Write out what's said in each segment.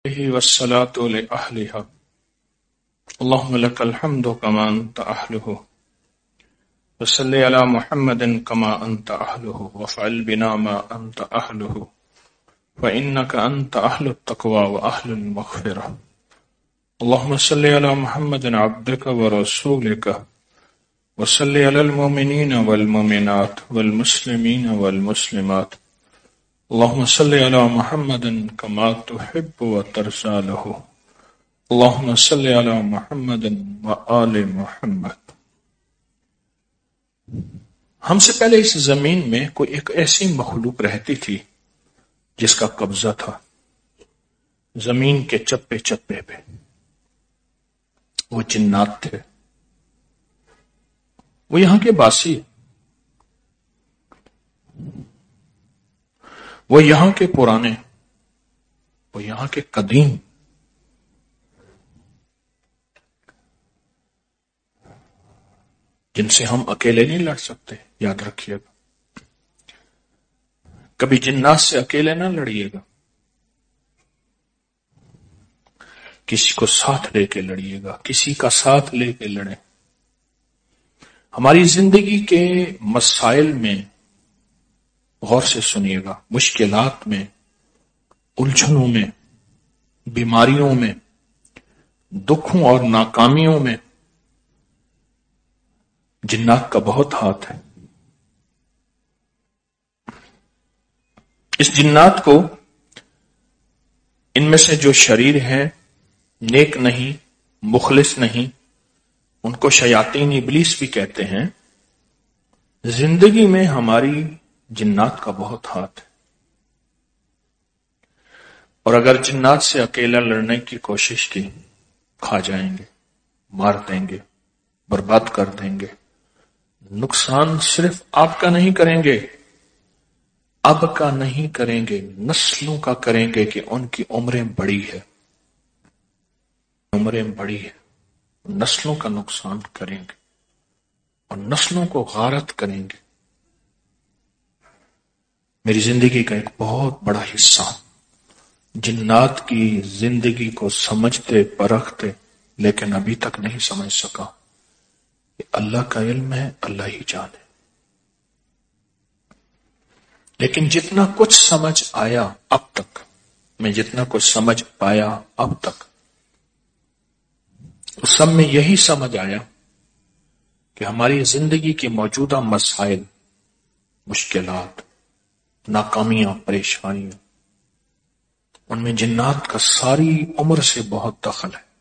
والصلاة لأهلها اللهم لك الحمد كما أنت أهله وصل على محمد كما أنت أهله وافعل بنا ما أنت أهله فإنك أنت أهل التقوى وأهل المغفرة اللهم صل على محمد عبدك ورسولك وصل على المؤمنين والمؤمنات والمسلمين والمسلمات اللهم صل على محمد كما تحب وترضى له اللهم صل على محمد وآل محمد۔ ہم سے پہلے اس زمین میں کوئی ایک ایسی مخلوق رہتی تھی جس کا قبضہ تھا زمین کے چپے چپے پہ، وہ جنات تھے، وہ یہاں کے باسی، وہ یہاں کے پرانے، وہ یہاں کے قدیم، جن سے ہم اکیلے نہیں لڑ سکتے۔ یاد رکھیے گا، کبھی جنات سے اکیلے نہ لڑیے گا، کسی کو ساتھ لے کے لڑیے گا، کسی کا ساتھ لے کے لڑیں۔ ہماری زندگی کے مسائل میں غور سے سنیے گا، مشکلات میں، الجھنوں میں، بیماریوں میں، دکھوں اور ناکامیوں میں جنات کا بہت ہاتھ ہے۔ اس جنات کو، ان میں سے جو شریر ہے، نیک نہیں، مخلص نہیں، ان کو شیاطین ابلیس بھی کہتے ہیں۔ زندگی میں ہماری جنات کا بہت ہاتھ ہے، اور اگر جنات سے اکیلا لڑنے کی کوشش کی، کھا جائیں گے، مار دیں گے، برباد کر دیں گے۔ نقصان صرف آپ کا نہیں کریں گے، اب کا نہیں کریں گے، نسلوں کا کریں گے کہ ان کی عمریں بڑی ہے، عمریں بڑی ہے، نسلوں کا نقصان کریں گے اور نسلوں کو غارت کریں گے۔ میری زندگی کا ایک بہت بڑا حصہ جنات کی زندگی کو سمجھتے پرکھتے، لیکن ابھی تک نہیں سمجھ سکا۔ اللہ کا علم ہے، اللہ ہی جانے، لیکن جتنا کچھ سمجھ آیا اب تک، میں جتنا کچھ سمجھ پایا اب تک، اس سب میں یہی سمجھ آیا کہ ہماری زندگی کے موجودہ مسائل، مشکلات، ناکامیاں، پریشانیاں، ان میں جنات کا ساری عمر سے بہت دخل ہے۔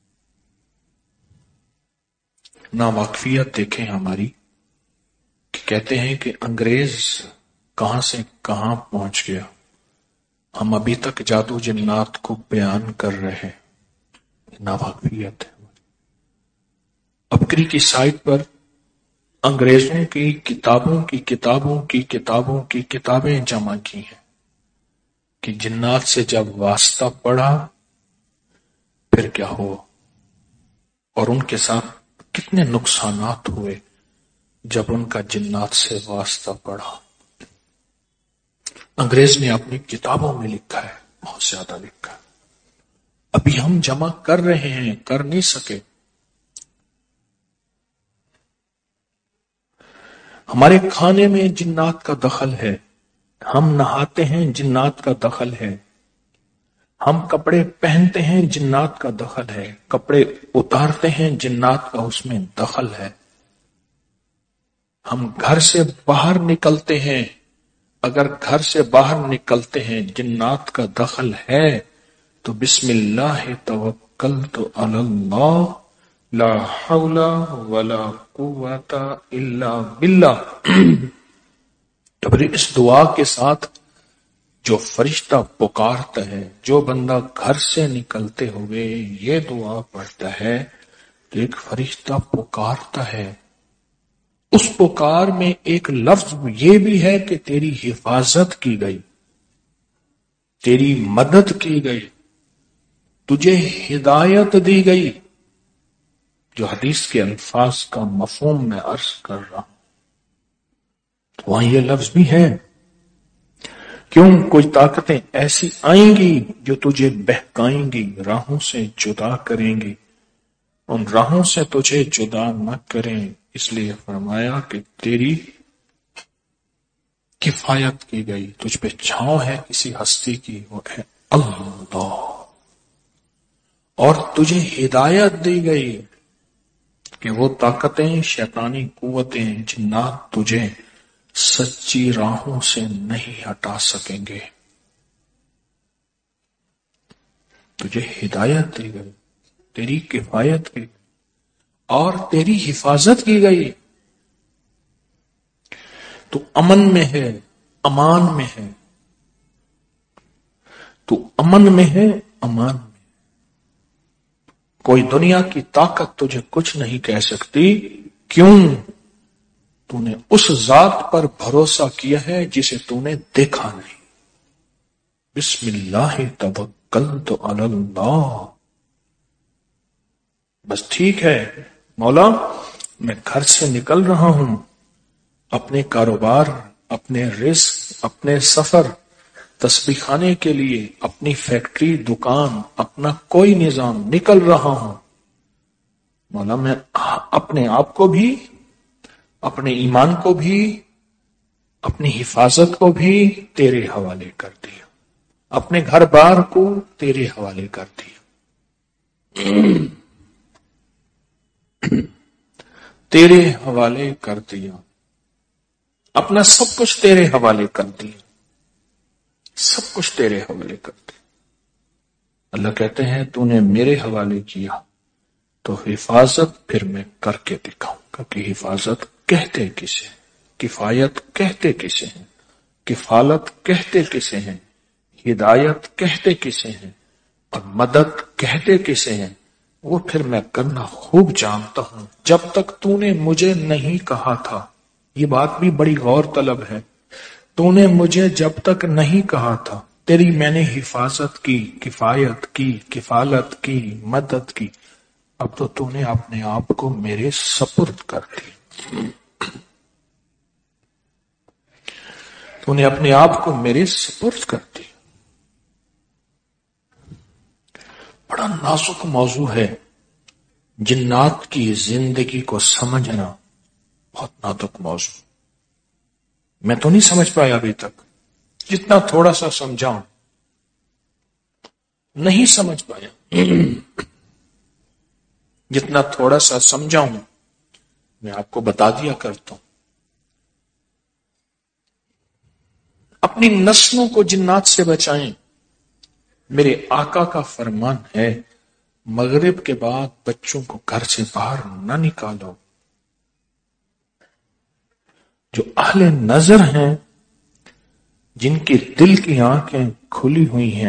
ناواقفیت دیکھیں ہماری، کہ کہتے ہیں کہ انگریز کہاں سے کہاں پہنچ گیا، ہم ابھی تک جادو جنات کو بیان کر رہے ہیں۔ ناواقفیت ہے۔ ابکری کی سائٹ پر انگریزوں کی کتابوں کی کتابوں کی کتابوں کی کتابیں جمع کی ہیں کہ جنات سے جب واسطہ پڑا پھر کیا ہوا، اور ان کے ساتھ کتنے نقصانات ہوئے جب ان کا جنات سے واسطہ پڑا۔ انگریز نے اپنی کتابوں میں لکھا ہے، بہت زیادہ لکھا ہے، ابھی ہم جمع کر رہے ہیں، کر نہیں سکے۔ ہمارے کھانے میں جنات کا دخل ہے، ہم نہاتے ہیں، جنات کا دخل ہے، ہم کپڑے پہنتے ہیں، جنات کا دخل ہے، کپڑے اتارتے ہیں، جنات کا اس میں دخل ہے۔ ہم گھر سے باہر نکلتے ہیں، اگر گھر سے باہر نکلتے ہیں جنات کا دخل ہے تو بسم اللہ توکلت علی اللہ لا حول ولا قوت الا باللہ۔ تو پھر اس دعا کے ساتھ جو فرشتہ پکارتا ہے، جو بندہ گھر سے نکلتے ہوئے یہ دعا پڑھتا ہے تو ایک فرشتہ پکارتا ہے، اس پکار میں ایک لفظ یہ بھی ہے کہ تیری حفاظت کی گئی، تیری مدد کی گئی، تجھے ہدایت دی گئی، جو حدیث کے الفاظ کا مفہوم میں عرض کر رہا ہوں۔ تو وہاں یہ لفظ بھی ہے کیوں کوئی طاقتیں ایسی آئیں گی جو تجھے بہکائیں گی، راہوں سے جدا کریں گی، ان راہوں سے تجھے جدا نہ کریں، اس لیے فرمایا کہ تیری کفایت کی گئی، تجھ پہ چھاؤں ہے کسی ہستی کی، وہ ہے اللہ، اور تجھے ہدایت دی گئی کہ وہ طاقتیں، شیطانی قوتیں، جنات تجھے سچی راہوں سے نہیں ہٹا سکیں گے، تجھے ہدایت دی گئی، تیری کفایت کی گئی اور تیری حفاظت کی گئی، تو امن میں ہے، امان میں ہے، تو امن میں ہے، امان میں، کوئی دنیا کی طاقت تجھے کچھ نہیں کہہ سکتی، کیوں؟ تو نے اس ذات پر بھروسہ کیا ہے جسے تو نے دیکھا نہیں، بسم اللہ توکلت علی اللہ، بس ٹھیک ہے مولا، میں گھر سے نکل رہا ہوں، اپنے کاروبار، اپنے رزق، اپنے سفر، تسبیح خانے کے لیے، اپنی فیکٹری، دکان، اپنا کوئی نظام، نکل رہا ہوں مولا، میں اپنے آپ کو بھی، اپنے ایمان کو بھی، اپنی حفاظت کو بھی تیرے حوالے کر دیا، اپنے گھر بار کو تیرے حوالے کر دیا، تیرے حوالے کر دیا، اپنا سب کچھ تیرے حوالے کر دیا، سب کچھ تیرے حوالے کر دیا۔ اللہ کہتے ہیں تو نے میرے حوالے کیا تو حفاظت پھر میں کر کے دکھاؤں گا، کہ حفاظت کہتے کسے ہیں، کفایت کہتے کسے ہیں، کفالت کہتے کسے ہیں، ہدایت کہتے کسے ہیں، اور مدد کہتے کسے ہیں، وہ پھر میں کرنا خوب جانتا ہوں، جب تک تو نے مجھے نہیں کہا تھا۔ یہ بات بھی بڑی غور طلب ہے، تو نے مجھے جب تک نہیں کہا تھا، تیری میں نے حفاظت کی، کفایت کی، کفالت کی، مدد کی، اب تو نے اپنے آپ کو میرے سپرد کر دی، تو نے اپنے آپ کو میرے سپرد کر دی۔ بڑا نازک موضوع ہے جنات کی زندگی کو سمجھنا، بہت نازک موضوع، میں تو نہیں سمجھ پایا ابھی تک، جتنا تھوڑا سا سمجھاؤں نہیں سمجھ پایا، جتنا تھوڑا سا سمجھاؤں میں آپ کو بتا دیا کرتا ہوں۔ اپنی نسلوں کو جنات سے بچائیں، میرے آقا کا فرمان ہے، مغرب کے بعد بچوں کو گھر سے باہر نہ نکالو، جو اہل نظر ہیں، جن کی دل کی آنکھیں کھلی ہوئی ہیں،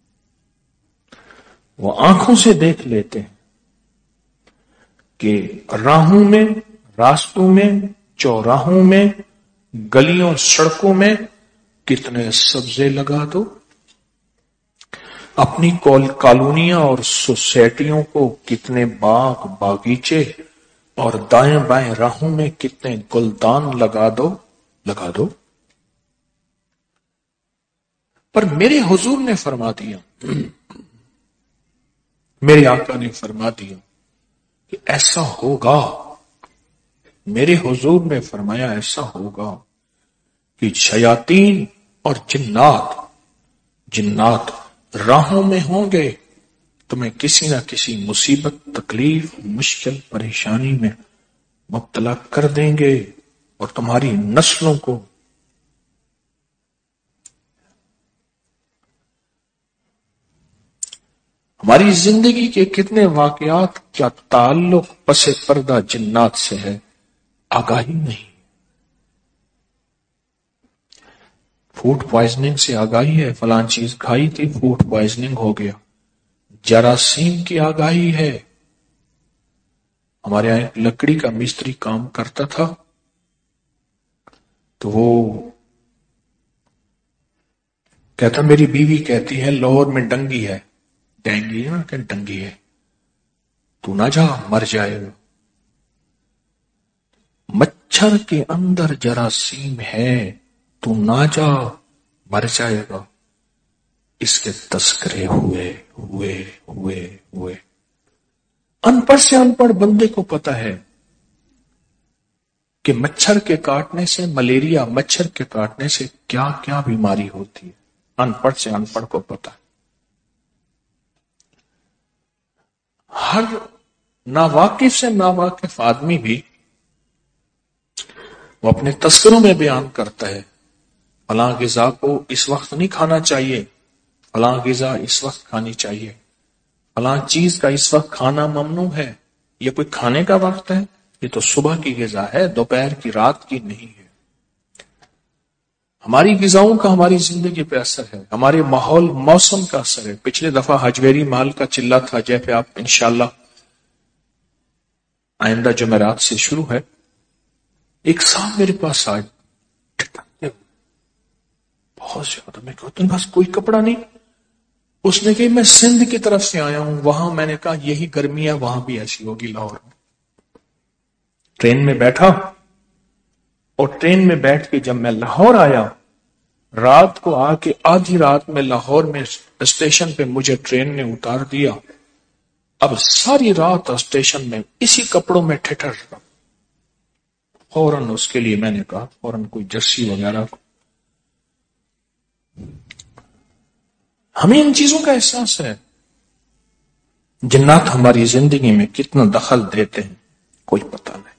وہ آنکھوں سے دیکھ لیتے ہیں کہ راہوں میں، راستوں میں، چوراہوں میں، گلیوں، سڑکوں میں کتنے سبزے لگا دو، اپنی کالونیاں اور سوسائٹیوں کو کتنے باغ، باغیچے اور دائیں بائیں راہوں میں کتنے گلدان لگا دو، پر میرے حضور نے فرما دیا، میرے آقا نے فرما دیا کہ ایسا ہوگا، میرے حضور نے فرمایا ایسا ہوگا کہ شیاطین اور جنات راہوں میں ہوں گے، تمہیں کسی نہ کسی مصیبت، تکلیف، مشکل، پریشانی میں مبتلا کر دیں گے، اور تمہاری نسلوں کو ہماری زندگی کے کتنے واقعات کا تعلق پس پردہ جنات سے ہے، آگاہی نہیں۔ فوڈ پوائزننگ سے آگاہی ہے، فلاں چیز کھائی تھی، فوڈ پوائزننگ ہو گیا۔ جراثیم کی آگاہی ہے، ہمارے یہاں ایک لکڑی کا مستری کام کرتا تھا، تو وہ کہتا میری بیوی کہتی ہے لاہور میں ڈنگی ہے، ڈینگی ہے نا کہ ڈنگی ہے، تو نہ جا مر جائے گا۔ مچھر کے اندر جراثیم ہے، تو نہ جا مر جائے گا، اس کے تذکرے ہوئے ہوئے ہوئے ہوئے۔ ان پڑھ سے ان پڑھ بندے کو پتا ہے کہ مچھر کے کاٹنے سے، ملیریا مچھر کے کاٹنے سے کیا کیا بیماری ہوتی ہے، ان پڑھ سے ان پڑھ کو پتا ہے۔ ہر ناواقف سے ناواقف آدمی بھی وہ اپنے تذکروں میں بیان کرتا ہے، فلاں غذا کو اس وقت نہیں کھانا چاہیے، فلاں غذا اس وقت کھانی چاہیے، فلاں چیز کا اس وقت کھانا ممنوع ہے۔ یہ کوئی کھانے کا وقت ہے؟ یہ تو صبح کی غذا ہے، دوپہر کی، رات کی نہیں ہے۔ ہماری غذاؤں کا ہماری زندگی پہ اثر ہے، ہمارے ماحول، موسم کا اثر ہے۔ پچھلے دفعہ حجویری مال کا چلہ تھا، جیسے آپ انشاءاللہ آئندہ جمعرات سے شروع ہے۔ ایک صاحب میرے پاس آئے بہت زیادہ، میں کہا تم پاس کوئی کپڑا نہیں؟ اس نے کہ میں سندھ کی طرف سے آیا ہوں، وہاں میں نے کہا یہی گرمی ہے، وہاں بھی ایسی ہوگی لاہور میں۔ ٹرین میں بیٹھا اور ٹرین میں بیٹھ کے جب میں لاہور آیا، رات کو آ کے آدھی رات میں لاہور میں اسٹیشن پہ مجھے ٹرین نے اتار دیا۔ اب ساری رات اسٹیشن میں اسی کپڑوں میں ٹھٹر رہا۔ فوراً اس کے لیے میں نے کہا فوراً کوئی جرسی وغیرہ کو۔ ہمیں ان چیزوں کا احساس ہے۔ جنات ہماری زندگی میں کتنا دخل دیتے ہیں کوئی پتہ نہیں۔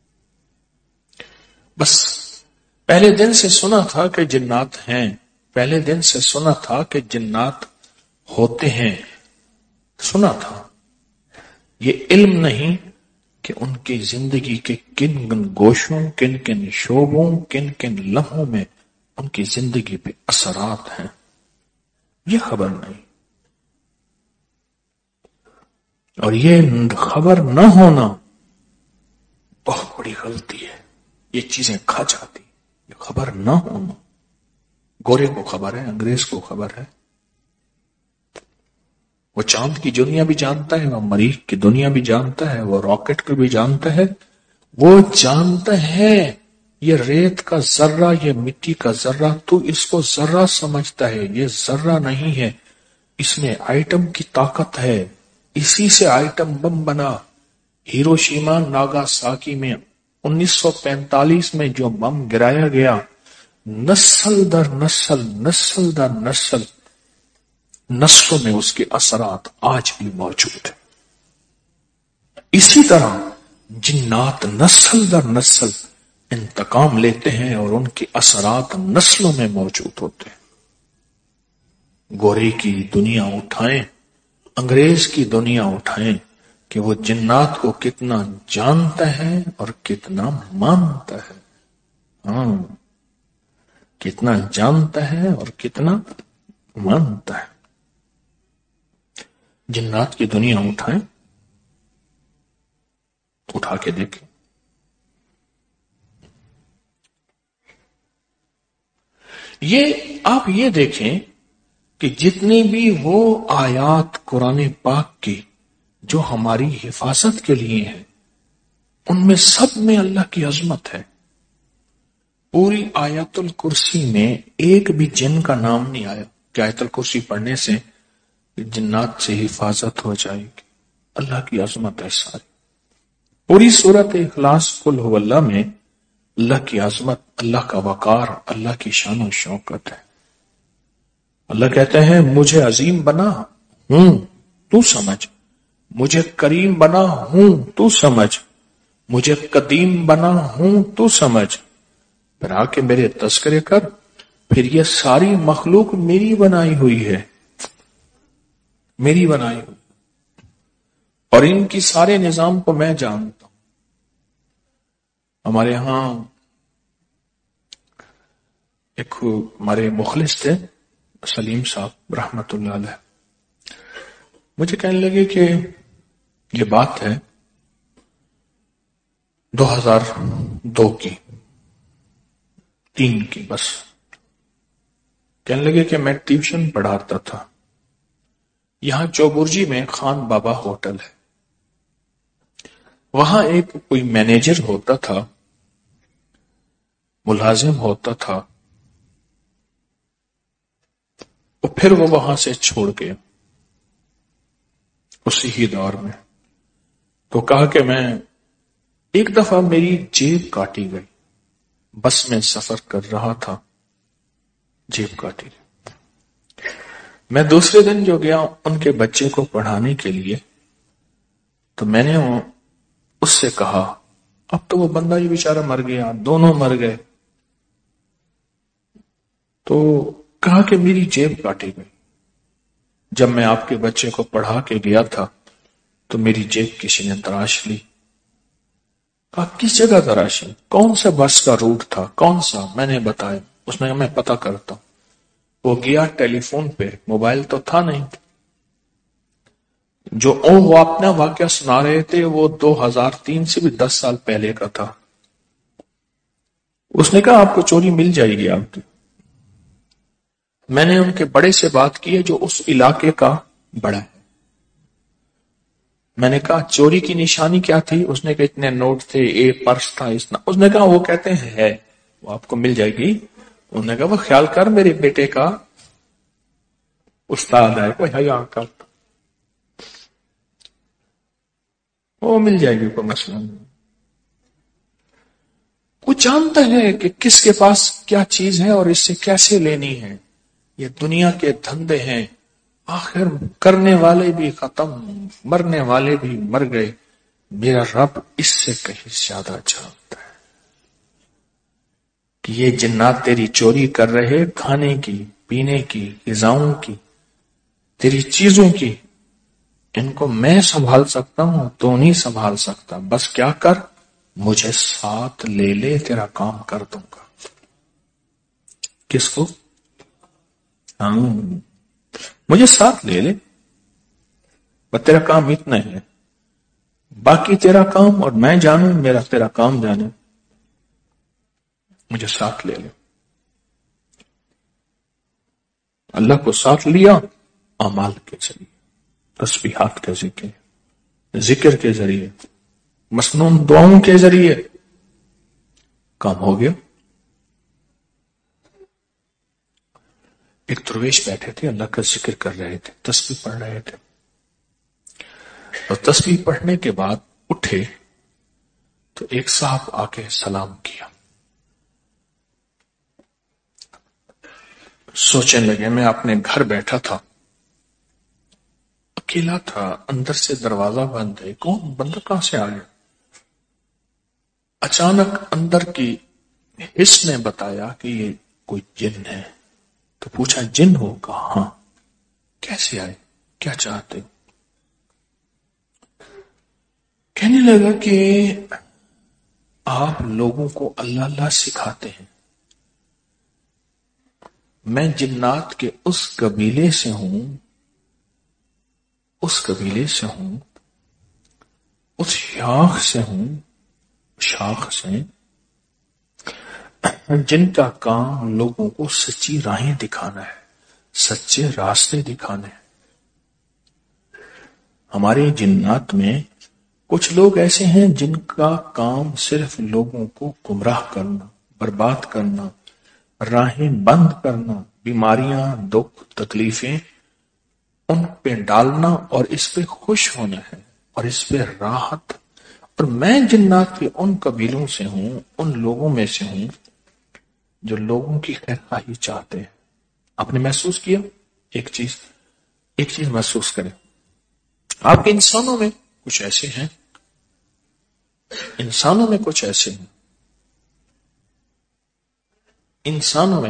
بس پہلے دن سے سنا تھا کہ جنات ہیں، پہلے دن سے سنا تھا کہ جنات ہوتے ہیں، سنا تھا۔ یہ علم نہیں کہ ان کی زندگی کے کن کن گوشوں، کن کن شعبوں، کن کن لمحوں میں ان کی زندگی پہ اثرات ہیں، یہ خبر نہیں۔ اور یہ خبر نہ ہونا بہت بڑی غلطی ہے۔ یہ چیزیں کھا جاتی، یہ خبر نہ ہونا۔ گورے کو خبر ہے، انگریز کو خبر ہے، وہ چاند کی دنیا بھی جانتا ہے، وہ مریخ کی دنیا بھی جانتا ہے، وہ راکٹ کو بھی جانتا ہے، وہ جانتا ہے یہ ریت کا ذرہ، یہ مٹی کا ذرہ، تو اس کو ذرہ سمجھتا ہے، یہ ذرہ نہیں ہے، اس میں آئٹم کی طاقت ہے، اسی سے آئٹم بم بنا۔ ہیروشیما ناگاساکی میں 1945 میں جو بم گرایا گیا، نسل در نسل، نسل در نسل، نسلوں میں اس کے اثرات آج بھی موجود ہیں۔ اسی طرح جنات نسل در نسل انتقام لیتے ہیں اور ان کے اثرات نسلوں میں موجود ہوتے ہیں۔ گورے کی دنیا اٹھائیں، انگریز کی دنیا اٹھائیں کہ وہ جنات کو کتنا جانتا ہے اور کتنا مانتا ہے۔ ہاں، کتنا جانتا ہے اور کتنا مانتا ہے۔ جنات کی دنیا اٹھائیں، اٹھا کے دیکھیں۔ یہ آپ یہ دیکھیں کہ جتنی بھی وہ آیات قرآن پاک کی جو ہماری حفاظت کے لیے ہیں، ان میں سب میں اللہ کی عظمت ہے۔ پوری آیت الکرسی میں ایک بھی جن کا نام نہیں آیا کہ آیت الکرسی پڑھنے سے جنات سے حفاظت ہو جائے گی۔ اللہ کی عظمت ہے ساری۔ پوری سورت اخلاص قل هو اللہ میں اللہ کی عظمت، اللہ کا وقار، اللہ کی شان و شوکت ہے۔ اللہ کہتے ہیں مجھے عظیم بنا ہوں تو سمجھ، مجھے کریم بنا ہوں تو سمجھ، مجھے قدیم بنا ہوں تو سمجھ، پھر آ کے میرے تذکرے کر، پھر یہ ساری مخلوق میری بنائی ہوئی ہے، میری بنائی ہوئی، اور ان کی سارے نظام کو میں جانتا ہوں۔ ہمارے ہاں ایک ہمارے مخلص تھے سلیم صاحب رحمت اللہ علیہ، مجھے کہنے لگے کہ یہ بات ہے 2002 کی 3 کی، بس کہنے لگے کہ میں ٹیوشن پڑھاتا تھا یہاں چوبرجی میں، خان بابا ہوٹل ہے، وہاں ایک کوئی مینیجر ہوتا تھا، ملازم ہوتا تھا، اور پھر وہ وہاں سے چھوڑ گیا اسی ہی دور میں. تو کہا کہ میں ایک دفعہ میری جیب کاٹی گئی، بس میں سفر کر رہا تھا، جیب کاٹی گئی. میں دوسرے دن جو گیا ان کے بچے کو پڑھانے کے لیے، تو میں نے اس سے کہا، اب تو وہ بندہ ہی بیچارہ مر گیا، دونوں مر گئے. تو کہا کہ میری جیب کاٹی گئی. جب میں آپ کے بچے کو پڑھا کے گیا تھا تو میری جیب کسی نے تراش لی. کہا کس جگہ تراشی؟ کون سا بس کا روٹ تھا؟ کون سا؟ میں نے بتایا. اس نے کہا میں پتہ کرتا ہوں. وہ گیا ٹیلی فون پہ، موبائل تو تھا نہیں. جو وہ اپنا واقعہ سنا رہے تھے وہ 2003 سے بھی 10 سال پہلے کا تھا. اس نے کہا آپ کو چوری مل جائے گی آپ کی. میں نے ان کے بڑے سے بات کی ہے جو اس علاقے کا بڑا ہے. میں نے کہا چوری کی نشانی کیا تھی؟ اس نے کہا اتنے نوٹ تھے، ایک پرس تھا. اس نے کہا وہ کہتے ہیں ہے، وہ آپ کو مل جائے گی. انہوں نے کہا وہ خیال کر میرے بیٹے کا استاد ہے، کوئی حیا کر، وہ مل جائے گی، کوئی مسئلہ نہیں. وہ جانتا ہے کہ کس کے پاس کیا چیز ہے اور اس سے کیسے لینی ہے. یہ دنیا کے دھندے ہیں، آخر کرنے والے بھی ختم، مرنے والے بھی مر گئے. میرا رب اس سے کہیں زیادہ جانتا ہے کہ یہ جنات تیری چوری کر رہے، کھانے کی، پینے کی، غذاؤں کی، تیری چیزوں کی. ان کو میں سنبھال سکتا ہوں، تو نہیں سنبھال سکتا. بس کیا کر، مجھے ساتھ لے لے، تیرا کام کر دوں گا. کس کو؟ ہاں، مجھے ساتھ لے لے، بس تیرا کام اتنا ہے، باقی تیرا کام اور میں جانوں، میرا تیرا کام جانے، مجھے ساتھ لے لے. اللہ کو ساتھ لیا اعمال کے ذریعے، تسبیحات کے ذریعے، ذکر کے ذریعے، مسنون دعاؤں کے ذریعے کام ہو گیا. ایک درویش بیٹھے تھے، اللہ کا ذکر کر رہے تھے، تسبیح پڑھ رہے تھے، اور تسبیح پڑھنے کے بعد اٹھے تو ایک صاحب آ کے سلام کیا. سوچنے لگے میں اپنے گھر بیٹھا تھا، اکیلا تھا، اندر سے دروازہ بند ہے، کون بندہ کہاں سے آ گیا؟ اچانک اندر کی حس نے بتایا کہ یہ کوئی جن ہے. تو پوچھا جن ہو؟ کہا ہاں. کیسے آئے؟ کیا چاہتے ہو؟ کہنے لگا کہ آپ لوگوں کو اللہ اللہ سکھاتے ہیں. میں جنات کے اس قبیلے سے ہوں، اس قبیلے سے ہوں، اس شاخ سے ہوں، شاخ سے جن کا کام لوگوں کو سچی راہیں دکھانا ہے، سچے راستے دکھانے ہیں. ہمارے جنات میں کچھ لوگ ایسے ہیں جن کا کام صرف لوگوں کو گمراہ کرنا، برباد کرنا، راہیں بند کرنا، بیماریاں، دکھ، تکلیفیں ان پہ ڈالنا اور اس پہ خوش ہونا ہے اور اس پہ راحت. اور میں جنات کے ان قبیلوں سے ہوں، ان لوگوں میں سے ہوں جو لوگوں کی خیرخواہی چاہتے ہیں. آپ نے محسوس کیا ایک چیز محسوس کریں، آپ کے انسانوں میں کچھ ایسے ہیں، انسانوں میں کچھ ایسے ہیں، انسانوں میں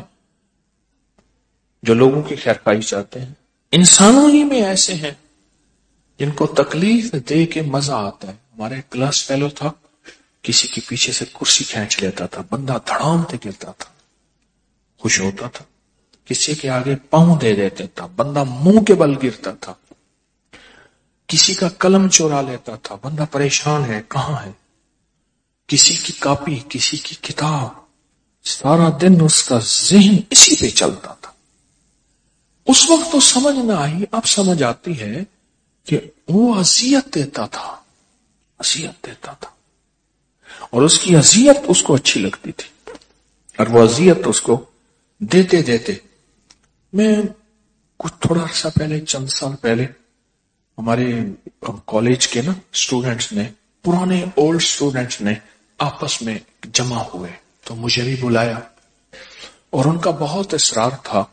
جو لوگوں کی خیرخواہی چاہتے ہیں. انسانوں ہی میں ایسے ہیں جن کو تکلیف دے کے مزہ آتا ہے. ہمارا ایک کلاس فیلو تھا، کسی کے پیچھے سے کرسی کھینچ لیتا تھا، بندہ دھڑام سے گرتا تھا، خوش ہوتا تھا. کسی کے آگے پاؤں دے دیتا تھا، بندہ منہ کے بل گرتا تھا. کسی کا قلم چورا لیتا تھا، بندہ پریشان ہے کہاں ہے. کسی کی کاپی، کسی کی کتاب، سارا دن اس کا ذہن اسی پہ چلتا تھا. اس وقت تو سمجھ نہ آئی، اب سمجھ آتی ہے کہ وہ اذیت دیتا تھا، اذیت دیتا تھا، اور اس کی اذیت اس کو اچھی لگتی تھی، اور وہ اذیت اس کو دیتے دیتے. میں کچھ تھوڑا عرصہ پہلے، چند سال پہلے، ہمارے کالج کے نا اسٹوڈنٹس نے، پرانے اولڈ اسٹوڈنٹس نے آپس میں جمع ہوئے تو مجھے بھی بلایا، اور ان کا بہت اصرار تھا،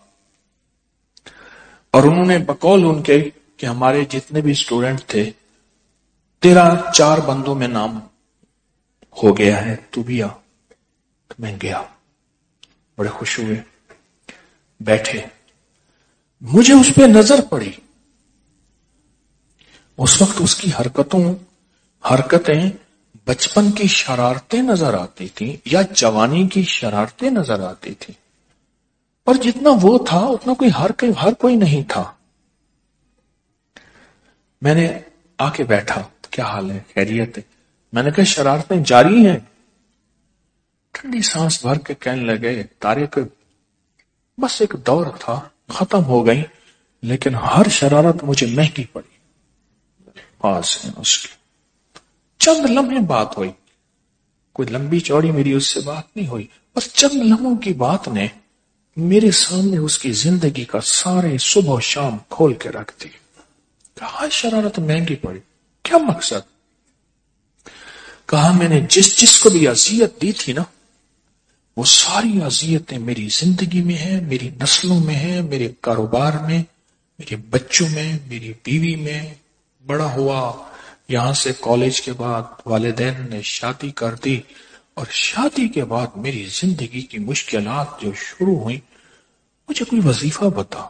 اور انہوں نے بقول ان کے کہ ہمارے جتنے بھی اسٹوڈنٹ تھے، تیرا 4 بندوں میں نام ہو گیا ہے، تو بھی آ۔ تو میں گیا، بڑے خوش ہوئے، بیٹھے، مجھے اس پہ نظر پڑی، اس وقت اس کی حرکتیں بچپن کی شرارتیں نظر آتی تھیں یا جوانی کی شرارتیں نظر آتی تھیں، اور جتنا وہ تھا اتنا ہر کوئی نہیں تھا۔ میں نے آ کے بیٹھا، کیا حال ہے، خیریت ہے؟ میں نے کہا شرارتیں جاری ہیں۔ ٹھنڈی سانس بھر کے کہنے لگے، طارق بس ایک دور تھا، ختم ہو گئی، لیکن ہر شرارت مجھے مہنگی پڑی۔ پاس ہے اس کی چند لمحے بات ہوئی، کوئی لمبی چوڑی میری اس سے بات نہیں ہوئی، بس چند لمحوں کی بات نے میرے سامنے اس کی زندگی کا سارے صبح و شام کھول کے رکھ دی۔ کہا شرارت مہنگی پڑی، کیا مقصد؟ کہا میں نے جس کو بھی اذیت دی تھی نا، وہ ساری اذیتیں میری زندگی میں ہیں، میری نسلوں میں ہیں، میرے کاروبار میں، میرے بچوں میں، میری بیوی میں۔ بڑا ہوا، یہاں سے کالج کے بعد والدین نے شادی کر دی، اور شادی کے بعد میری زندگی کی مشکلات جو شروع ہوئی، مجھے کوئی وظیفہ بتا۔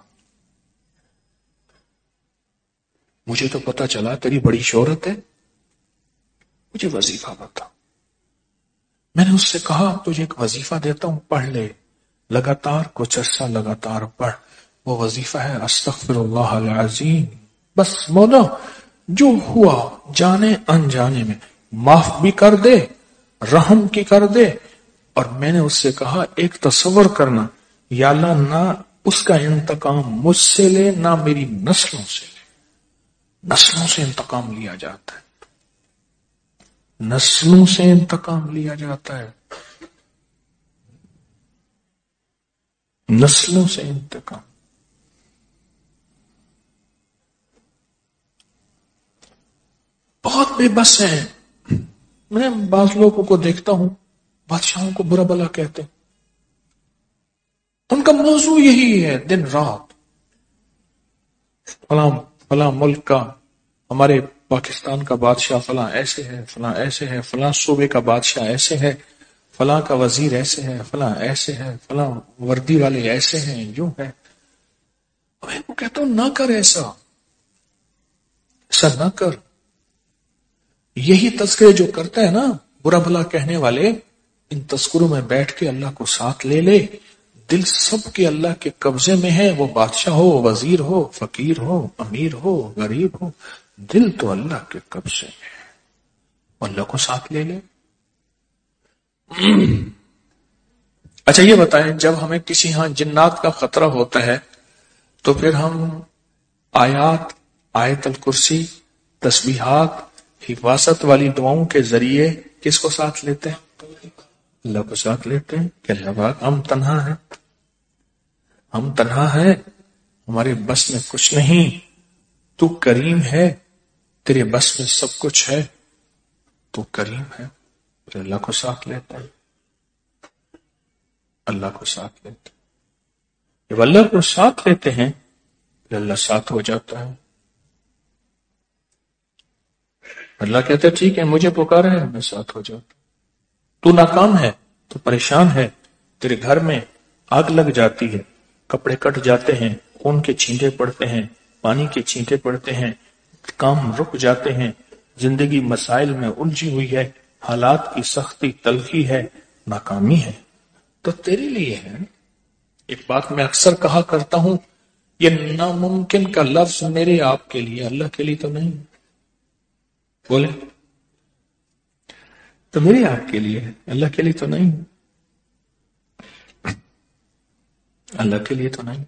مجھے تو پتا چلا تیری بڑی شہرت ہے، مجھے وظیفہ بتا۔ میں نے اس سے کہا تجھے ایک وظیفہ دیتا ہوں، پڑھ لے، لگاتار کچھ عرصہ لگاتار پڑھ۔ وہ وظیفہ ہے استغفر اللہ العظیم۔ بس مولا جو ہوا جانے انجانے میں معاف بھی کر دے، رحم کی کر دے۔ اور میں نے اس سے کہا ایک تصور کرنا، یا اللہ نہ اس کا انتقام مجھ سے لے، نہ میری نسلوں سے لے۔ نسلوں سے انتقام لیا جاتا ہے، نسلوں سے انتقام لیا جاتا ہے، نسلوں سے انتقام۔ بہت بے بس ہیں۔ میں بعض لوگوں کو دیکھتا ہوں، بادشاہوں کو برا بلا کہتے ہیں، ان کا موضوع یہی ہے دن رات، فلاں ملک کا، ہمارے پاکستان کا بادشاہ فلاں ایسے ہے، فلاں ایسے ہے، فلاں صوبے کا بادشاہ ایسے ہے، فلاں کا وزیر ایسے ہے، فلاں ایسے ہے، فلاں وردی والے ایسے ہیں، یوں ہے۔ میں کو کہتا ہوں نہ کر، ایسا نہ کر۔ یہی تذکرے جو کرتا ہے نا برا بھلا کہنے والے، ان تذکروں میں بیٹھ کے اللہ کو ساتھ لے لے، دل سب کے اللہ کے قبضے میں ہے، وہ بادشاہ ہو، وزیر ہو، فقیر ہو، امیر ہو، غریب ہو، دل تو اللہ کے قبضے میں ہے، اللہ کو ساتھ لے لے۔ اچھا یہ بتائیں، جب ہمیں کسی ہاں جنات کا خطرہ ہوتا ہے تو پھر ہم آیت الکرسی، تسبیحات، حفاظت والی دعاؤں کے ذریعے کس کو ساتھ لیتے ہیں؟ اللہ کو ساتھ لیتے ہیں کہ اللہ پاک ہم تنہا ہیں، ہم تنہا ہیں، ہمارے بس میں کچھ نہیں، تو کریم ہے، تیرے بس میں سب کچھ ہے، تو کریم ہے، پھر اللہ کو ساتھ لیتے ہیں، اللہ کو ساتھ لیتے ہیں۔ جب اللہ کو ساتھ لیتے ہیں پھر اللہ ساتھ ہو جاتا ہے۔ اللہ کہتا ہے ٹھیک ہے مجھے پکارا ہے، میں ساتھ ہو جاتا ہوں۔ تو ناکام ہے، تو پریشان ہے، تیرے گھر میں آگ لگ جاتی ہے، کپڑے کٹ جاتے ہیں، خون کے چھینٹے پڑتے ہیں، پانی کے چھینٹے پڑتے ہیں، کام رک جاتے ہیں، زندگی مسائل میں الجھی ہوئی ہے، حالات کی سختی تلخی ہے، ناکامی ہے، تو تیرے لیے ہے۔ ایک بات میں اکثر کہا کرتا ہوں، یہ ناممکن کا لفظ میرے آپ کے لیے، اللہ کے لیے تو نہیں، بولے تو میرے آپ کے لیے ہے، اللہ کے لیے تو نہیں، اللہ کے لیے تو نہیں۔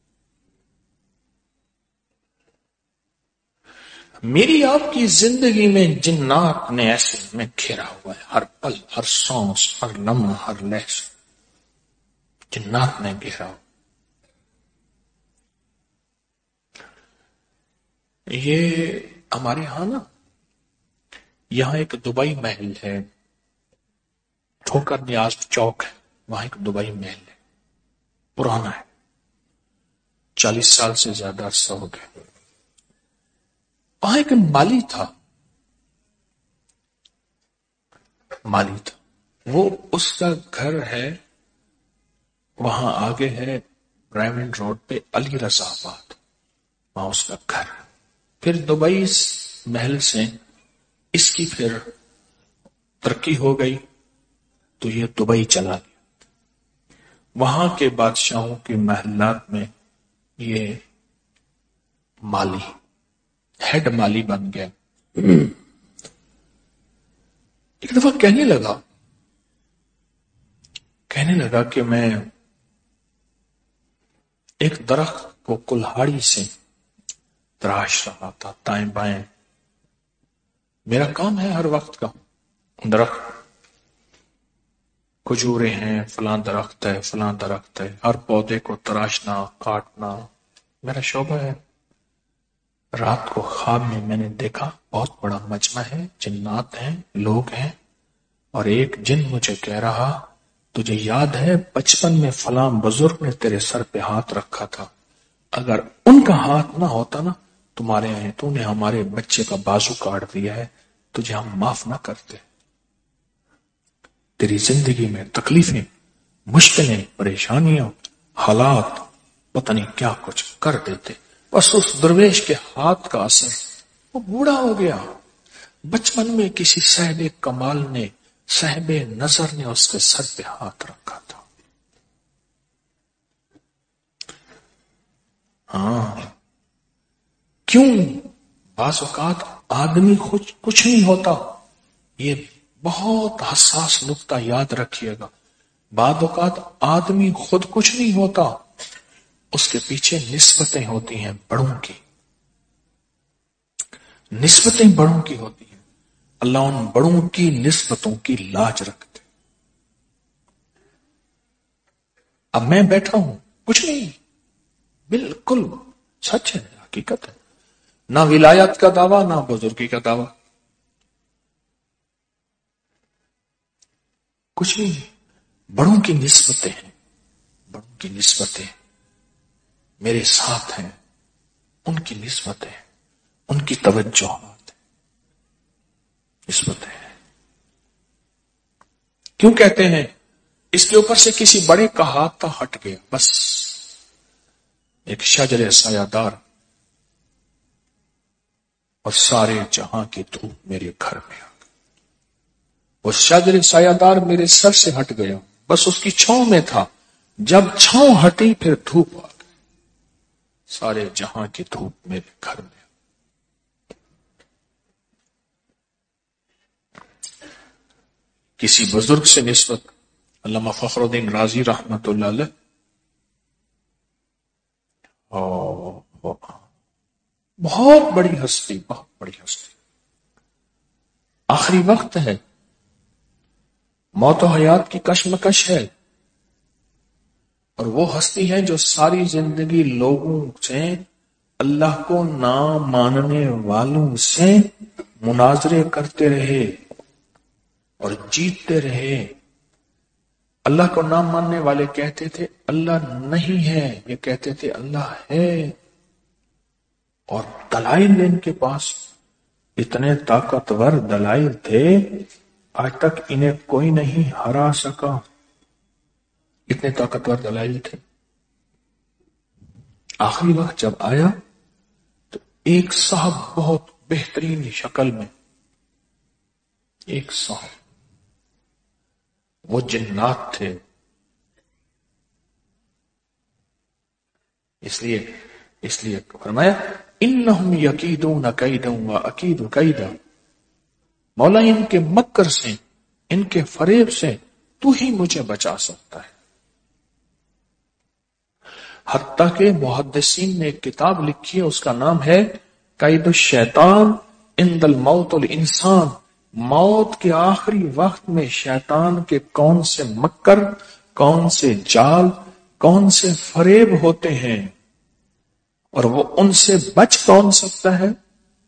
میری آپ کی زندگی میں جنات نے ایسے میں گھیرا ہوا ہے، ہر پل، ہر سانس، ہر لمحہ، ہر لحظہ جنات نے گھیرا ہوا۔ یہ ہمارے ہاں نا، یہاں ایک دبئی محل ہے، ٹھوکر نیاز چوک ہے، وہاں ایک دبئی محل ہے، پرانا ہے، 40 سال سے زیادہ عرصہ ہو گیا۔ وہاں ایک مالی تھا، وہ اس کا گھر ہے وہاں آگے ہے ڈائمنڈ روڈ پہ علی رضا آباد، وہاں اس کا گھر۔ پھر دبئی محل سے اس کی پھر ترقی ہو گئی تو یہ دبئی چلا گیا، وہاں کے بادشاہوں کے محلات میں یہ مالی ہیڈ مالی بن گیا۔ ایک دفعہ کہنے لگا کہ میں ایک درخت کو کلہاڑی سے تراش رہا تھا دائیں بائیں، میرا کام ہے ہر وقت کا، درخت کھجورے ہیں، فلاں درخت ہے، ہر پودے کو تراشنا کاٹنا میرا شعبہ ہے۔ رات کو خواب میں نے دیکھا بہت بڑا مجمع ہے، جنات ہیں، لوگ ہیں، اور ایک جن مجھے کہہ رہا تجھے یاد ہے بچپن میں فلاں بزرگ نے تیرے سر پہ ہاتھ رکھا تھا، اگر ان کا ہاتھ نہ ہوتا نا تمہارے ہیں، تو نے ہمارے بچے کا بازو کاٹ دیا ہے، تجھے ہم معاف نہ کرتے، تیری زندگی میں تکلیفیں، مشکلیں، پریشانیاں، حالات پتہ نہیں کیا کچھ کر دیتے۔ بس اس درویش کے ہاتھ کا اثر، وہ بوڑھا ہو گیا، بچپن میں کسی صاحب کمال نے، صاحب نظر نے اس کے سر پہ ہاتھ رکھا تھا۔ ہاں، کیوں؟ بعض اوقات آدمی خود کچھ نہیں ہوتا، یہ بہت حساس نقطہ یاد رکھیے گا، بعض اوقات آدمی خود کچھ نہیں ہوتا، اس کے پیچھے نسبتیں ہوتی ہیں بڑوں کی، نسبتیں بڑوں کی ہوتی ہیں، اللہ ان بڑوں کی نسبتوں کی لاج رکھتے۔ اب میں بیٹھا ہوں کچھ نہیں، بالکل سچ ہے، حقیقت ہے، نہ ولایت کا دعویٰ نہ بزرگی کا دعویٰ، کچھ نہیں، بڑوں کی نسبتیں ہیں، بڑوں کی نسبتیں میرے ساتھ ہیں، ان کی نسبتیں، ان کی توجہات، نسبتیں ہیں۔ کیوں کہتے ہیں؟ اس کے اوپر سے کسی بڑے کا ہاتھ تھا، ہٹ گیا، بس ایک شجر سایہ دار، اور سارے جہاں کی دھوپ میرے گھر میں آ گئی، وہ شجر سایہ دار میرے سر سے ہٹ گیا، بس اس کی چھاؤں میں تھا، جب چھاؤں ہٹی پھر دھوپ آ گئی، سارے جہاں کی دھوپ میرے گھر میں۔ کسی بزرگ سے نسبت، علامہ فخر الدین رازی رحمت اللہ علیہ، بہت بڑی ہستی، بہت بڑی ہستی، آخری وقت ہے، موت و حیات کی کشمکش ہے، اور وہ ہستی ہے جو ساری زندگی لوگوں سے، اللہ کو نہ ماننے والوں سے مناظرے کرتے رہے اور جیتتے رہے۔ اللہ کو نہ ماننے والے کہتے تھے اللہ نہیں ہے، یہ کہتے تھے اللہ ہے، اور دلائل ان کے پاس اتنے طاقتور دلائل تھے، آج تک انہیں کوئی نہیں ہرا سکا، اتنے طاقتور دلائل تھے۔ آخری وقت جب آیا تو ایک صاحب بہت بہترین شکل میں، ایک صاحب، وہ جنات تھے، اس لیے فرمایا انہم یکیدون کیدا واکید کیدا، مولا ان کے مکر سے، ان کے فریب سے تو ہی مجھے بچا سکتا ہے۔ حتیٰ کہ محدثین نے ایک کتاب لکھی ہے، اس کا نام ہے قید الشیطان عند الموت الانسان، موت کے آخری وقت میں شیطان کے کون سے مکر، کون سے جال، کون سے فریب ہوتے ہیں، اور وہ ان سے بچ کون سکتا ہے؟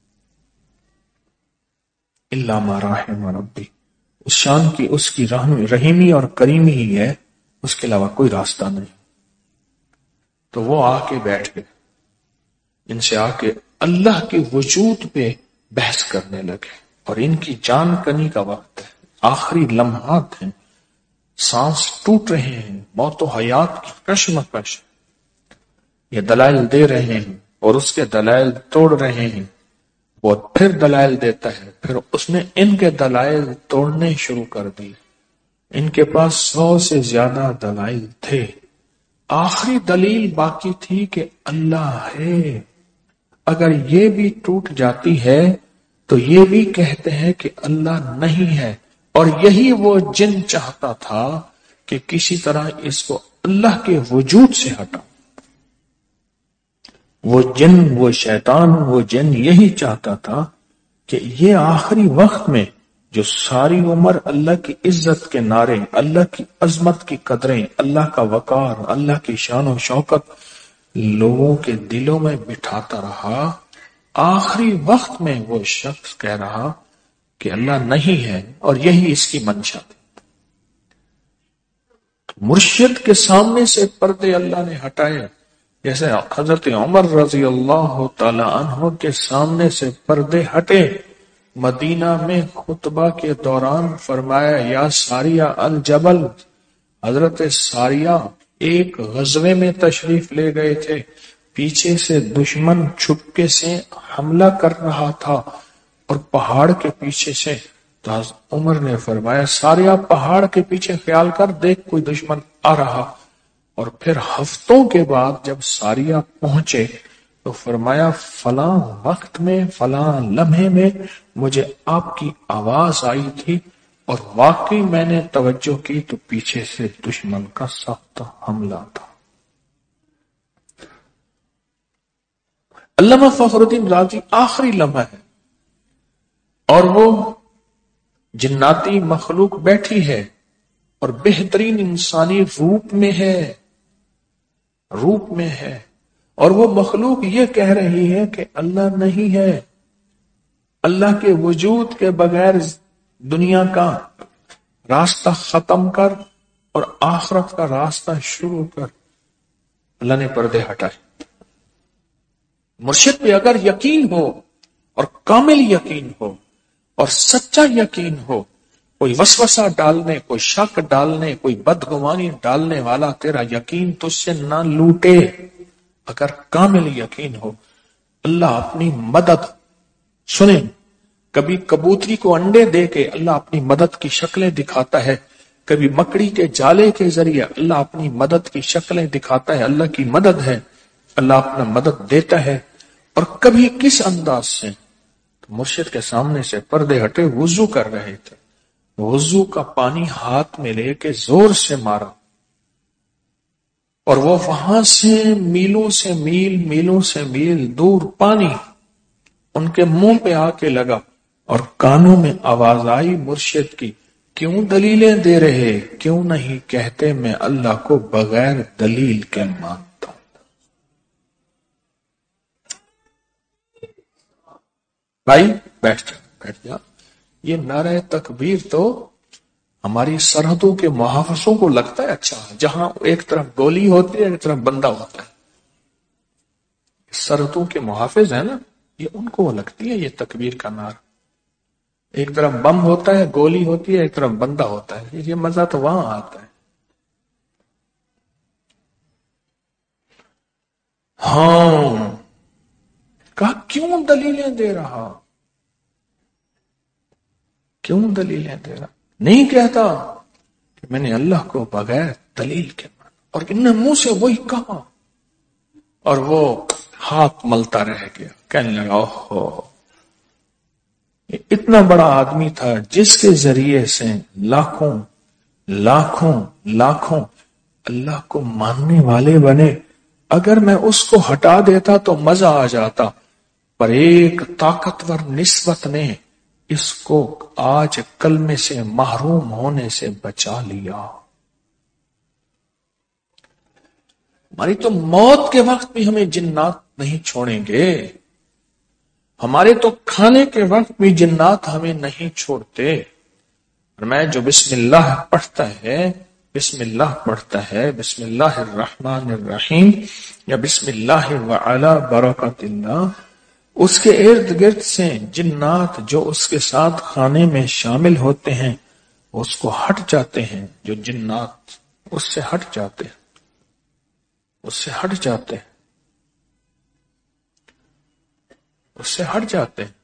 الا ما رحم ربی، اس شان کی اس کی رحیمی اور کریمی ہی ہے، اس کے علاوہ کوئی راستہ نہیں۔ تو وہ آ کے بیٹھ گئے، ان سے آ کے اللہ کے وجود پہ بحث کرنے لگے، اور ان کی جان کنی کا وقت ہے، آخری لمحات ہیں، سانس ٹوٹ رہے ہیں، موت و حیات کی کشمکش، یہ دلائل دے رہے ہیں اور اس کے دلائل توڑ رہے ہیں، وہ پھر دلائل دیتا ہے، پھر اس نے ان کے دلائل توڑنے شروع کر دی۔ ان کے پاس 100 سے زیادہ دلائل تھے، آخری دلیل باقی تھی کہ اللہ ہے، اگر یہ بھی ٹوٹ جاتی ہے تو یہ بھی کہتے ہیں کہ اللہ نہیں ہے، اور یہی وہ جن چاہتا تھا کہ کسی طرح اس کو اللہ کے وجود سے ہٹا، وہ جن، وہ شیطان، وہ جن یہی چاہتا تھا کہ یہ آخری وقت میں جو ساری عمر اللہ کی عزت کے نعرے، اللہ کی عظمت کی قدریں، اللہ کا وقار، اللہ کی شان و شوکت لوگوں کے دلوں میں بٹھاتا رہا، آخری وقت میں وہ شخص کہہ رہا کہ اللہ نہیں ہے، اور یہی اس کی منشا تھی۔ مرشد کے سامنے سے پردے اللہ نے ہٹائے، جیسے حضرت عمر رضی اللہ تعالی عنہ کے سامنے سے پردے ہٹے، مدینہ میں خطبہ کے دوران فرمایا یا ساریہ الجبل، حضرت ساریہ ایک غزوے میں تشریف لے گئے تھے، پیچھے سے دشمن چھپکے سے حملہ کر رہا تھا اور پہاڑ کے پیچھے سے، تو عمر نے فرمایا ساریہ پہاڑ کے پیچھے خیال کر، دیکھ کوئی دشمن آ رہا، اور پھر ہفتوں کے بعد جب ساریہ پہنچے تو فرمایا فلاں وقت میں فلاں لمحے میں مجھے آپ کی آواز آئی تھی، اور واقعی میں نے توجہ کی تو پیچھے سے دشمن کا سخت حملہ تھا۔ علامہ فخر الدین رازی آخری لمحہ ہے، اور وہ جناتی مخلوق بیٹھی ہے اور بہترین انسانی روپ میں ہے، روپ میں ہے، اور وہ مخلوق یہ کہہ رہی ہے کہ اللہ نہیں ہے، اللہ کے وجود کے بغیر دنیا کا راستہ ختم کر اور آخرت کا راستہ شروع کر۔ اللہ نے پردے ہٹائے۔ مرشد پہ اگر یقین ہو اور کامل یقین ہو اور سچا یقین ہو، کوئی وسوسہ ڈالنے، کوئی شک ڈالنے، کوئی بدگمانی ڈالنے والا تیرا یقین تجھ سے نہ لوٹے، اگر کامل یقین ہو، اللہ اپنی مدد، سنیں، کبھی کبوتری کو انڈے دے کے اللہ اپنی مدد کی شکلیں دکھاتا ہے، کبھی مکڑی کے جالے کے ذریعے اللہ اپنی مدد کی شکلیں دکھاتا ہے، اللہ کی مدد ہے، اللہ اپنا مدد دیتا ہے، اور کبھی کس انداز سے۔ تو مرشد کے سامنے سے پردے ہٹے، وضو کر رہے تھے، وضو کا پانی ہاتھ میں لے کے زور سے مارا، اور وہ وہاں سے میلوں سے میل، میلوں سے میل دور پانی ان کے منہ پہ آ کے لگا، اور کانوں میں آواز آئی مرشد کی، کیوں دلیلیں دے رہے، کیوں نہیں کہتے میں اللہ کو بغیر دلیل کے مانتا ہوں۔ بھائی بیٹھ جا، یہ نعرہ تکبیر تو ہماری سرحدوں کے محافظوں کو لگتا ہے اچھا، جہاں ایک طرف گولی ہوتی ہے ایک طرف بندہ ہوتا ہے، سرحدوں کے محافظ ہیں نا، یہ ان کو لگتی ہے یہ تکبیر کا نعرہ، ایک طرف بم ہوتا ہے، گولی ہوتی ہے، ایک طرف بندہ ہوتا ہے، یہ مزہ تو وہاں آتا ہے۔ ہاں، کہا کیوں دلیلیں دے رہا، کیوں دلیلیں دے رہا، نہیں کہتا کہ میں نے اللہ کو بغیر دلیل کے مانا، اور ان نے منہ سے وہی کہا، اور وہ ہاتھ ملتا رہ گیا، کہنے لگا اوہو، اتنا بڑا آدمی تھا جس کے ذریعے سے لاکھوں لاکھوں لاکھوں اللہ کو ماننے والے بنے، اگر میں اس کو ہٹا دیتا تو مزہ آ جاتا، پر ایک طاقتور نسبت نے اس کو آج کلمے سے محروم ہونے سے بچا لیا۔ ہماری تو موت کے وقت بھی ہمیں جنات نہیں چھوڑیں گے، ہمارے تو کھانے کے وقت بھی جنات ہمیں نہیں چھوڑتے۔ اور میں جو بسم اللہ پڑھتا ہے، بسم اللہ پڑھتا ہے، بسم اللہ الرحمن الرحیم یا بسم اللہ وعلی برکت اللہ، اس کے ارد گرد سے جنات جو اس کے ساتھ کھانے میں شامل ہوتے ہیں اس کو ہٹ جاتے ہیں، جو جنات اس سے ہٹ جاتے ہیں، اس سے ہٹ جاتے ہیں، اس سے ہٹ جاتے ہیں،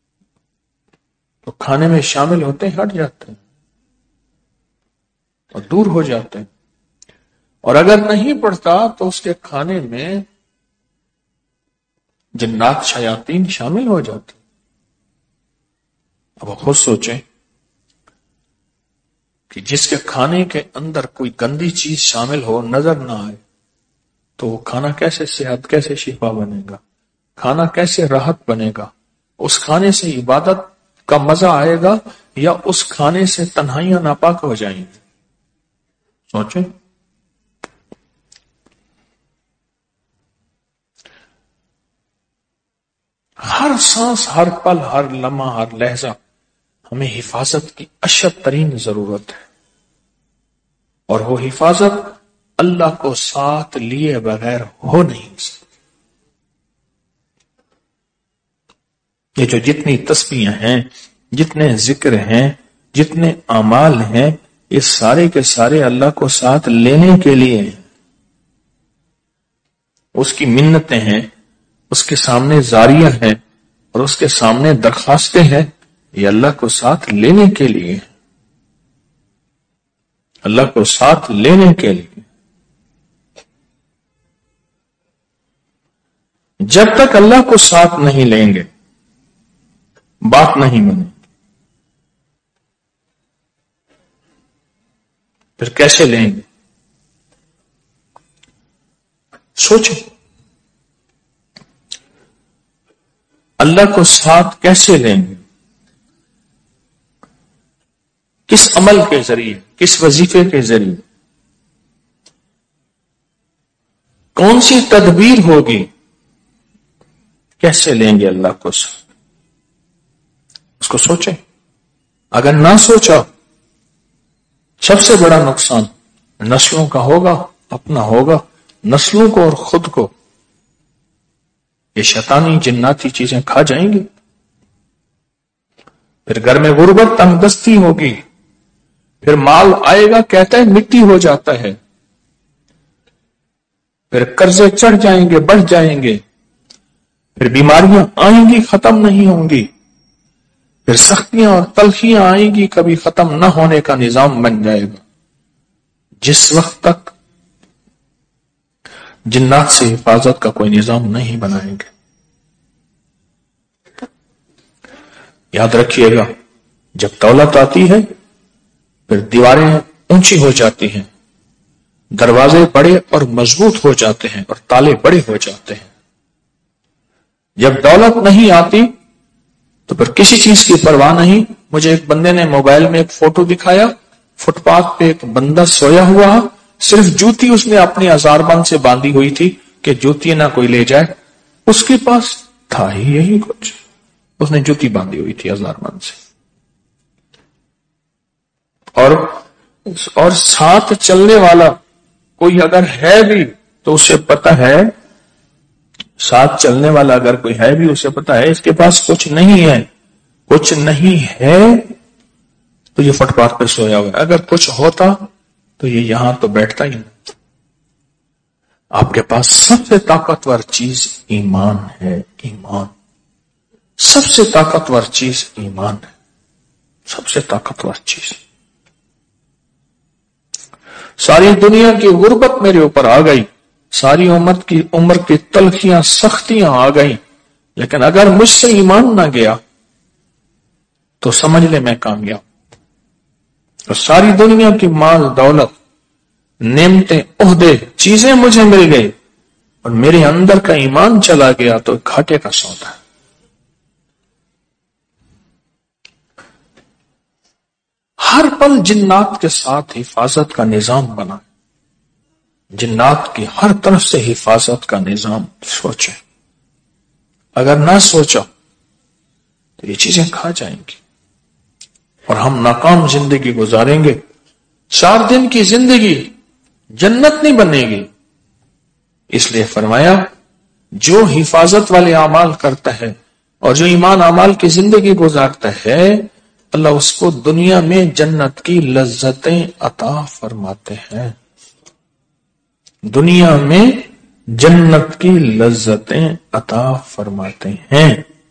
تو کھانے میں شامل ہوتے ہیں، ہٹ جاتے ہیں اور دور ہو جاتے ہیں۔ اور اگر نہیں پڑتا تو اس کے کھانے میں جنات شیاطین شامل ہو جاتے۔ اب خود سوچیں کہ جس کے کھانے کے اندر کوئی گندی چیز شامل ہو، نظر نہ آئے، تو وہ کھانا کیسے صحت، کیسے شفا بنے گا؟ کھانا کیسے راحت بنے گا؟ اس کھانے سے عبادت کا مزہ آئے گا یا اس کھانے سے تنہائیاں ناپاک ہو جائیں گی؟ سوچیں۔ ہر سانس، ہر پل، ہر لمحہ، ہر لہجہ ہمیں حفاظت کی اشد ترین ضرورت ہے، اور وہ حفاظت اللہ کو ساتھ لیے بغیر ہو نہیں سکتی۔ یہ جو جتنی تسبیحیں ہیں، جتنے ذکر ہیں، جتنے اعمال ہیں، یہ سارے کے سارے اللہ کو ساتھ لینے کے لیے ہیں۔ اس کی منتیں ہیں، اس کے سامنے زاریہ ہیں، اور اس کے سامنے درخواستیں ہیں، یہ اللہ کو ساتھ لینے کے لیے ہیں، اللہ کو ساتھ لینے کے لیے۔ جب تک اللہ کو ساتھ نہیں لیں گے بات نہیں بنے، پھر کیسے لیں گے؟ سوچیں، اللہ کو ساتھ کیسے لیں گے؟ کس عمل کے ذریعے، کس وظیفے کے ذریعے، کون سی تدبیر ہوگی؟ کیسے لیں گے اللہ کو ساتھ؟ اس کو سوچیں۔ اگر نہ سوچا، سب سے بڑا نقصان نسلوں کا ہوگا، اپنا ہوگا، نسلوں کو اور خود کو یہ شیطانی جناتی چیزیں کھا جائیں گی۔ پھر گھر میں غربت، تنگ دستی ہوگی، پھر مال آئے گا کہتا ہے مٹی ہو جاتا ہے، پھر قرضے چڑھ جائیں گے، بڑھ جائیں گے، پھر بیماریاں آئیں گی، ختم نہیں ہوں گی، پھر سختیاں اور تلخیاں آئیں گی، کبھی ختم نہ ہونے کا نظام بن جائے گا، جس وقت تک جنات سے حفاظت کا کوئی نظام نہیں بنائیں گے۔ یاد رکھیے گا، جب دولت آتی ہے پھر دیواریں اونچی ہو جاتی ہیں، دروازے بڑے اور مضبوط ہو جاتے ہیں، اور تالے بڑے ہو جاتے ہیں۔ جب دولت نہیں آتی تو پھر کسی چیز کی پرواہ نہیں۔ مجھے ایک بندے نے موبائل میں ایک فوٹو دکھایا، فٹ پاتھ پہ ایک بندہ سویا ہوا، صرف جوتی اس نے اپنی ہزار بند سے باندھی ہوئی تھی کہ جوتی نہ کوئی لے جائے، اس کے پاس تھا ہی یہی کچھ، اس نے جوتی باندھی ہوئی تھی ہزار بند سے، اور ساتھ چلنے والا کوئی اگر ہے بھی تو اسے پتا ہے، ساتھ چلنے والا اگر کوئی ہے بھی اسے پتا ہے اس کے پاس کچھ نہیں ہے، کچھ نہیں ہے تو یہ فٹ پاتھ پہ سویا ہوا ہے، اگر کچھ ہوتا تو یہ یہاں تو بیٹھتا ہی نہیں۔ آپ کے پاس سب سے طاقتور چیز ایمان ہے، ایمان، سب سے طاقتور چیز ایمان ہے، سب سے طاقتور چیز۔ ساری دنیا کی غربت میرے اوپر آ گئی، ساری عمر کی تلخیاں، سختیاں آ گئیں، لیکن اگر مجھ سے ایمان نہ گیا تو سمجھ لے میں کامیاب۔ اور ساری دنیا کی مال دولت، نعمتیں، عہدے، چیزیں مجھے مل گئی اور میرے اندر کا ایمان چلا گیا تو گھاٹے کا سودا ہے۔ ہر پل جنات کے ساتھ حفاظت کا نظام بنا، جنات کی ہر طرف سے حفاظت کا نظام سوچیں. اگر نہ سوچا تو یہ چیزیں کھا جائیں گی اور ہم ناکام زندگی گزاریں گے. 4 دن کی زندگی جنت نہیں بنے گی. اس لیے فرمایا جو حفاظت والے اعمال کرتا ہے اور جو ایمان اعمال کی زندگی گزارتا ہے اللہ اس کو دنیا میں جنت کی لذتیں عطا فرماتے ہیں. دنیا میں جنت کی لذتیں عطا فرماتے ہیں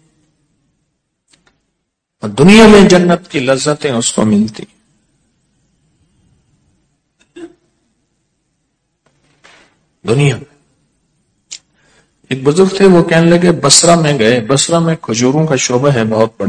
اور دنیا میں جنت کی لذتیں اس کو ملتی. دنیا میں ایک بزرگ تھے، وہ کہنے لگے بصرہ میں گئے. بصرہ میں کھجوروں کا شعبہ ہے بہت بڑا.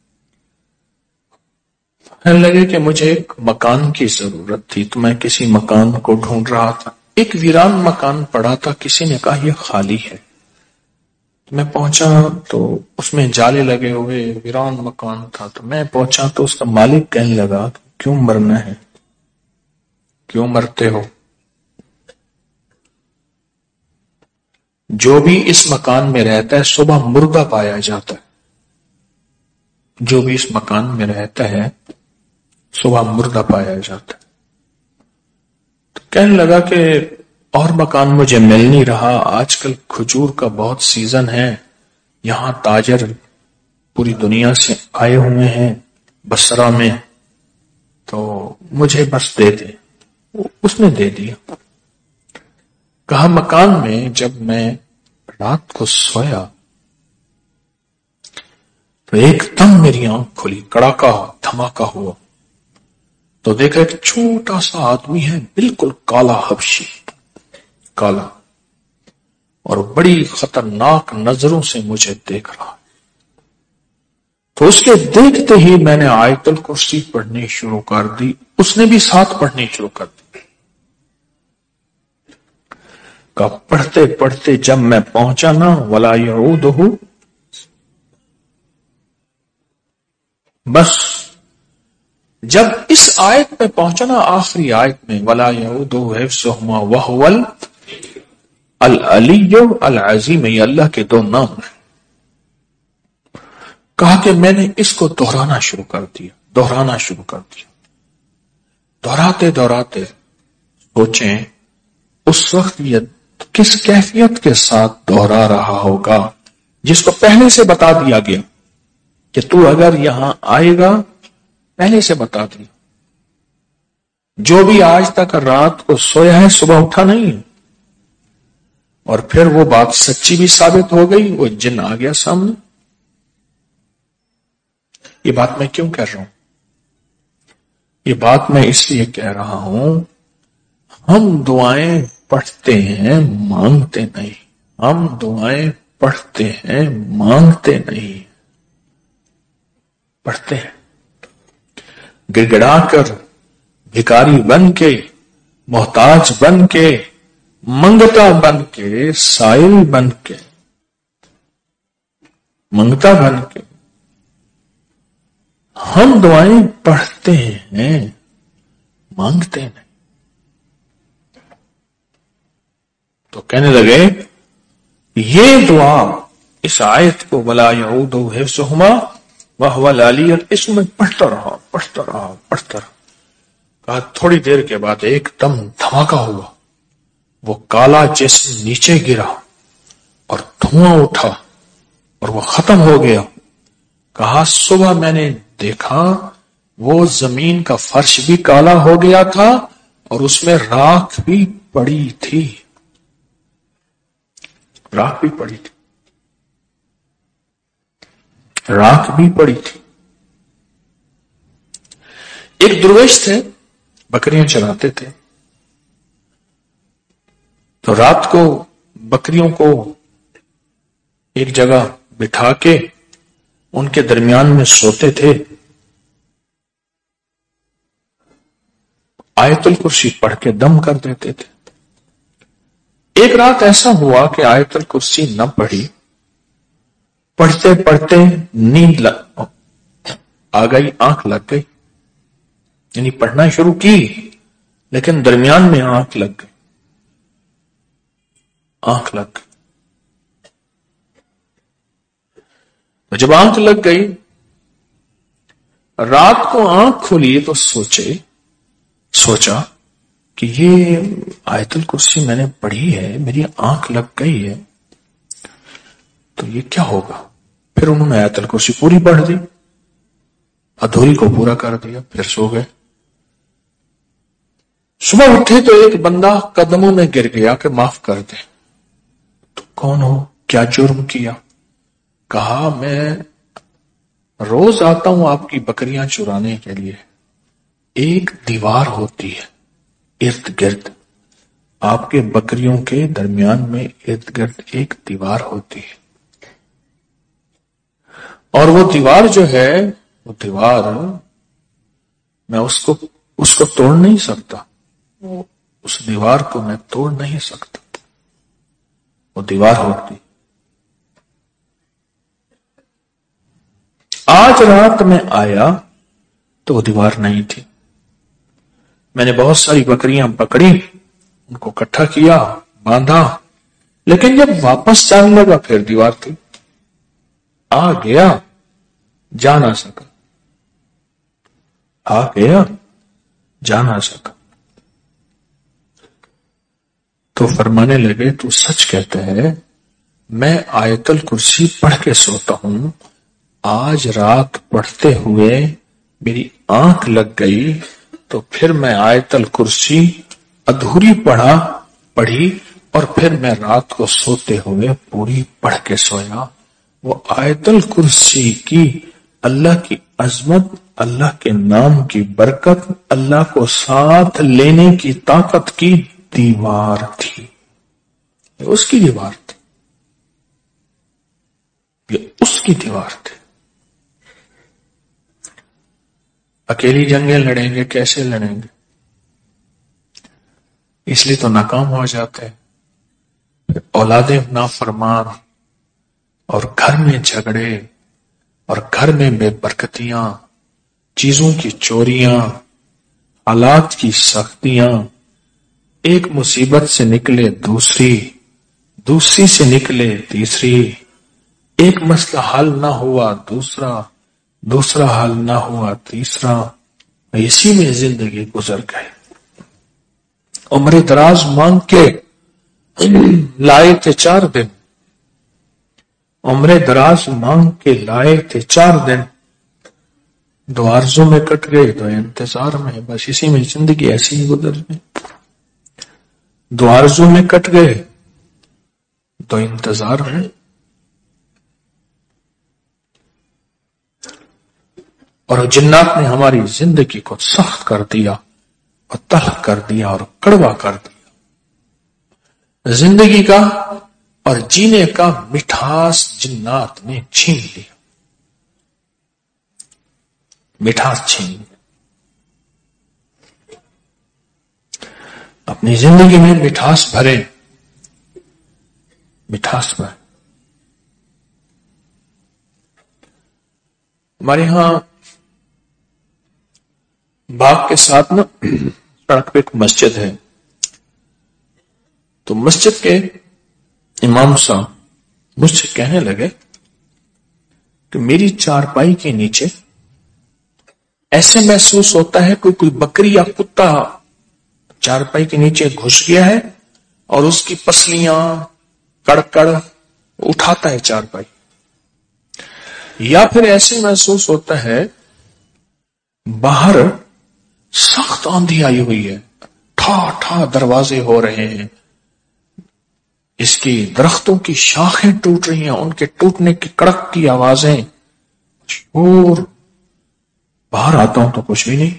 کہنے لگے کہ مجھے ایک مکان کی ضرورت تھی تو میں کسی مکان کو ڈھونڈ رہا تھا. ایک ویران مکان پڑا تھا، کسی نے کہا یہ خالی ہے. میں پہنچا تو اس میں جالے لگے ہوئے ویران مکان تھا. تو میں پہنچا تو اس کا مالک کہنے لگا کیوں مرنا ہے، کیوں مرتے ہو؟ جو بھی اس مکان میں رہتا ہے صبح مردہ پایا جاتا ہے. جو بھی اس مکان میں رہتا ہے صبح مردہ پایا جاتا ہے. تو کہنے لگا کہ اور مکان مجھے مل نہیں رہا. آج کل کھجور کا بہت سیزن ہے، یہاں تاجر پوری دنیا سے آئے ہوئے ہیں بصرہ میں، تو مجھے بس دے دے. اس نے دے دیا. کہا مکان میں جب میں رات کو سویا تو ایک دم میری آنکھ کھلی، کڑاکا دھماکہ ہوا تو دیکھا ایک چھوٹا سا آدمی ہے بالکل کالا حبشی، کالا، اور بڑی خطرناک نظروں سے مجھے دیکھ رہا. تو اس کے دیکھتے ہی میں نے آیت الکرسی پڑھنی شروع کر دی. اس نے بھی ساتھ پڑھنی شروع کر دی. پڑھتے پڑھتے جب میں پہنچا نا ولا یعودہ، بس جب اس آیت پہ پہنچا نا آخری آیت میں ولا یعودہ حفظہما وہو العلی العظیم، یہ اللہ کے 2 نام ہیں. کہا کہ میں نے اس کو دہرانا شروع کر دیا. دہراتے دہراتے سوچیں اس وقت یہ کس کیفیت کے ساتھ دوہرا رہا ہوگا جس کو پہلے سے بتا دیا گیا کہ تو اگر یہاں آئے گا، پہلے سے بتا دیا. جو بھی آج تک رات کو سویا ہے صبح اٹھا نہیں ہے، اور پھر وہ بات سچی بھی ثابت ہو گئی، وہ جن آ گیا سامنے. یہ بات میں کیوں کہہ رہا ہوں؟ یہ بات میں اس لیے کہہ رہا ہوں ہم دعائیں پڑھتے ہیں مانگتے نہیں. ہم دعائیں پڑھتے ہیں مانگتے نہیں. پڑھتے ہیں گڑ گڑا کر، بھکاری بن کے، محتاج بن کے، منگتا بن کے، سائل بن کے، منگتا بن کے ہم دعائیں پڑھتے ہیں مانگتے نہیں. تو کہنے لگے یہ دعا اس آیت کو ولا یعودہ حفظہما وہو العلی، اس میں پڑھتا رہا. کہا تھوڑی دیر کے بعد ایک دم دھماکہ ہوا، وہ کالا جسم نیچے گرا اور دھواں اٹھا اور وہ ختم ہو گیا. کہا صبح میں نے دیکھا وہ زمین کا فرش بھی کالا ہو گیا تھا اور اس میں راکھ بھی پڑی تھی. راکھ بھی پڑی تھی. ایک درویش تھے، بکریاں چراتے تھے. تو رات کو بکریوں کو ایک جگہ بٹھا کے ان کے درمیان میں سوتے تھے. آیت الکرسی پڑھ کے دم کر دیتے تھے. ایک رات ایسا ہوا کہ آیت الکرسی نہ پڑھی، پڑھتے پڑھتے نیند آ گئی، آنکھ لگ گئی. یعنی پڑھنا شروع کی لیکن درمیان میں آنکھ لگ گئی. آنکھ لگ گئی. تو جب آنکھ لگ گئی، رات کو آنکھ کھولی تو سوچا کہ یہ آیت الکرسی میں نے پڑھی ہے، میری آنکھ لگ گئی ہے، تو یہ کیا ہوگا؟ پھر انہوں نے آیت الکرسی پوری پڑھ دی، ادھوری کو پورا کر دیا، پھر سو گئے. صبح اٹھے تو ایک بندہ قدموں میں گر گیا کہ معاف کر دے. تو کون ہو؟ کیا جرم کیا؟ کہا میں روز آتا ہوں آپ کی بکریاں چرانے کے لیے. ایک دیوار ہوتی ہے ارد گرد، آپ کے بکریوں کے درمیان میں ارد گرد ایک دیوار ہوتی ہے، اور وہ دیوار جو ہے، وہ دیوار میں اس کو توڑ نہیں سکتا، اس دیوار کو میں توڑ نہیں سکتا، وہ دیوار ہوتی. آج رات میں آیا تو وہ دیوار نہیں تھی. میں نے بہت ساری بکریاں پکڑی، ان کو اکٹھا کیا، باندھا، لیکن جب واپس جانے لگا پھر دیوار تھی. آ گیا، جا نہ سکا، آ گیا، جا نہ سکا. تو فرمانے لگے تو سچ کہتا ہے، میں آیت الکرسی پڑھ کے سوتا ہوں، آج رات پڑھتے ہوئے میری آنکھ لگ گئی، تو پھر میں آیت الکرسی ادھوری پڑھی، اور پھر میں رات کو سوتے ہوئے پوری پڑھ کے سویا. وہ آیت الکرسی کی اللہ کی عظمت، اللہ کے نام کی برکت، اللہ کو ساتھ لینے کی طاقت کی دیوار تھی. یہ اس کی دیوار تھی، یہ اس کی دیوار تھی. اکیلی جنگیں لڑیں گے، کیسے لڑیں گے؟ اس لیے تو ناکام ہو جاتے ہیں. پھر اولادیں نافرمان، اور گھر میں جھگڑے، اور گھر میں بے برکتیاں، چیزوں کی چوریاں، حالات کی سختیاں، ایک مصیبت سے نکلے دوسری سے نکلے تیسری، ایک مسئلہ حل نہ ہوا دوسرا حل نہ ہوا تیسرا. اسی میں زندگی گزر گئی. عمر دراز مانگ کے لائے تھے 4 دن، عمر دراز مانگ کے لائے تھے 4 دن، 2 آرزوں میں کٹ گئے، 2 انتظار میں. بس اسی میں زندگی ایسی ہی گزر گئی. 2 آرزوں میں کٹ گئے، 2 انتظار میں. اور جنات نے ہماری زندگی کو سخت کر دیا اور تلخ کر دیا اور کڑوا کر دیا. زندگی کا اور جینے کا مٹھاس جنات نے چھین لیا، مٹھاس چھین لیا. اپنی زندگی میں مٹھاس بھرے، مٹھاس بھرے. ہمارے ہاں باغ کے ساتھ نا سڑک پہ ایک مسجد ہے، تو مسجد کے امام صاحب مجھ سے کہنے لگے کہ میری چارپائی کے نیچے ایسے محسوس ہوتا ہے کوئی بکری یا کتا چارپائی کے نیچے گھس گیا ہے اور اس کی پسلیاں کڑ اٹھاتا ہے چارپائی، یا پھر ایسے محسوس ہوتا ہے باہر سخت آندھی آئی ہوئی ہے، ٹھا دروازے ہو رہے ہیں، اس کی درختوں کی شاخیں ٹوٹ رہی ہیں، ان کے ٹوٹنے کی کڑک کی آوازیں، شور. باہر آتا ہوں تو کچھ بھی نہیں.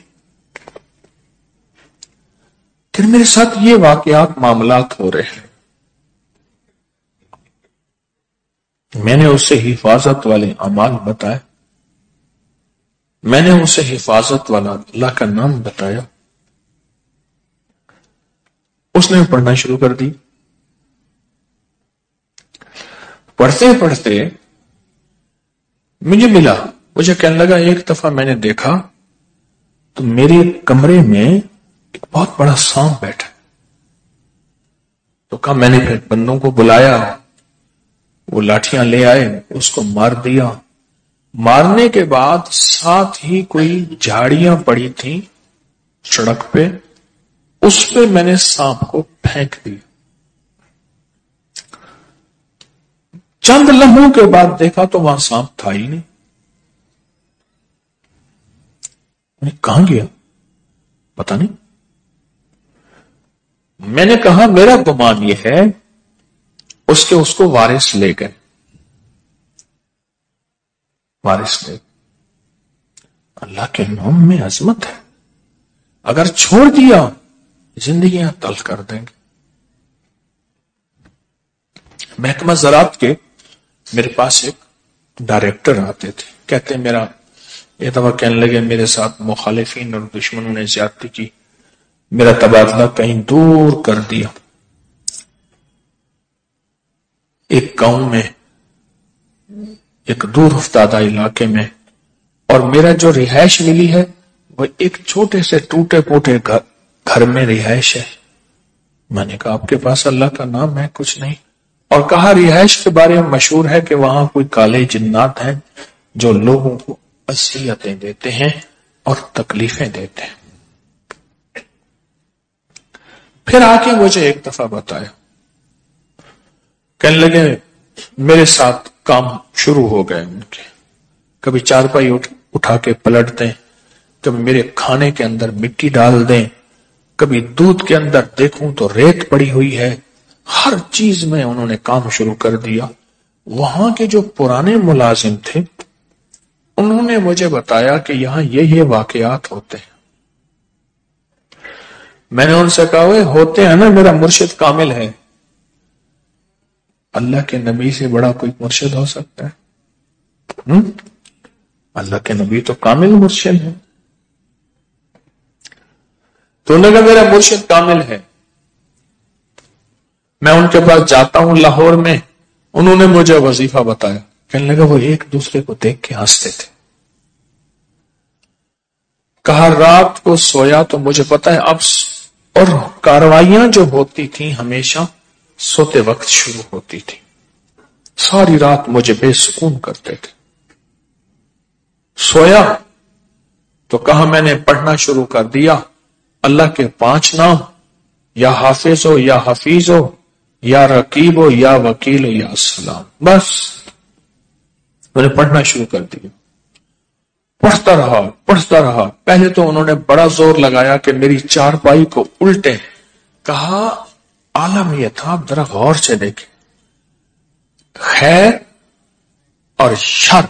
پھر میرے ساتھ یہ واقعات معاملات ہو رہے ہیں. میں نے اسے حفاظت والے اعمال بتائے، میں نے اسے حفاظت والا اللہ کا نام بتایا. اس نے پڑھنا شروع کر دی. پڑھتے پڑھتے مجھے کہنے لگا، ایک دفعہ میں نے دیکھا تو میرے کمرے میں ایک بہت بڑا سانپ بیٹھا. تو کہا میں نے پھر بندوں کو بلایا، وہ لاٹھیاں لے آئے، اس کو مار دیا۔ مارنے کے بعد ساتھ ہی کوئی جھاڑیاں پڑی تھیں سڑک پہ، اس پہ میں نے سانپ کو پھینک دیا۔ چند لمحوں کے بعد دیکھا تو وہاں سانپ تھا ہی نہیں۔ کہاں گیا پتہ نہیں۔ میں نے کہا میرا گمان یہ ہے اس کو وارث لے گئے، وارث لے گئے۔ اللہ کے نام میں عظمت ہے، اگر چھوڑ دیا زندگیاں تلخ کر دیں گے۔ محکمہ زراعت کے میرے پاس ایک ڈائریکٹر آتے تھے، کہتے میرا یہ دفعہ کہنے لگے میرے ساتھ مخالفین اور دشمنوں نے زیادتی کی، میرا تبادلہ کہیں دور کر دیا، ایک گاؤں میں، ایک دور افتادہ علاقے میں، اور میرا جو رہائش ملی ہے وہ ایک چھوٹے سے ٹوٹے پوٹے گھر میں رہائش ہے۔ میں نے کہا آپ کے پاس اللہ کا نام ہے؟ کچھ نہیں۔ اور کہا رہائش کے بارے میں مشہور ہے کہ وہاں کوئی کالے جنات ہیں جو لوگوں کو اذیتیں دیتے ہیں اور تکلیفیں دیتے ہیں۔ پھر آ کے مجھے ایک دفعہ بتایا، کہنے لگے میرے ساتھ کام شروع ہو گئے ان کے، کبھی چارپائی اٹھا کے پلٹ دیں، کبھی میرے کھانے کے اندر مٹی ڈال دیں، کبھی دودھ کے اندر دیکھوں تو ریت پڑی ہوئی ہے، ہر چیز میں انہوں نے کام شروع کر دیا۔ وہاں کے جو پرانے ملازم تھے انہوں نے مجھے بتایا کہ یہاں یہ واقعات ہوتے ہیں۔ میں نے ان سے کہا وہ ہوتے ہیں نا، میرا مرشد کامل ہے۔ اللہ کے نبی سے بڑا کوئی مرشد ہو سکتا ہے؟ اللہ کے نبی تو کامل مرشد ہے۔ تو انہوں نے کہا میرا مرشد کامل ہے، میں ان کے پاس جاتا ہوں لاہور میں، انہوں نے مجھے وظیفہ بتایا۔ کہنے لگا وہ ایک دوسرے کو دیکھ کے ہنستے تھے۔ کہا رات کو سویا تو مجھے پتا ہے اب، اور کاروائیاں جو ہوتی تھیں ہمیشہ سوتے وقت شروع ہوتی تھی، ساری رات مجھے بے سکون کرتے تھے۔ سویا تو کہا میں نے پڑھنا شروع کر دیا اللہ کے 5 نام، یا حافظ ہو یا حفیظ ہو یا رقیب ہو یا وکیل ہو یا السلام، بس میں نے پڑھنا شروع کر دیا۔ پڑھتا رہا۔ پہلے تو انہوں نے بڑا زور لگایا کہ میری چارپائی کو الٹے، کہا عالم یہ تھا، آپ ذرا غور سے دیکھیں، خیر اور شر،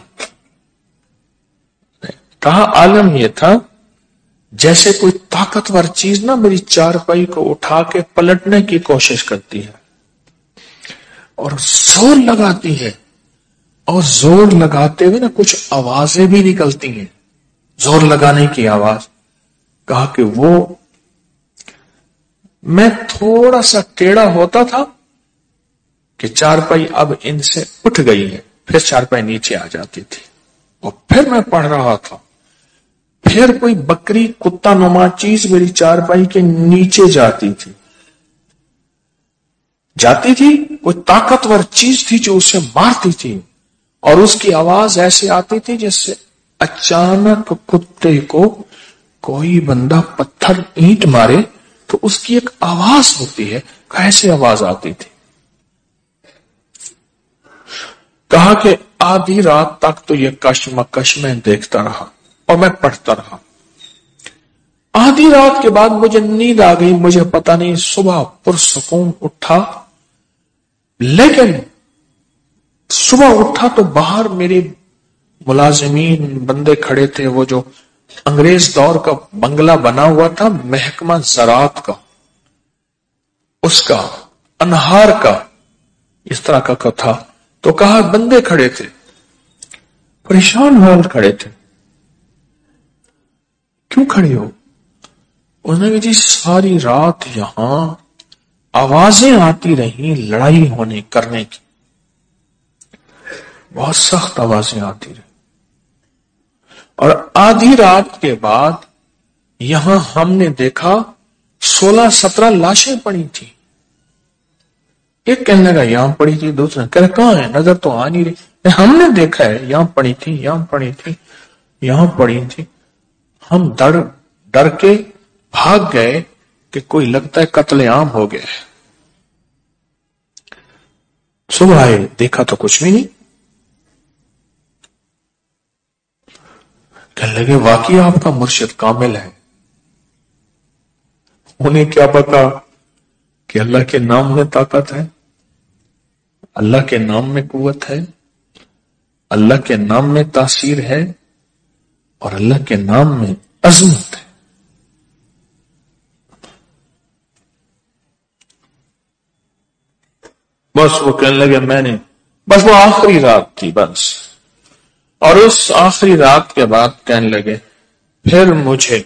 کہا عالم یہ تھا جیسے کوئی طاقتور چیز نہ میری چارپائی کو اٹھا کے پلٹنے کی کوشش کرتی ہے اور زور لگاتی ہے، اور زور لگاتے ہوئے نا کچھ آوازیں بھی نکلتی ہیں، زور لگانے کی آواز۔ کہا کہ وہ میں تھوڑا سا ٹیڑھا ہوتا تھا کہ چارپائی اب ان سے اٹھ گئی ہے، پھر چارپائی نیچے آ جاتی تھی، اور پھر میں پڑھ رہا تھا، پھر کوئی بکری کتا نما چیز میری چارپائی کے نیچے جاتی تھی، کوئی طاقتور چیز تھی جو اسے مارتی تھی، اور اس کی آواز ایسے آتی تھی جس سے اچانک کتے کو کوئی بندہ پتھر اینٹ مارے تو اس کی ایک آواز ہوتی ہے، کیسے آواز آتی تھی۔ کہا کہ آدھی رات تک تو یہ کشمکش میں دیکھتا رہا اور میں پڑھتا رہا۔ آدھی رات کے بعد مجھے نیند آ گئی، مجھے پتا نہیں، صبح پرسکون اٹھا، لیکن صبح اٹھا تو باہر میرے ملازمین بندے کھڑے تھے، وہ جو انگریز دور کا بنگلہ بنا ہوا تھا محکمہ زراعت کا، اس کا انہار کا اس طرح کا تھا، تو کہا بندے کھڑے تھے، پریشان حال کھڑے تھے۔ کیوں کھڑے ہو؟ انہوں نے کہا جی ساری رات یہاں آوازیں آتی رہیں لڑائی ہونے کرنے کی، بہت سخت آوازیں آتی رہی، اور آدھی رات کے بعد یہاں ہم نے دیکھا 16-17 لاشیں پڑی تھی، ایک کہنے لگا یہاں پڑی تھی، دوسرا کہہ رہا کہاں ہے، نظر تو آ نہیں رہی، ہم نے دیکھا ہے یہاں پڑی تھی، یہاں پڑی تھی، یہاں پڑی تھی۔ ہم ڈر کے بھاگ گئے کہ کوئی لگتا ہے قتل عام ہو گیا ہے۔ صبح آئے دیکھا تو کچھ بھی نہیں۔ کہنے لگے واقعی آپ کا مرشد کامل ہے۔ انہیں کیا پتا کہ اللہ کے نام میں طاقت ہے، اللہ کے نام میں قوت ہے، اللہ کے نام میں تاثیر ہے، اور اللہ کے نام میں عظمت ہے۔ بس وہ کہنے لگے میں نے، بس وہ آخری رات تھی بس، اور اس آخری رات کے بعد کہنے لگے پھر مجھے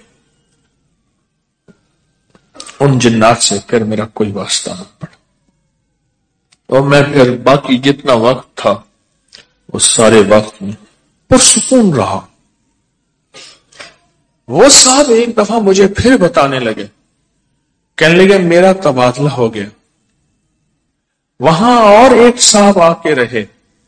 ان جنات سے پھر میرا کوئی واسطہ نہ پڑا، اور میں پھر باقی جتنا وقت تھا اس سارے وقت میں پرسکون رہا۔ وہ صاحب ایک دفعہ مجھے پھر بتانے لگے، کہنے لگے میرا تبادلہ ہو گیا، وہاں اور ایک صاحب آ کے رہے،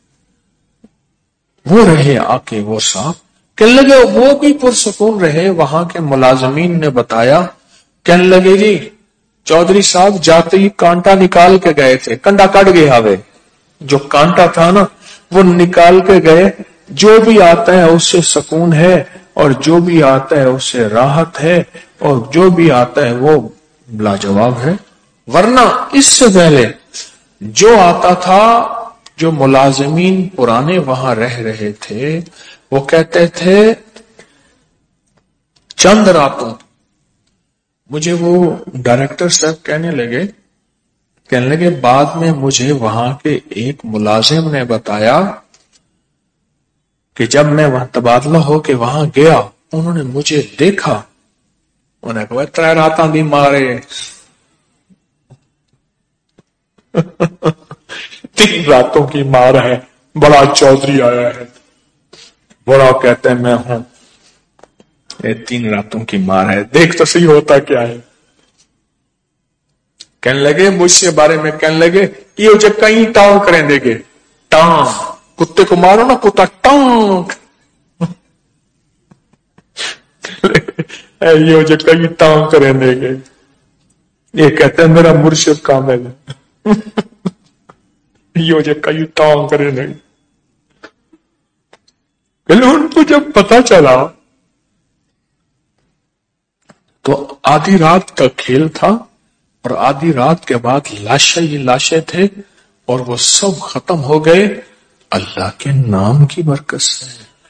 وہ رہے آ کے وہ صاحب، کہنے لگے وہ بھی پرسکون رہے۔ وہاں کے ملازمین نے بتایا، کہنے لگے جی چودھری صاحب جاتے ہی کانٹا نکال کے گئے تھے، کنڈا کٹ گیا ہوئے، جو کانٹا تھا نا وہ نکال کے گئے، جو بھی آتا ہے اس سے سکون ہے، اور جو بھی آتا ہے اس سے راحت ہے، اور جو بھی آتا ہے وہ لاجواب ہے۔ ورنہ اس سے پہلے جو آتا تھا، جو ملازمین پرانے وہاں رہ رہے تھے، وہ کہتے تھے چند راتوں، مجھے وہ ڈائریکٹر صاحب کہنے لگے بعد میں مجھے وہاں کے ایک ملازم نے بتایا کہ جب میں وہاں تبادلہ ہو کے وہاں گیا، انہوں نے مجھے دیکھا، انہوں نے کہا 3 راتاں دی مارے 3 راتوں کی مار ہے، بڑا چودھری آیا ہے، بڑا کہتے ہیں میں ہوں، یہ 3 راتوں کی مار ہے، دیکھ تو صحیح ہوتا کیا ہے۔ کہنے لگے مجھ سے بارے میں کہنے لگے یہ جو کئی ٹانگ کریں دے گے، ٹانگ، کتے کو مارو نا کتا ٹانگ، یہ جو کئی ٹانگ کریں دے گے، یہ کہتے ہیں میرا مرشد کامل ہے، یہ جو کئی ٹانگ کریں دے گے۔ ان کو جب پتا چلا تو آدھی رات کا کھیل تھا، اور آدھی رات کے بعد لاشیں تھے، اور وہ سب ختم ہو گئے اللہ کے نام کی برکت سے،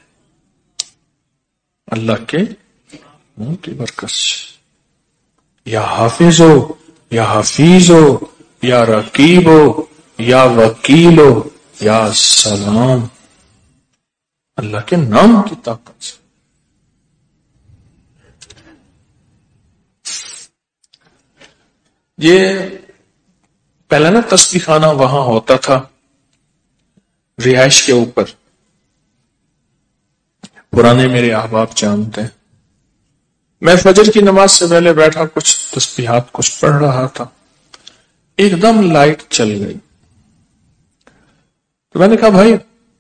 اللہ کے نام کی برکت سے۔ یا حافظ ہو، یا حفیظ ہو، یا رقیب ہو، یا وکیل ہو، یا سلام، اللہ کے نام کی طاقت سے۔ یہ پہلا نا تسبیح خانہ وہاں ہوتا تھا رہائش کے اوپر، پرانے میرے احباب جانتے ہیں۔ میں فجر کی نماز سے پہلے بیٹھا کچھ تسبیحات کچھ پڑھ رہا تھا، ایک دم لائٹ چل گئی، تو میں نے کہا بھائی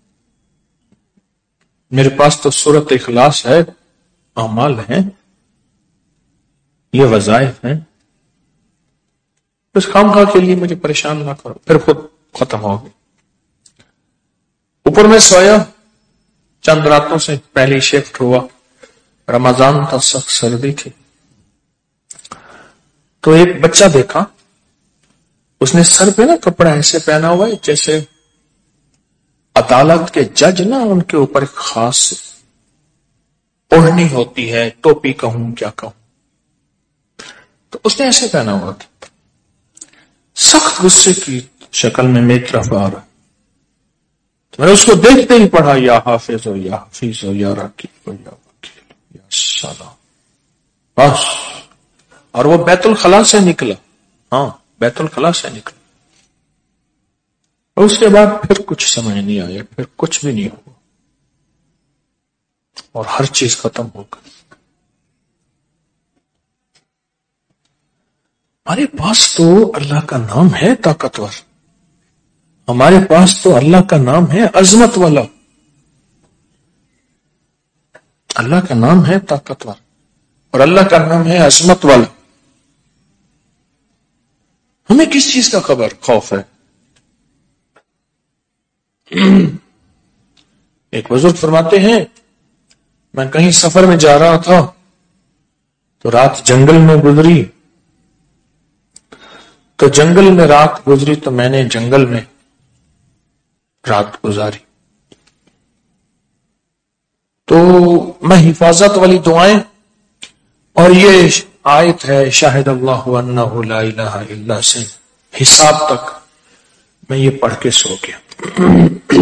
میرے پاس تو سورۃ اخلاص ہے، اعمال ہیں، یہ وظائف ہیں، اس خامخواہ کے لیے مجھے پریشان نہ کرو، پھر خود ختم ہو گئی۔ اوپر میں سویا، چند راتوں سے پہلی شفٹ ہوا، رمضان تھا، سخت سردی تھی، تو ایک بچہ دیکھا، اس نے سر پہ نا کپڑا ایسے پہنا ہوا ہے جیسے عدالت کے جج نا ان کے اوپر ایک خاص اوڑھنی ہوتی ہے، ٹوپی کہوں کیا کہوں، تو اس نے ایسے پہنا ہوا تھا، سخت غصے کی شکل میں میری طرف آ رہا، میں نے اس کو دیکھتے ہی پڑھا یا حافظ ہو، یا حفیظ ہو، یا رقیب ہو، یا وکیل ہو، یا سلام، بس۔ اور وہ بیت الخلا سے نکلا، ہاں بیت الخلا سے نکلا، اور اس کے بعد پھر کچھ سمجھ نہیں آیا، پھر کچھ بھی نہیں ہوا، اور ہر چیز ختم ہو گئی۔ ہمارے پاس تو اللہ کا نام ہے طاقتور، ہمارے پاس تو اللہ کا نام ہے عظمت والا، اللہ کا نام ہے طاقتور، اور اللہ کا نام ہے عظمت والا. ہمیں کس چیز کا خوف ہے؟ ایک بزرگ فرماتے ہیں میں کہیں سفر میں جا رہا تھا تو رات جنگل میں گزری، تو جنگل میں رات گزری تو میں نے جنگل میں رات گزاری. تو میں حفاظت والی دعائیں اور یہ آیت ہے شاہد اللہ انہ لا الہ الا سے حساب تک میں یہ پڑھ کے سو گیا.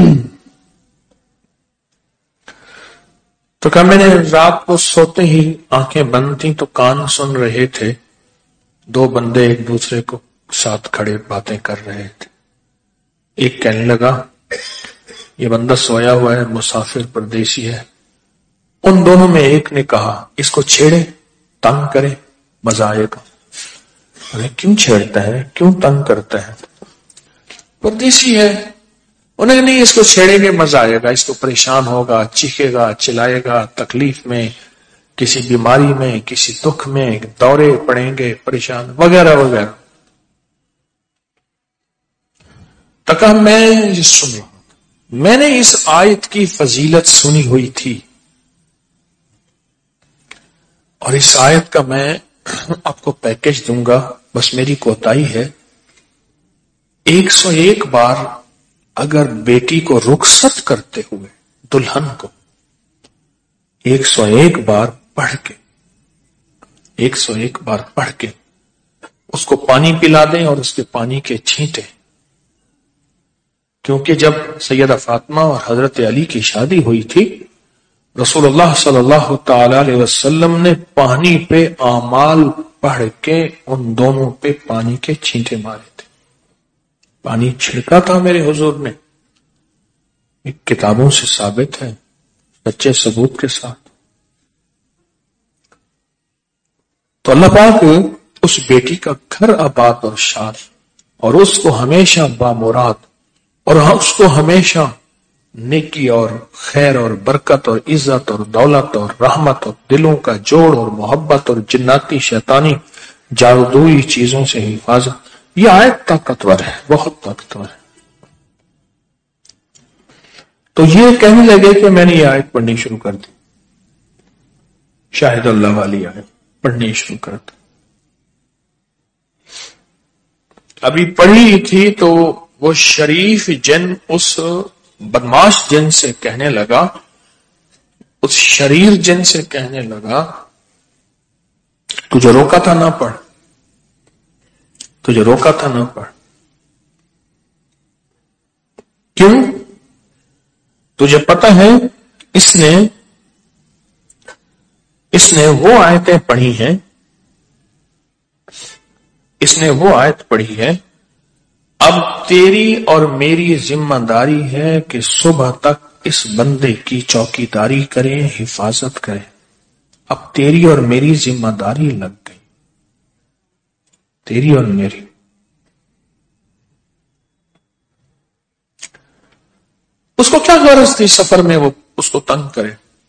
تو کیا میں نے رات کو سوتے ہی آنکھیں بند تھیں تو کان سن رہے تھے، دو بندے ایک دوسرے کو ساتھ کھڑے باتیں کر رہے تھے. ایک کہنے لگا یہ بندہ سویا ہوا ہے، مسافر پردیسی ہے. ان دونوں میں ایک نے کہا اس کو چھیڑے، تنگ کرے، مزہ آئے گا. ارے کیوں چھیڑتا ہے، کیوں تنگ کرتا ہے، پردیسی ہے. انہیں نہیں اس کو چھیڑیں گے مزہ آئے گا، اس کو پریشان ہوگا، چیخے گا، چلائے گا، تکلیف میں، کسی بیماری میں، کسی دکھ میں دورے پڑیں گے، پریشان وغیرہ وغیرہ. تکا میں یہ سن رہا، میں نے اس آیت کی فضیلت سنی ہوئی تھی، اور اس آیت کا میں آپ کو پیکج دوں گا، بس میری کوتاہی ہے. 101 بار اگر بیٹی کو رخصت کرتے ہوئے دلہن کو 101 بار پڑھ کے 101 بار پڑھ کے اس کو پانی پلا دیں اور اس کے پانی کے چھینٹیں، کیونکہ جب سیدہ فاطمہ اور حضرت علی کی شادی ہوئی تھی رسول اللہ صلی اللہ تعالی علیہ وسلم نے پانی پہ اعمال پڑھ کے ان دونوں پہ پانی کے چھینٹے مارے تھے. پانی چھڑکا تھا میرے حضور نے، ایک کتابوں سے ثابت ہے، سچے ثبوت کے ساتھ. تو اللہ پاک اس بیٹی کا گھر آباد اور شاد، اور اس کو ہمیشہ بامراد، اور اس کو ہمیشہ نیکی اور خیر اور برکت اور عزت اور دولت اور رحمت اور دلوں کا جوڑ اور محبت اور جناتی شیطانی جادوئی چیزوں سے حفاظت. یہ آیت طاقتور ہے، بہت طاقتور ہے. تو یہ کہنے لگے کہ میں نے یہ آیت پڑھنی شروع کر دی، شاہد اللہ والی آیت پڑھنی شروع کر دی. ابھی پڑھی تھی تو وہ شریف جن اس بدماش جن سے کہنے لگا، اس شریر جن سے کہنے لگا تجھے روکا تھا نہ پڑھ، تجھے روکا تھا نہ پڑھ. کیوں؟ تجھے پتا ہے اس نے وہ آیتیں پڑھی ہیں، اس نے وہ آیت پڑھی ہے. اب تیری اور میری ذمہ داری ہے کہ صبح تک اس بندے کی چوکی داری کریں، حفاظت کریں. اب تیری اور میری ذمہ داری لگ گئی، تیری اور میری. اس کو کیا غرض تھی سفر میں وہ اس کو تنگ کرے؟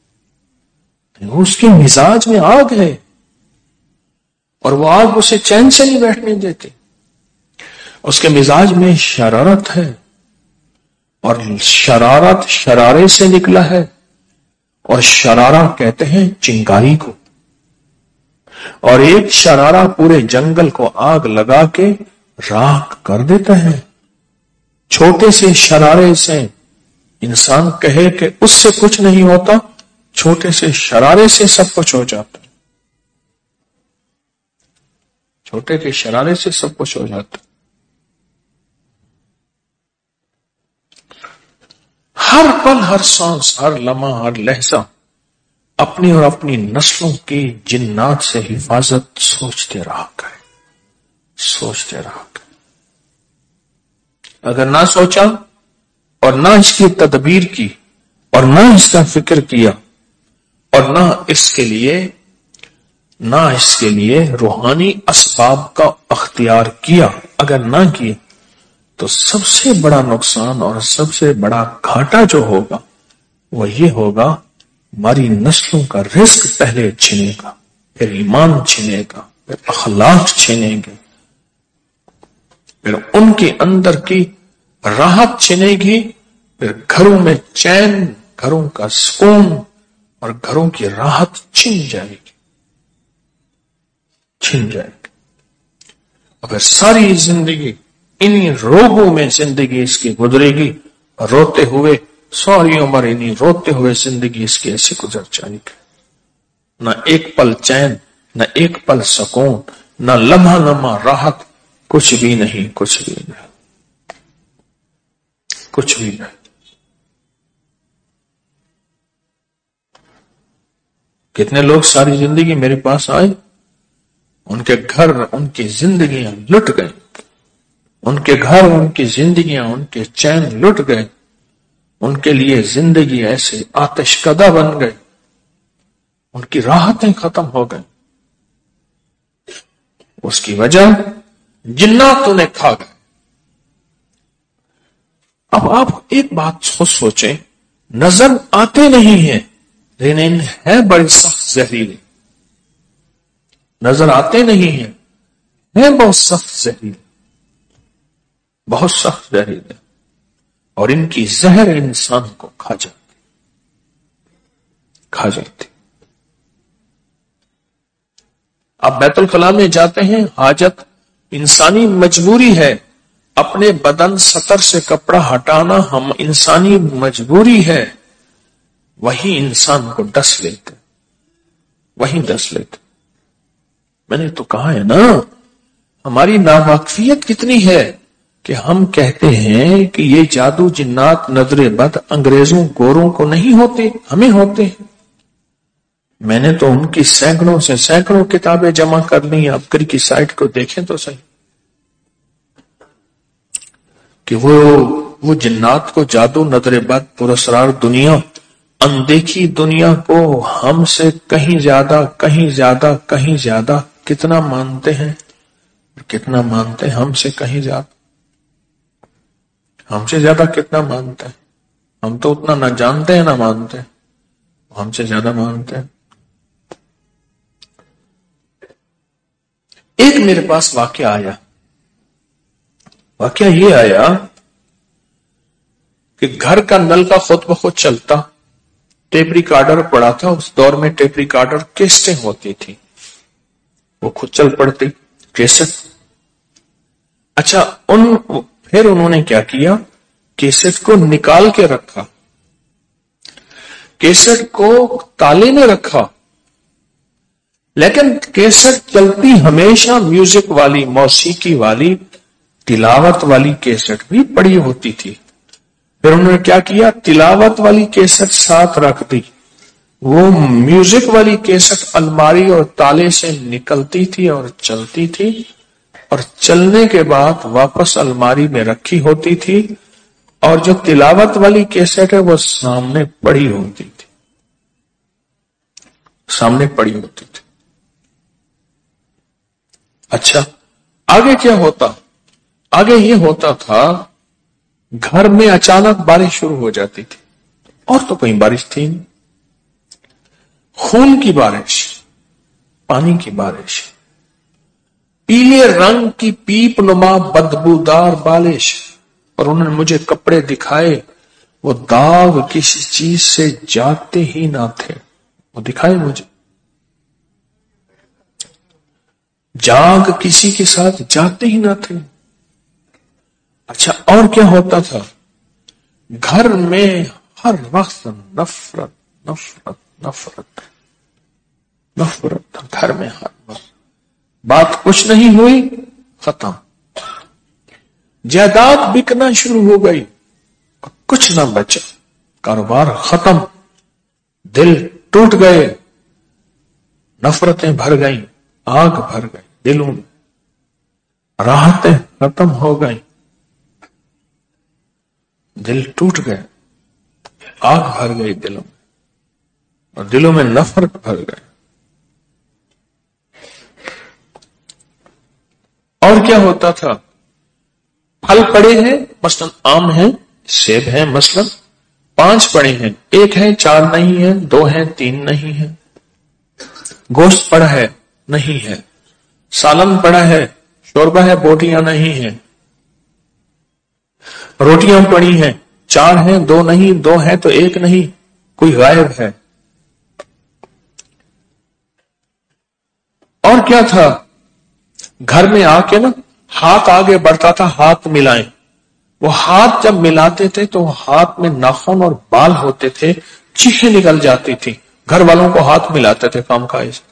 اس کے مزاج میں آگ ہے، اور وہ آگ اسے چین سے نہیں بیٹھنے دیتی. اس کے مزاج میں شرارت ہے، اور شرارت شرارے سے نکلا ہے، اور شرارہ کہتے ہیں چنگاری کو. اور ایک شرارہ پورے جنگل کو آگ لگا کے راکھ کر دیتا ہے. چھوٹے سے شرارے سے انسان کہے کہ اس سے کچھ نہیں ہوتا، چھوٹے سے شرارے سے سب کچھ ہو جاتا ہے. چھوٹے کے شرارے سے سب کچھ ہو جاتا ہے. ہر پل، ہر سانس، ہر لمحہ، ہر لہجہ اپنی اور اپنی نسلوں کی جنات سے حفاظت سوچتے رہا کرے، سوچتے رہا کرے. اگر نہ سوچا اور نہ اس کی تدبیر کی اور نہ اس کا فکر کیا اور نہ اس کے لیے روحانی اسباب کا اختیار کیا، اگر نہ کیے تو سب سے بڑا نقصان اور سب سے بڑا گھاٹا جو ہوگا وہ یہ ہوگا، ہماری نسلوں کا رزق پہلے چھنے گا، پھر ایمان چھنے گا، پھر اخلاق چھنے گے، پھر ان کے اندر کی راحت چھنے گی، پھر گھروں میں چین، گھروں کا سکون اور گھروں کی راحت چھن جائے گی، چھن جائے گی، اور پھر ساری زندگی انہی روگوں میں زندگی اس کی گزرے گی، روتے ہوئے ساری عمر انہی روتے ہوئے زندگی اس کی ایسے گزر جائے گی، نہ ایک پل چین، نہ ایک پل سکون، نہ لمحہ لمحہ راحت، کچھ بھی نہیں، کچھ بھی نہیں، کچھ بھی نہیں۔ کتنے لوگ ساری زندگی میرے پاس آئے، ان کے گھر، ان کی زندگیاں لٹ گئیں، ان کے گھر، ان کی زندگیاں، ان کے چین لٹ گئے، ان کے لیے زندگی ایسے آتش کدہ بن گئی، ان کی راحتیں ختم ہو گئیں۔ اس کی وجہ جنات انہیں کھا گئے۔ اب آپ ایک بات خود سوچیں، نظر آتے نہیں ہیں لیکن ہے بڑی سخت زہریلی، نظر آتے نہیں ہیں، ہے بہت سخت زہریلی، بہت سخت زہریلی، اور ان کی زہر انسان کو کھا جاتی، کھا جاتی۔ آپ بیت الخلاء میں جاتے ہیں، حاجت انسانی مجبوری ہے، اپنے بدن سطر سے کپڑا ہٹانا ہم انسانی مجبوری ہے، وہی انسان کو ڈس لیتے، وہی ڈس لیتے۔ میں نے تو کہا ہے نا، ہماری ناواقفیت کتنی ہے کہ ہم کہتے ہیں کہ یہ جادو جنات نظر بد انگریزوں گوروں کو نہیں ہوتے، ہمیں ہوتے ہیں۔ میں نے تو ان کی سینکڑوں سے سینکڑوں کتابیں جمع کر لی، اب کی سائٹ کو دیکھیں تو صحیح، کہ وہ جنات کو جادو نظر بد پراسرار دنیا، اندیکھی دنیا کو ہم سے کہیں زیادہ، کہیں زیادہ، کہیں زیادہ کتنا مانتے ہیں، کتنا مانتے ہیں ہم سے کہیں زیادہ، ہم سے زیادہ کتنا مانتے ہیں، ہم تو اتنا نہ جانتے ہیں نہ مانتے ہیں، ہم سے زیادہ مانتے ہیں۔ ایک میرے پاس واقعہ آیا، واقعہ یہ آیا کہ گھر کا نل کا خود بخود چلتا، ٹیپ ریکارڈر پڑا تھا، اس دور میں ٹیپ ریکارڈر کیسٹیں ہوتی تھی، وہ خود چل پڑتی کیسٹ۔ اچھا، پھر انہوں نے کیا کیا، کیسٹ کو نکال کے رکھا، کیسٹ کو تالے میں رکھا، لیکن کیسٹ چلتی ہمیشہ میوزک والی، موسیقی والی، تلاوت والی کیسٹ بھی پڑی ہوتی تھی۔ پھر انہوں نے کیا کیا، تلاوت والی کیسٹ ساتھ رکھ دی، وہ میوزک والی کیسٹ الماری اور تالے سے نکلتی تھی اور چلتی تھی، اور چلنے کے بعد واپس الماری میں رکھی ہوتی تھی، اور جو تلاوت والی کیسٹ ہے وہ سامنے پڑی ہوتی تھی، سامنے پڑی ہوتی تھی۔ اچھا، آگے کیا ہوتا، آگے یہ ہوتا تھا، گھر میں اچانک بارش شروع ہو جاتی تھی، اور تو کوئی بارش تھی نہیں، خون کی بارش، پانی کی بارش، پیلے رنگ کی پیپ نما بدبودار بالش، اور انہوں نے مجھے کپڑے دکھائے، وہ داغ کسی چیز سے جاتے ہی نہ تھے، وہ دکھائے مجھے، جاگ کسی کے ساتھ جاتے ہی نہ تھے۔ اچھا، اور کیا ہوتا تھا، گھر میں ہر وقت نفرت نفرت نفرت نفرت، گھر میں ہر وقت، بات کچھ نہیں ہوئی ختم، جائیداد بکنا شروع ہو گئی، کچھ نہ بچا، کاروبار ختم، دل ٹوٹ گئے، نفرتیں بھر گئیں، آگ بھر گئی دلوں میں، راحتیں ختم ہو گئیں، دل ٹوٹ گئے، آگ بھر گئی دلوں میں، اور دلوں میں نفرت بھر گئے۔ اور کیا ہوتا تھا، پھل پڑے ہیں مثلاً آم ہیں، سیب ہیں مثلاً، 5 پڑے ہیں، 1 ہے 4 نہیں ہے، 2 ہیں 3 نہیں ہے، گوشت پڑا ہے نہیں ہے، سالن پڑا ہے، شوربہ ہے، بوٹیاں نہیں ہیں، روٹیاں پڑی ہیں، 4 ہیں 2 نہیں، 2 ہیں تو 1 نہیں، کوئی غائب ہے۔ اور کیا تھا، گھر میں آ کے نا ہاتھ آگے بڑھتا تھا، ہاتھ ملائیں، وہ ہاتھ جب ملاتے تھے تو ہاتھ میں ناخن اور بال ہوتے تھے، چیخیں نکل جاتی تھی، گھر والوں کو ہاتھ ملاتے تھے کام کاج سے۔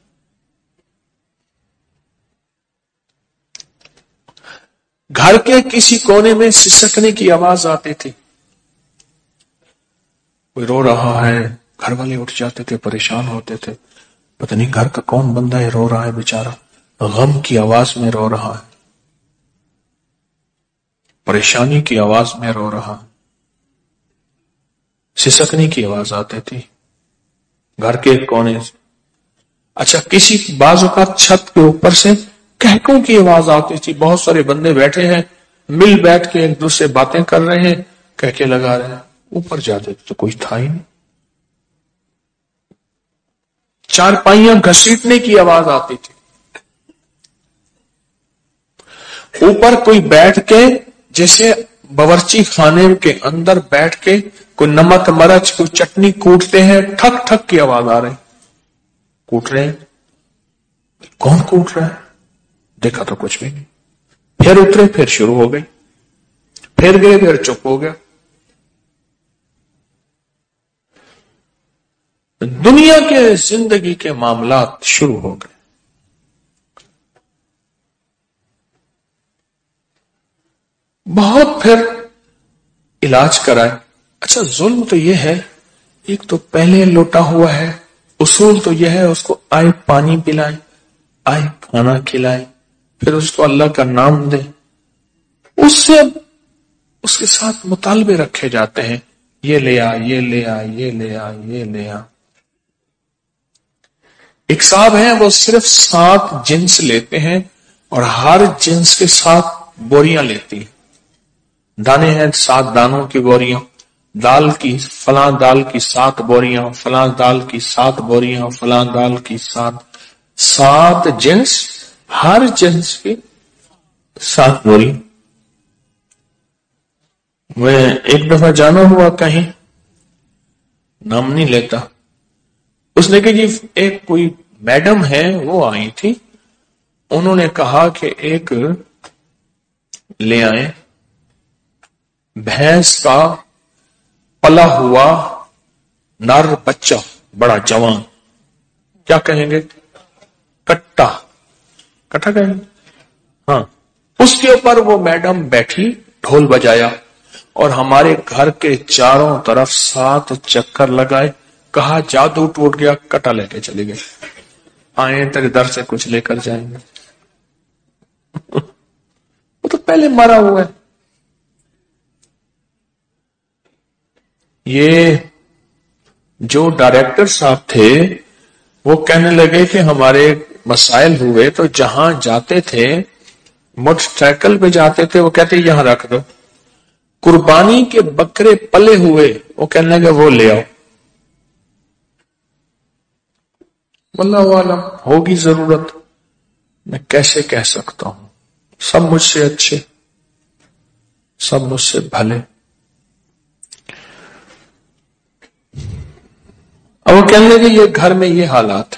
گھر کے کسی کونے میں سسکنے کی آواز آتی تھی، کوئی رو رہا ہے، گھر والے اٹھ جاتے تھے، پریشان ہوتے تھے، پتہ نہیں گھر کا کون بندہ ہے، رو رہا ہے بیچارہ، غم کی آواز میں رو رہا ہے، پریشانی کی آواز میں رو رہا ہے، سسکنے کی آواز آتی تھی گھر کے کونے سے۔ اچھا، کسی بعض اوقات چھت کے اوپر سے کہکوں کی آواز آتی تھی، بہت سارے بندے بیٹھے ہیں، مل بیٹھ کے ایک دوسرے باتیں کر رہے ہیں، کہکے لگا رہے ہیں، اوپر جاتے تو کوئی تھا ہی نہیں۔ چارپائیاں گھسیٹنے کی آواز آتی تھی، اوپر کوئی بیٹھ کے جیسے باورچی خانے کے اندر بیٹھ کے کوئی نمک مرچ کوئی چٹنی کوٹتے ہیں، ٹھک ٹھک کی آواز آ رہی، کوٹ رہے ہیں، کون کوٹ رہا ہے، دیکھا تو کچھ بھی نہیں، پھر اترے، پھر شروع ہو گئی، پھر گئے، پھر چپ ہو گیا۔ دنیا کے زندگی کے معاملات شروع ہو گئے۔ بہت پھر علاج کرائے۔ اچھا، ظلم تو یہ ہے، ایک تو پہلے لوٹا ہوا ہے، اصول تو یہ ہے اس کو آئے پانی پلائیں، آئے کھانا کھلائیں، پھر اس کو اللہ کا نام دیں، اس سے اس کے ساتھ مطالبے رکھے جاتے ہیں، یہ لے آ، یہ لے آ، یہ لے آ، یہ لے آ۔ ایک صاحب ہیں، وہ صرف 7 جنس لیتے ہیں اور ہر جنس کے ساتھ بوریاں لیتی ہیں، دانے ہیں 7 دانوں کی بوریاں، دال کی فلاں دال کی 7 بوریاں، فلاں دال کی 7 بوریاں، فلاں دال کی 7 جنس، ہر جنس کی 7 بوریاں۔ میں ایک دفعہ جانا ہوا کہیں، نام نہیں لیتا، اس نے کہ جی ایک کوئی میڈم ہے وہ آئی تھی، انہوں نے کہا کہ ایک لے آئیں بھینس کا پلا ہوا نر بچہ، بڑا جوان، کیا کہیں گے، کٹا کہیں گے، ہاں، اس کے اوپر وہ میڈم بیٹھی، ڈھول بجایا اور ہمارے گھر کے چاروں طرف 7 چکر لگائے، کہا جادو ٹوٹ گیا، کٹا لے کے چلے گئے، آئیں تک در سے کچھ لے کر جائیں گے، وہ تو پہلے مرا ہوا ہے۔ یہ جو ڈائریکٹر صاحب تھے وہ کہنے لگے کہ ہمارے مسائل ہوئے تو جہاں جاتے تھے موٹر سائیکل پہ جاتے تھے، وہ کہتے یہاں رکھ دو، قربانی کے بکرے پلے ہوئے، وہ کہنے لگے وہ لے آؤ، واللہ عالم، ہوگی ضرورت، میں کیسے کہہ سکتا ہوں، سب مجھ سے اچھے، سب مجھ سے بھلے۔ اب وہ کہنے لگے یہ گھر میں یہ حالات ہیں۔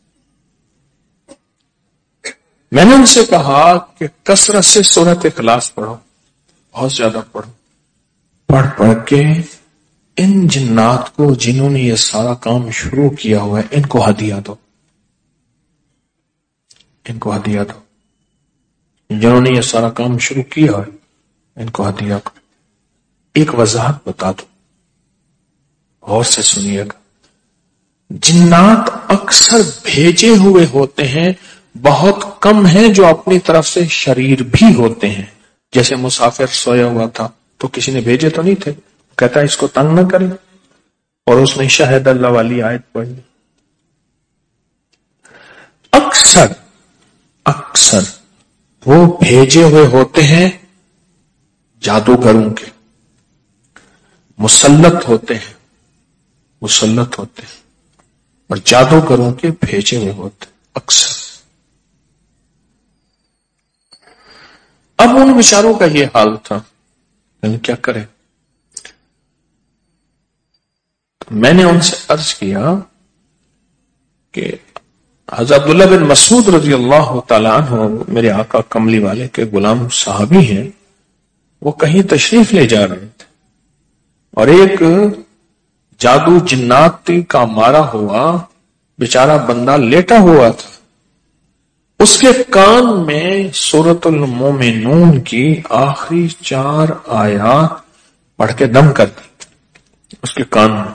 میں نے ان سے کہا کہ کثرت سے سورۃ اخلاص پڑھو، بہت زیادہ پڑھو، پڑھ کے ان جنات کو جنہوں نے یہ سارا کام شروع کیا ہوا ہے ان کو ہدیہ دو، ان کو ہدیہ دو، جنہوں نے یہ سارا کام شروع کیا ہے ان کو ہدیہ دو۔ ایک وضاحت بتا دو، غور سے سنیے گا، جنات اکثر بھیجے ہوئے ہوتے ہیں، بہت کم ہیں جو اپنی طرف سے شریر بھی ہوتے ہیں۔ جیسے مسافر سویا ہوا تھا تو کسی نے بھیجے تو نہیں تھے، کہتا ہے اس کو تنگ نہ کریں، اور اس نے شاہد اللہ والی آیت پڑھی۔ اکثر وہ بھیجے ہوئے ہوتے ہیں جادوگروں کے مسلط ہوتے ہیں اور جادوگروں کے بھیجے ہوئے ہوتے ہیں اکثر. اب ان بیچاروں کا یہ حال تھا، لیکن کیا کریں. میں نے ان سے عرض کیا کہ حضرت عبداللہ بن مسعود رضی اللہ تعالیٰ عنہ میرے آقا کملی والے کے غلام صحابی ہیں، وہ کہیں تشریف لے جا رہے تھے اور ایک جادو جنات کا مارا ہوا بیچارہ بندہ لیٹا ہوا تھا. اس کے کان میں سورۃ المومنون کی آخری 4 آیات پڑھ کے دم کر دی. اس کے کان میں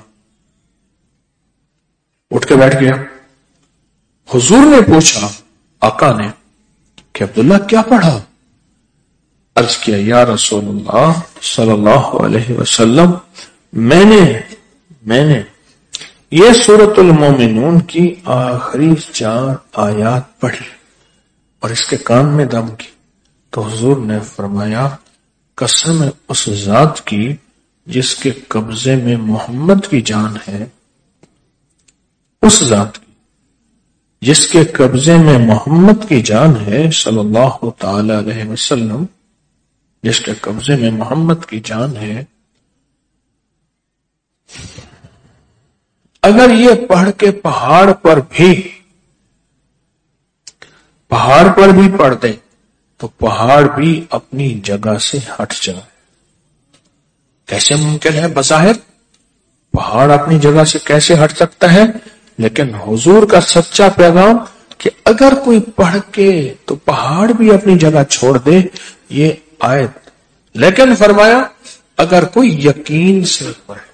اٹھ کے بیٹھ گیا. حضور نے پوچھا آقا نے کہ عبداللہ کیا پڑھا؟ عرض کیا یا رسول اللہ صلی اللہ علیہ وسلم میں نے یہ سورۃ المومنون کی آخری 4 آیات پڑھی اور اس کے کان میں دم کی. تو حضور نے فرمایا قسم اس ذات کی جس کے قبضے میں محمد کی جان ہے، اس ذات کی جس کے قبضے میں محمد کی جان ہے صلی اللہ تعالی علیہ وسلم، جس کے قبضے میں محمد کی جان ہے، اگر یہ پڑھ کے پہاڑ پر بھی پڑھ دے تو پہاڑ بھی اپنی جگہ سے ہٹ جائے. کیسے ممکن ہے؟ بظاہر پہاڑ اپنی جگہ سے کیسے ہٹ سکتا ہے؟ لیکن حضور کا سچا پیغام کہ اگر کوئی پڑھ کے تو پہاڑ بھی اپنی جگہ چھوڑ دے، یہ آیت. لیکن فرمایا اگر کوئی یقین سے پڑھے.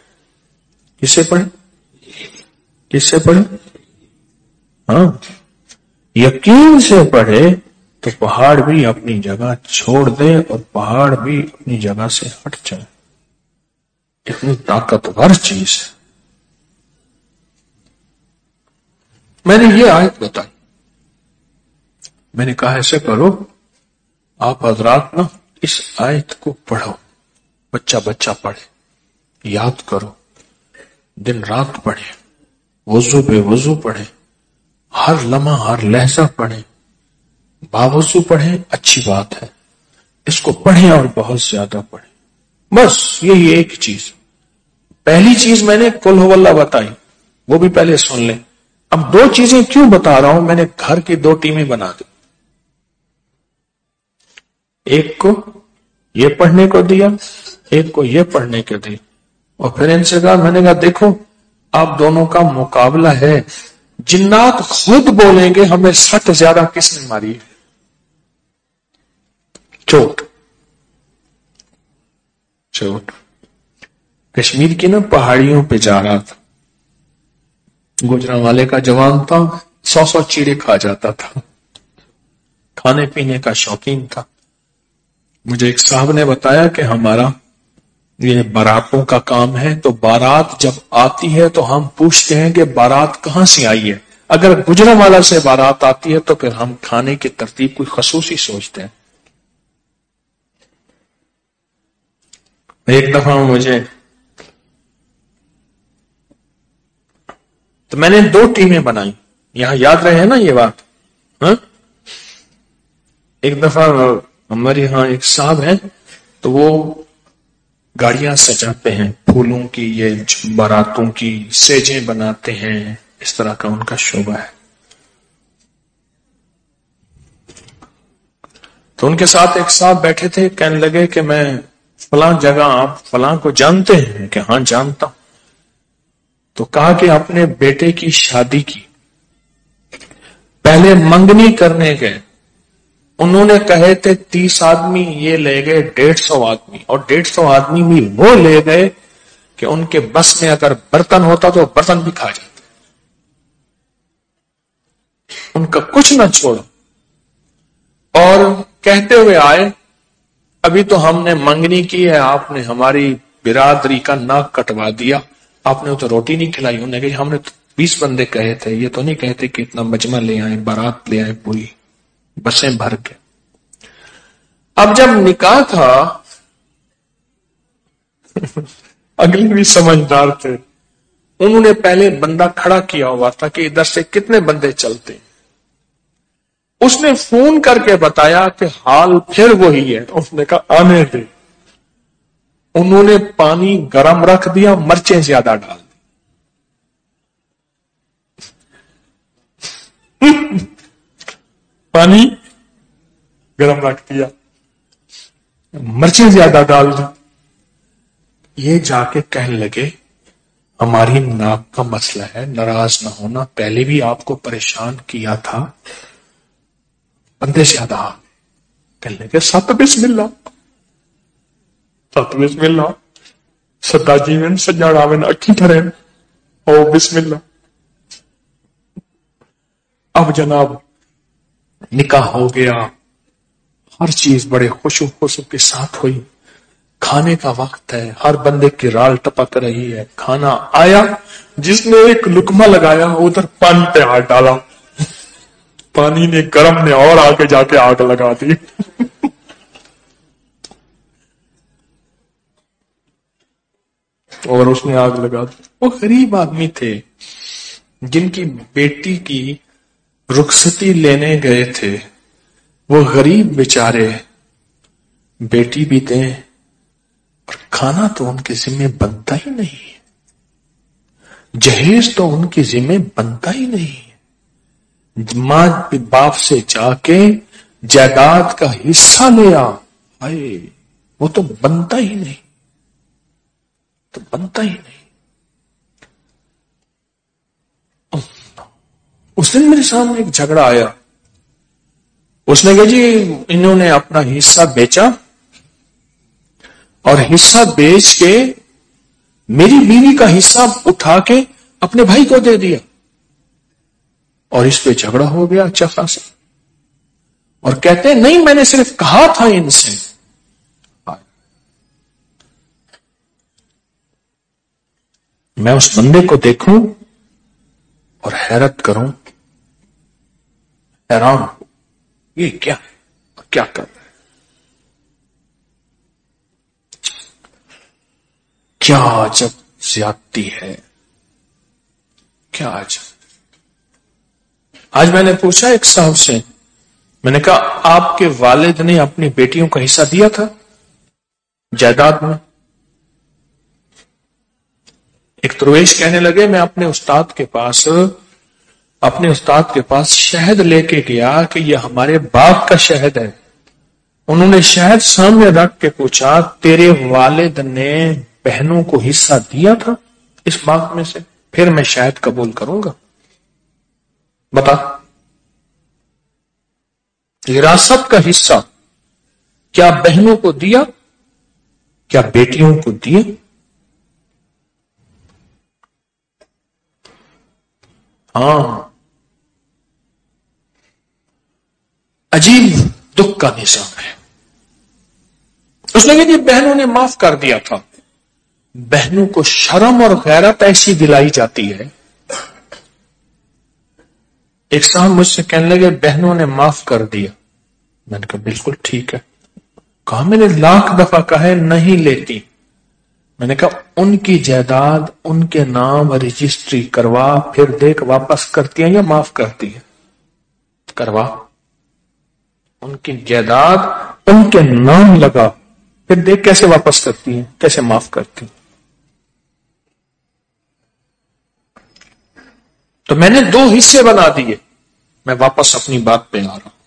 کس سے پڑھے؟ ہاں، یقین سے پڑھے تو پہاڑ بھی اپنی جگہ چھوڑ دے اور پہاڑ بھی اپنی جگہ سے ہٹ جائے. اتنی طاقتور چیز ہے. میں نے یہ آیت بتائی، میں نے کہا ایسے کرو آپ حضرات نا اس آیت کو پڑھو، بچہ پڑھے، یاد کرو، دن رات پڑھے، وضو بے وضو پڑھے، ہر لمحہ ہر لہجہ پڑھیں، باوضو پڑھیں، اچھی بات ہے، اس کو پڑھیں اور بہت زیادہ پڑھیں. بس یہی ایک چیز. پہلی چیز میں نے قل ہو اللہ بتائی، وہ بھی پہلے سن لیں. اب 2 چیزیں کیوں بتا رہا ہوں؟ میں نے گھر کی 2 ٹیمیں بنا دی. ایک کو یہ پڑھنے کو دیا، ایک کو یہ پڑھنے کو دیا، اور پھر ان سے کہا، میں نے کہا دیکھو آپ دونوں کا مقابلہ ہے. جنات خود بولیں گے ہمیں سٹ زیادہ کس نے ماری ہے؟ چوٹ. کشمیر کی نا پہاڑیوں پہ جا رہا تھا، گجرانوالے کا جوان تھا، 100 چیڑے کھا جاتا تھا، کھانے پینے کا شوقین تھا. مجھے ایک صاحب نے بتایا کہ ہمارا یہ باراتوں کا کام ہے، تو بارات جب آتی ہے تو ہم پوچھتے ہیں کہ بارات کہاں سے آئی ہے. اگر گجرانوالہ سے بارات آتی ہے تو پھر ہم کھانے کی ترتیب کوئی خصوصی سوچتے ہیں. ایک دفعہ مجھے تو میں نے 2 ٹیمیں بنائی، یہاں یاد رہے نا یہ بات. ہاں، ایک دفعہ ہمارے یہاں ایک صاحب ہیں تو وہ گاڑیاں سجاتے ہیں پھولوں کی، یہ باراتوں کی سیجیں بناتے ہیں، اس طرح کا ان کا شعبہ ہے. تو ان کے ساتھ ایک صاحب بیٹھے تھے، کہنے لگے کہ میں فلاں جگہ آپ فلاں کو جانتے ہیں؟ کہ ہاں جانتا ہوں. تو کہا کہ اپنے بیٹے کی شادی کی، پہلے منگنی کرنے گئے، انہوں نے کہے تھے 30 آدمی، یہ لے گئے 150 آدمی، اور 150 آدمی بھی وہ لے گئے کہ ان کے بس میں اگر برتن ہوتا تو برتن بھی کھا جاتے، ان کا کچھ نہ چھوڑا. اور کہتے ہوئے آئے ابھی تو ہم نے منگنی کی ہے، آپ نے ہماری برادری کا ناک کٹوا دیا، آپ نے تو روٹی نہیں کھلائی. انہوں نے کہا ہم نے تو 20 بندے کہے تھے، یہ تو نہیں کہتے کہ اتنا مجمع لے آئے، بارات لے آئے، پوری بسیں بھر کے. اب جب نکاح تھا اگلے بھی سمجھدار تھے، انہوں نے پہلے بندہ کھڑا کیا ہوا تھا کہ ادھر سے کتنے بندے چلتے، اس نے فون کر کے بتایا کہ حال پھر وہی ہے، اس نے کہا آنے دے، انہوں نے پانی گرم رکھ دیا، مرچیں زیادہ ڈال دی، پانی گرم رکھ دیا، مرچیں زیادہ ڈال دی، یہ جا کے کہنے لگے ہماری ناک کا مسئلہ ہے، ناراض نہ ہونا، پہلے بھی آپ کو پریشان کیا تھا، بندے زیادہ کہنے لگے ست بسم اللہ، ست بسم اللہ، سدا جیون سجاڑاون اکھی ٹھرین، او بسم اللہ۔ اب جناب نکاح ہو گیا، ہر چیز بڑے خوش و خصو کے ساتھ ہوئی، کھانے کا وقت ہے، ہر بندے کی رال ٹپک رہی ہے، کھانا آیا، جس نے ایک لقمہ لگایا ادھر پانی پہ ہاتھ ڈالا، پانی نے گرم نے اور آگے جا کے آگ لگا دی، اور اس نے آگ لگا دی۔ وہ غریب آدمی تھے جن کی بیٹی کی رخصتی لینے گئے تھے، وہ غریب بیچارے، بیٹی بھی دیں اور کھانا تو ان کے ذمہ بنتا ہی نہیں ہے، جہیز تو ان کے ذمہ بنتا ہی نہیں ہے، ماں باپ سے جا کے جائیداد کا حصہ لیا، ہائے وہ تو بنتا ہی نہیں، تو بنتا ہی نہیں۔ اس دن میرے سامنے ایک جھگڑا آیا، اس نے کہا جی انہوں نے اپنا حصہ بیچا اور حصہ بیچ کے میری بیوی کا حصہ اٹھا کے اپنے بھائی کو دے دیا، اور اس پہ جھگڑا ہو گیا اچھا خاصا، اور کہتے ہیں نہیں میں نے صرف کہا تھا ان سے۔ میں اس بندے کو دیکھوں اور حیرت کروں، حیران ہوں، یہ کیا کر رہا ہے، کیا عجب زیادتی ہے، کیا عجب۔ آج میں نے پوچھا ایک صاحب سے، میں نے کہا آپ کے والد نے اپنی بیٹیوں کا حصہ دیا تھا جائیداد میں؟ ایک درویش کہنے لگے میں اپنے استاد کے پاس شہد لے کے گیا کہ یہ ہمارے باغ کا شہد ہے، انہوں نے شہد سامنے رکھ کے پوچھا تیرے والد نے بہنوں کو حصہ دیا تھا اس باغ میں سے، پھر میں شہد قبول کروں گا، بتا۔ وراثت کا حصہ کیا بہنوں کو دیا، کیا بیٹیوں کو دیا؟ ہاں، عجیب دکھ کا نظام ہے۔ اس نے کہا جی بہنوں نے معاف کر دیا تھا، بہنوں کو شرم اور غیرت ایسی دلائی جاتی ہے۔ ایک صاحب مجھ سے کہنے لگے بہنوں نے معاف کر دیا، میں نے کہا بالکل ٹھیک ہے، کہا میں نے لاکھ دفعہ کہا ہے نہیں لیتی، میں نے کہا ان کی جائیداد ان کے نام رجسٹری کروا، پھر دیکھ واپس کرتی ہیں یا معاف کرتی ہے، کروا، ان کی جائیداد ان کے نام لگا، پھر دیکھ کیسے واپس کرتی ہیں، کیسے معاف کرتی ہیں۔ تو میں نے 2 حصے بنا دیے، میں واپس اپنی بات پہ آ رہا ہوں۔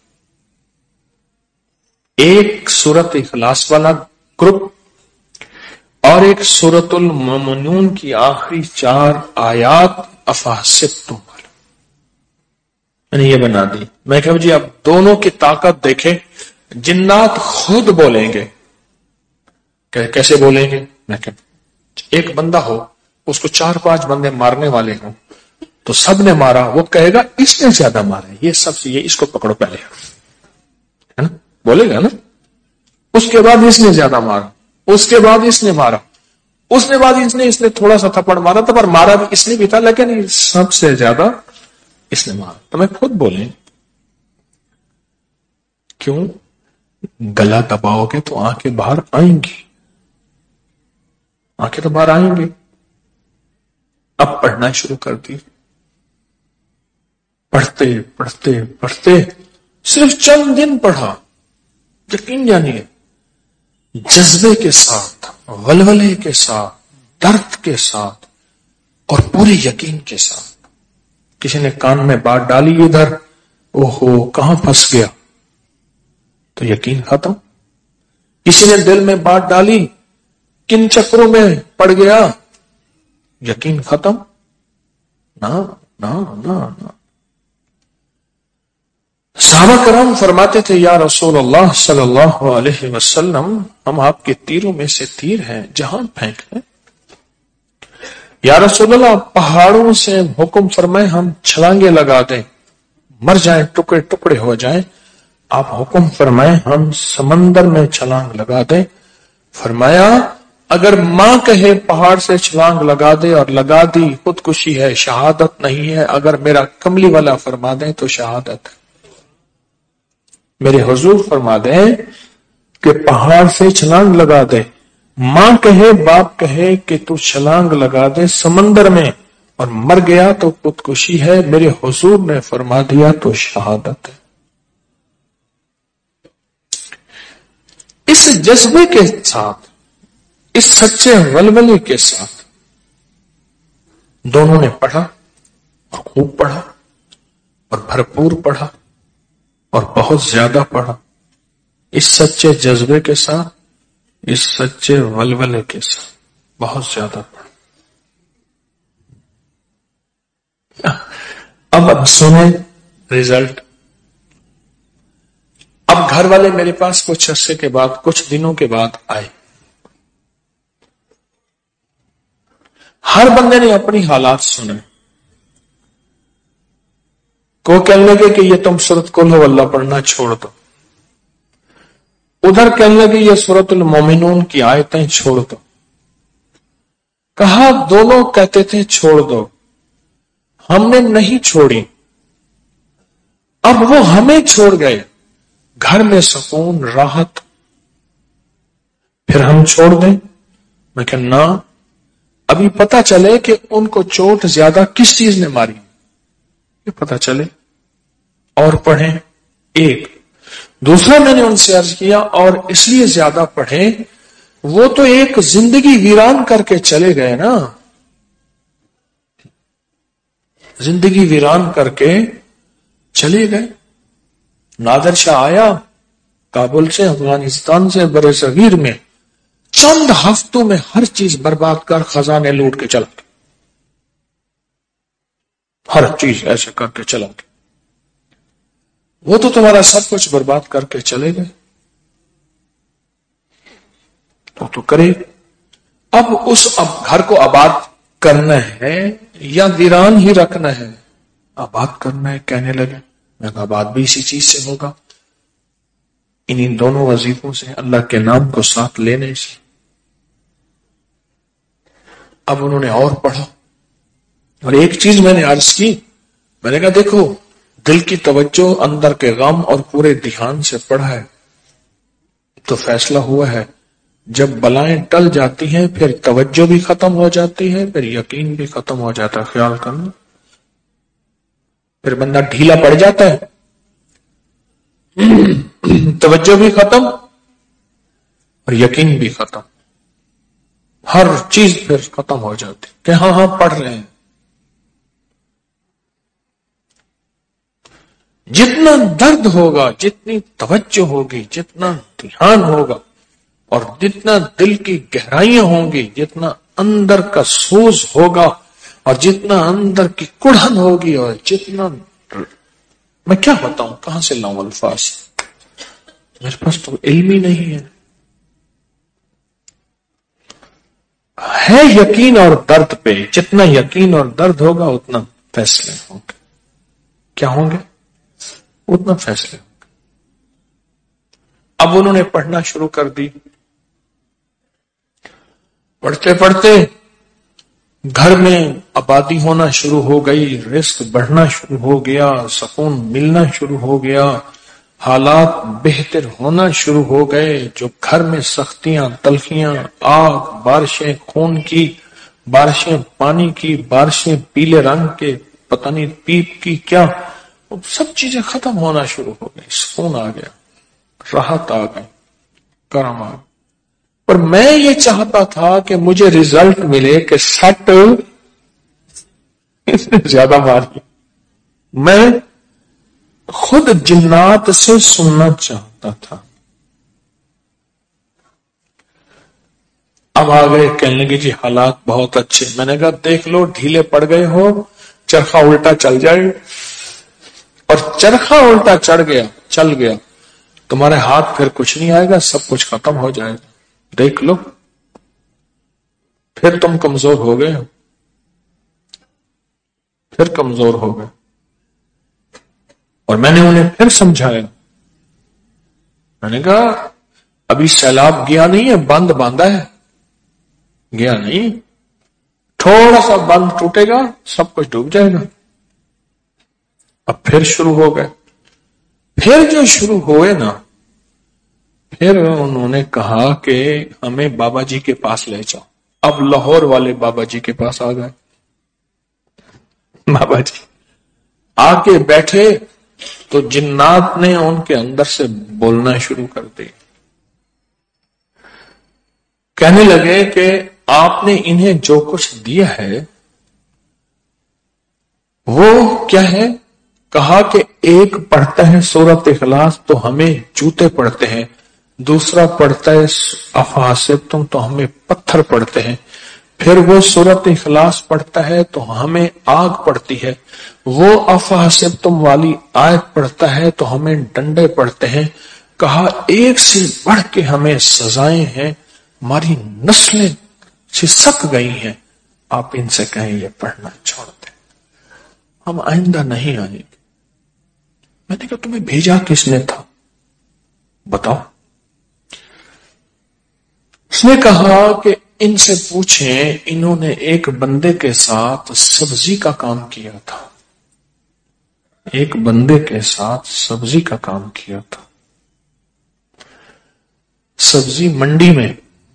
ایک سورت اخلاص والا گروپ اور ایک سورت المومنون کی آخری 4 آیات افحسبتم والا، میں نے یہ بنا دی۔ میں کہا جی اب دونوں کی طاقت دیکھیں، جنات خود بولیں گے، کیسے بولیں گے؟ میں کہ ایک بندہ ہو اس کو 4-5 بندے مارنے والے ہوں تو سب نے مارا، وہ کہے گا اس نے زیادہ مارا ہے، یہ سب سے، یہ اس کو پکڑو پہلے، ہے نا، بولے گا نا، اس کے بعد اس نے زیادہ مارا، اس کے بعد اس نے مارا، اس نے بعد اس نے تھوڑا سا تھپڑ مارا تھا، پر مارا بھی اس نے بھی تھا، لیکن سب سے زیادہ اس نے مارا۔ تو میں خود بولیں کیوں؟ گلا دباؤ گے تو آنکھیں باہر آئیں گی، آنکھیں تو باہر آئیں گی. اب پڑھنا شروع کر دی. پڑھتے پڑھتے پڑھتے صرف چند دن پڑھا. یقین جانیے جذبے کے ساتھ، ولولے کے ساتھ، درد کے ساتھ اور پورے یقین کے ساتھ. کسی نے کان میں بات ڈالی ادھر، اوہو کہاں پھنس گیا، تو یقین ختم. کسی نے دل میں بات ڈالی، کن چکروں میں پڑ گیا، یقین ختم. نہ نہ نہ نہ. صحابہ کرام فرماتے تھے یا رسول اللہ صلی اللہ علیہ وسلم، ہم آپ کے تیروں میں سے تیر ہیں، جہاں پھینک ہیں. یا رسول اللہ پہاڑوں سے حکم فرمائے ہم چھلانگے لگا دیں، مر جائیں، ٹکڑے ٹکڑے ہو جائیں. آپ حکم فرمائے ہم سمندر میں چھلانگ لگا دیں. فرمایا اگر ماں کہے پہاڑ سے چھلانگ لگا دے اور لگا دی، خودکشی ہے، شہادت نہیں ہے. اگر میرا کملی والا فرما دیں تو شہادت ہے. میرے حضور فرما دیں کہ پہاڑ سے چھلانگ لگا دے، ماں کہے باپ کہے کہ تو چھلانگ لگا دے سمندر میں اور مر گیا تو خودکشی ہے. میرے حضور نے فرما دیا تو شہادت ہے. اس جذبے کے ساتھ، اس سچے ولولے کے ساتھ دونوں نے پڑھا اور خوب پڑھا اور بھرپور پڑھا اور بہت زیادہ پڑھا. اس سچے جذبے کے ساتھ، اس سچے ولولے کے ساتھ بہت زیادہ پڑھا. اب سنیں رزلٹ. اب گھر والے میرے پاس کچھ عرصے کے بعد، کچھ دنوں کے بعد آئے. ہر بندے نے اپنی حالات سنے. کو کہنے لگے کہ یہ تم سورۃ قل ہو اللہ پڑھنا چھوڑ دو. ادھر کہنے لگے یہ سورۃ المومنون کی آیتیں چھوڑ دو. کہا دونوں کہتے تھے چھوڑ دو، ہم نے نہیں چھوڑی. اب وہ ہمیں چھوڑ گئے، گھر میں سکون راحت، پھر ہم چھوڑ دیں؟ میں کہ نہ، ابھی پتا چلے کہ ان کو چوٹ زیادہ کس چیز نے ماری، یہ پتا چلے اور پڑھیں. ایک دوسرا میں نے ان سے عرض کیا اور اس لیے زیادہ پڑھیں، وہ تو ایک زندگی ویران کر کے چلے گئے نا، زندگی ویران کر کے چلے گئے. نادر شاہ آیا کابل سے، افغانستان سے، برے صغیر میں چند ہفتوں میں ہر چیز برباد کر خزانے لوٹ کے چلا گیا، ہر چیز ایسے کر کے چلا گیا. وہ تو تمہارا سب کچھ برباد کر کے چلے گئے، تو کرے. اب گھر کو آباد کرنا ہے یا ویران ہی رکھنا ہے؟ آباد کرنا ہے. کہنے لگے میں آباد بھی اسی چیز سے ہوگا، انہی دونوں وظیفوں سے، اللہ کے نام کو ساتھ لینے سے. اب انہوں نے اور پڑھا اور ایک چیز میں نے عرض کی، میں نے کہا دیکھو دل کی توجہ، اندر کے غم اور پورے دھیان سے پڑھا ہے تو فیصلہ ہوا ہے. جب بلائیں ٹل جاتی ہیں پھر توجہ بھی ختم ہو جاتی ہے، پھر یقین بھی ختم ہو جاتا ہے. خیال کرنا، پھر بندہ ڈھیلا پڑ جاتا ہے، توجہ بھی ختم اور یقین بھی ختم، ہر چیز پھر ختم ہو جاتی کہ ہاں پڑھ رہے ہیں. جتنا درد ہوگا، جتنی توجہ ہوگی، جتنا دھیان ہوگا اور جتنا دل کی گہرائیاں ہوں گی، جتنا اندر کا سوز ہوگا اور جتنا اندر کی کڑھن ہوگی، اور جتنا میں کیا بتاؤں، کہاں سے لاؤں الفاظ، میرے پاس تو علم ہی نہیں ہے یقین اور درد پہ. جتنا یقین اور درد ہوگا اتنا فیصلے ہوں گے. کیا ہوں گے؟ اتنا فیصلے ہوں گے. اب انہوں نے پڑھنا شروع کر دی. پڑھتے پڑھتے گھر میں آبادی ہونا شروع ہو گئی، رزق بڑھنا شروع ہو گیا، سکون ملنا شروع ہو گیا، حالات بہتر ہونا شروع ہو گئے. جو گھر میں سختیاں، تلخیاں، آگ، بارشیں خون کی، بارشیں پانی کی، بارشیں پیلے رنگ کے، پتہ نہیں پیپ کی کیا، سب چیزیں ختم ہونا شروع ہو گئی. سکون آ گیا، راحت آ گئی، کرم آ گیا. پر میں یہ چاہتا تھا کہ مجھے ریزلٹ ملے کہ سٹ اس نے زیادہ ماری. میں خود جنات سے سننا چاہتا تھا. اب آ گئے کہنے لگے جی حالات بہت اچھے. میں نے کہا دیکھ لو ڈھیلے پڑ گئے ہو، چرخا الٹا چل جائے. اور چرخا الٹا چل گیا تمہارے ہاتھ پھر کچھ نہیں آئے گا، سب کچھ ختم ہو جائے گا. دیکھ لو پھر تم کمزور ہو گئے، پھر کمزور ہو گئے. اور میں نے انہیں پھر سمجھایا. میں نے کہا ابھی سیلاب گیا نہیں ہے، بند باندھا ہے، گیا نہیں. تھوڑا سا بند ٹوٹے گا سب کچھ ڈوب جائے گا. اب پھر شروع ہو گئے. پھر جو شروع ہوئے نا، پھر انہوں نے کہا کہ ہمیں بابا جی کے پاس لے جاؤ. اب لاہور والے بابا جی کے پاس آ گئے. بابا جی آ کے بیٹھے تو جنات نے ان کے اندر سے بولنا شروع کر دی. کہنے لگے کہ آپ نے انہیں جو کچھ دیا ہے وہ کیا ہے؟ کہا کہ ایک پڑھتا ہے سورۃ اخلاص تو ہمیں جوتے پڑھتے ہیں، دوسرا پڑھتا ہے افحسبتم تو ہمیں پتھر پڑھتے ہیں، پھر وہ سورۃ اخلاص پڑھتا ہے تو ہمیں آگ پڑتی ہے، وہ افحسبتم والی آیت پڑھتا ہے تو ہمیں ڈنڈے پڑتے ہیں. کہا ایک سے بڑھ کے ہمیں سزائیں ہیں، ہماری نسلیں سک گئی ہیں. آپ ان سے کہیں یہ پڑھنا چھوڑ دیں، ہم آئندہ نہیں آئیں گے. میں نے کہا تمہیں بھیجا کس نے تھا بتاؤ. اس نے کہا کہ ان سے پوچھیں، انہوں نے ایک بندے کے ساتھ سبزی کا کام کیا تھا، ایک بندے کے ساتھ سبزی کا کام کیا تھا. سبزی منڈی میں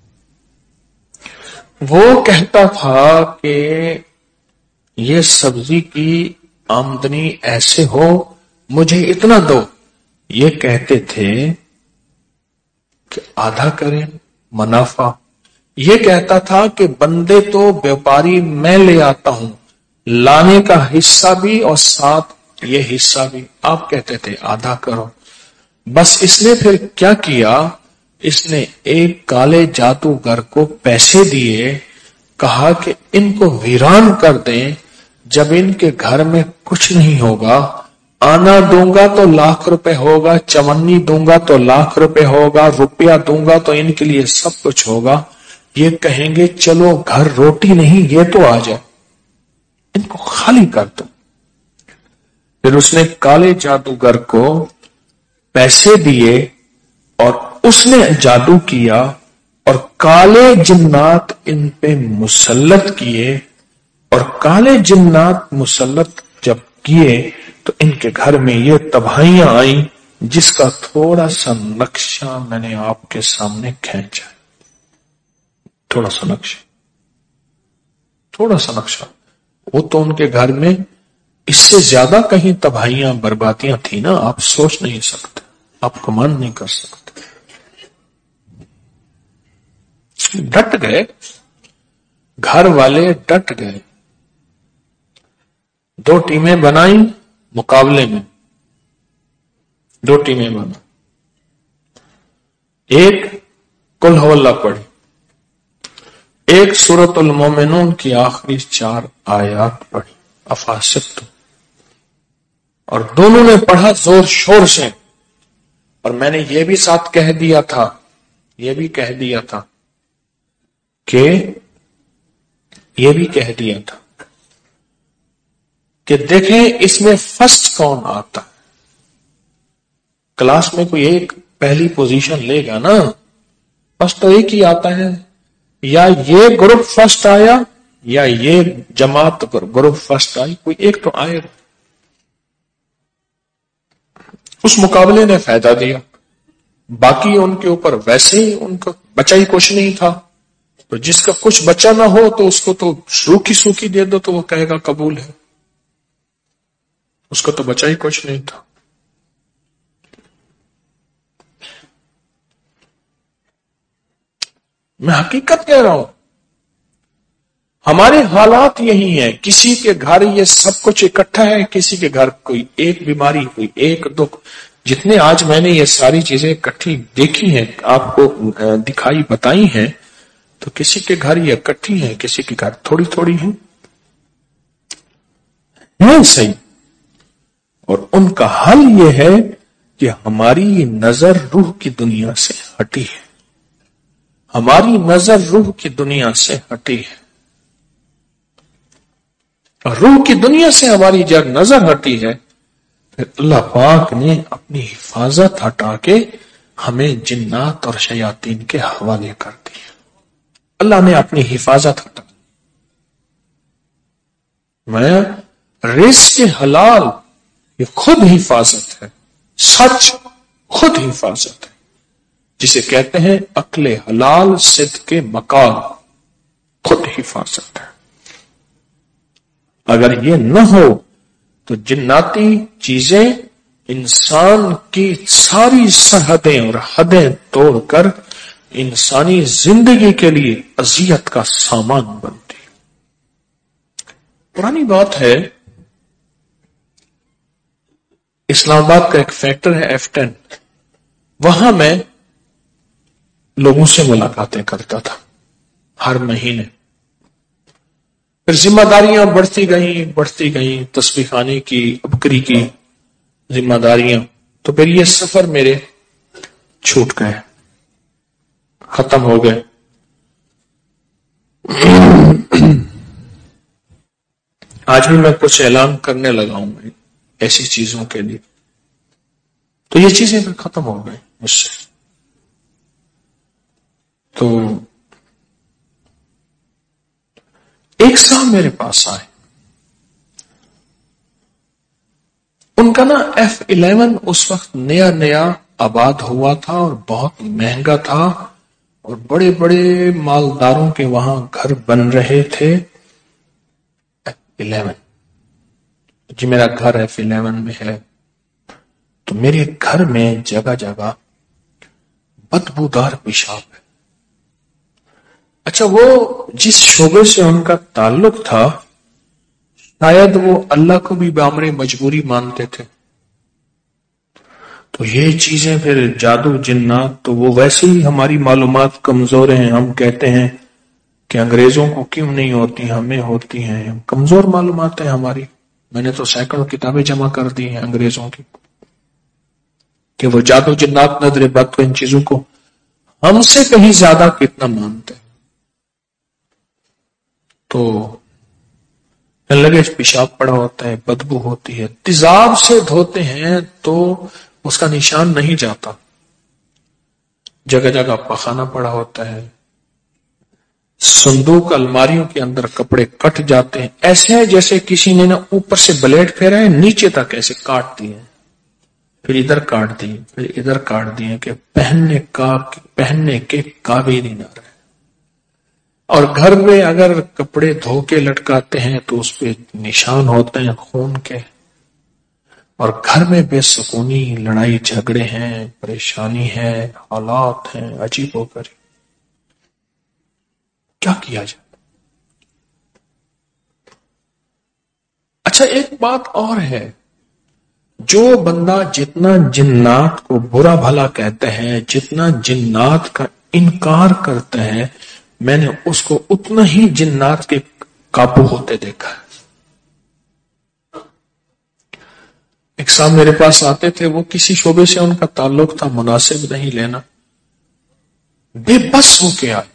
وہ کہتا تھا کہ یہ سبزی کی آمدنی ایسے ہو مجھے اتنا دو. یہ کہتے تھے کہ آدھا کریں منافع. یہ کہتا تھا کہ بندے تو بیوپاری میں لے آتا ہوں، لانے کا حصہ بھی اور ساتھ یہ حصہ بھی. آپ کہتے تھے آدھا کرو. بس اس نے پھر کیا کیا، اس نے ایک کالے جادوگر کو پیسے دیے، کہا کہ ان کو ویران کر دیں. جب ان کے گھر میں کچھ نہیں ہوگا، آنا دوں گا تو ₹1,00,000 ہوگا، چمنی دوں گا تو ₹1,00,000 ہوگا، روپیہ دوں گا تو ان کے لیے سب کچھ ہوگا. یہ کہیں گے چلو گھر روٹی نہیں یہ تو آ جائے، ان کو خالی کر دو. پھر اس نے کالے جادوگر کو پیسے دیے اور اس نے جادو کیا اور کالے جنات ان پہ مسلط کیے. اور کالے جنات مسلط جب کیے تو ان کے گھر میں یہ تباہیاں آئیں جس کا تھوڑا سا نقشہ میں نے آپ کے سامنے کھینچا. تھوڑا سا نقشہ. وہ تو ان کے گھر میں اس سے زیادہ کہیں تباہیاں بربادیاں تھیں نا، آپ سوچ نہیں سکتے، آپ گمان نہیں کر سکتے. ڈٹ گئے گھر والے، ڈٹ گئے. 2 ٹیمیں بنائیں مقابلے میں، 2 ٹیمیں بنا. ایک قل هو اللہ پڑھی، ایک سورۃ المومنون کی آخری 4 آیات پڑھی افحسبتم، اور دونوں نے پڑھا زور شور سے. اور میں نے یہ بھی ساتھ کہہ دیا تھا کہ دیکھیں اس میں فرسٹ کون آتا ہے. کلاس میں کوئی ایک پہلی پوزیشن لے گا نا، فرسٹ تو ایک ہی آتا ہے، یا یہ گروپ فرسٹ آیا یا یہ جماعت گروپ فرسٹ آئی، کوئی ایک تو آئے گا. اس مقابلے نے فائدہ دیا، باقی ان کے اوپر ویسے ہی ان کا بچا ہی کچھ نہیں تھا، تو جس کا کچھ بچا نہ ہو تو اس کو تو روکھی سوکھی دے دو تو وہ کہے گا قبول ہے، اس کو تو بچا ہی کچھ نہیں تھا۔ میں حقیقت کہہ رہا ہوں، ہمارے حالات یہی ہیں، کسی کے گھر یہ سب کچھ اکٹھا ہے، کسی کے گھر کوئی ایک بیماری، کوئی ایک دکھ۔ جتنے آج میں نے یہ ساری چیزیں اکٹھی دیکھی ہیں، آپ کو دکھائی بتائی ہیں، تو کسی کے گھر یہ اکٹھی ہیں، کسی کے گھر تھوڑی تھوڑی ہیں، صحیح۔ اور ان کا حل یہ ہے کہ ہماری نظر روح کی دنیا سے ہٹی ہے، ہماری نظر روح کی دنیا سے ہٹی ہے، روح کی دنیا سے ہماری جب نظر ہٹی ہے، پھر اللہ پاک نے اپنی حفاظت ہٹا کے ہمیں جنات اور شیاطین کے حوالے کر دی۔ اللہ نے اپنی حفاظت ہٹا، میں رزق حلال یہ خود حفاظت ہے، سچ خود حفاظت ہے، جسے کہتے ہیں عقل حلال صدق مقال، خود حفاظت ہے۔ اگر یہ نہ ہو تو جناتی چیزیں انسان کی ساری سرحدیں اور حدیں توڑ کر انسانی زندگی کے لیے اذیت کا سامان بنتی۔ پرانی بات ہے، اسلام آباد کا ایک فیکٹر ہے F10، وہاں میں لوگوں سے ملاقاتیں کرتا تھا ہر مہینے، پھر ذمہ داریاں بڑھتی گئیں، تسبیح خانے کی، ابکری کی ذمہ داریاں، تو پھر یہ سفر میرے چھوٹ گئے، ختم ہو گئے۔ آج بھی میں کچھ اعلان کرنے لگا ہوں ایسی چیزوں کے لیے، تو یہ چیزیں پھر ختم ہو گئی مجھ سے۔ تو ایک صاحب میرے پاس آئے، ان کا نا F11 اس وقت نیا نیا آباد ہوا تھا اور بہت مہنگا تھا، اور بڑے بڑے مالداروں کے وہاں گھر بن رہے تھے F11۔ جی میرا گھر F11 میں ہے، تو میرے گھر میں جگہ جگہ بدبودار پیشاب ہے۔ اچھا، وہ جس شعبے سے ان کا تعلق تھا، شاید وہ اللہ کو بھی بامر مجبوری مانتے تھے، تو یہ چیزیں پھر جادو جنات، تو وہ ویسے ہی ہماری معلومات کمزور ہیں، ہم کہتے ہیں کہ انگریزوں کو کیوں نہیں ہوتی، ہمیں ہوتی ہیں، کمزور معلومات ہیں ہماری۔ میں نے تو سینکڑوں کتابیں جمع کر دی ہیں انگریزوں کی، کہ وہ جادو جنات نظر بد کو ان چیزوں کو ہم سے کہیں زیادہ کتنا مانتے ہیں۔ تو لگے پیشاب پڑا ہوتا ہے، بدبو ہوتی ہے، تیزاب سے دھوتے ہیں تو اس کا نشان نہیں جاتا، جگہ جگہ پخانہ پڑا ہوتا ہے، صندوق الماریوں کے اندر کپڑے کٹ جاتے ہیں، ایسے ہے جیسے کسی نے نا اوپر سے بلیڈ پھیرا ہے، نیچے تک ایسے کاٹ دیے، پھر ادھر کاٹ دیے، پھر ادھر کاٹ دیے، کہ پہننے کے قابل ہی نہ رہے۔ اور گھر میں اگر کپڑے دھو کے لٹکاتے ہیں تو اس پہ نشان ہوتے ہیں خون کے، اور گھر میں بے سکونی، لڑائی جھگڑے ہیں، پریشانی ہے، حالات ہیں عجیب و غریب۔ کیا کیا جائے؟ اچھا، ایک بات اور ہے، جو بندہ جتنا جنات کو برا بھلا کہتا ہے، جتنا جنات کا انکار کرتا ہے، میں نے اس کو اتنا ہی جنات کے قابو ہوتے دیکھا ہے۔ ایک صاحب میرے پاس آتے تھے، وہ کسی شعبے سے ان کا تعلق تھا، مناسب نہیں لینا، بے بس ہو کے آئے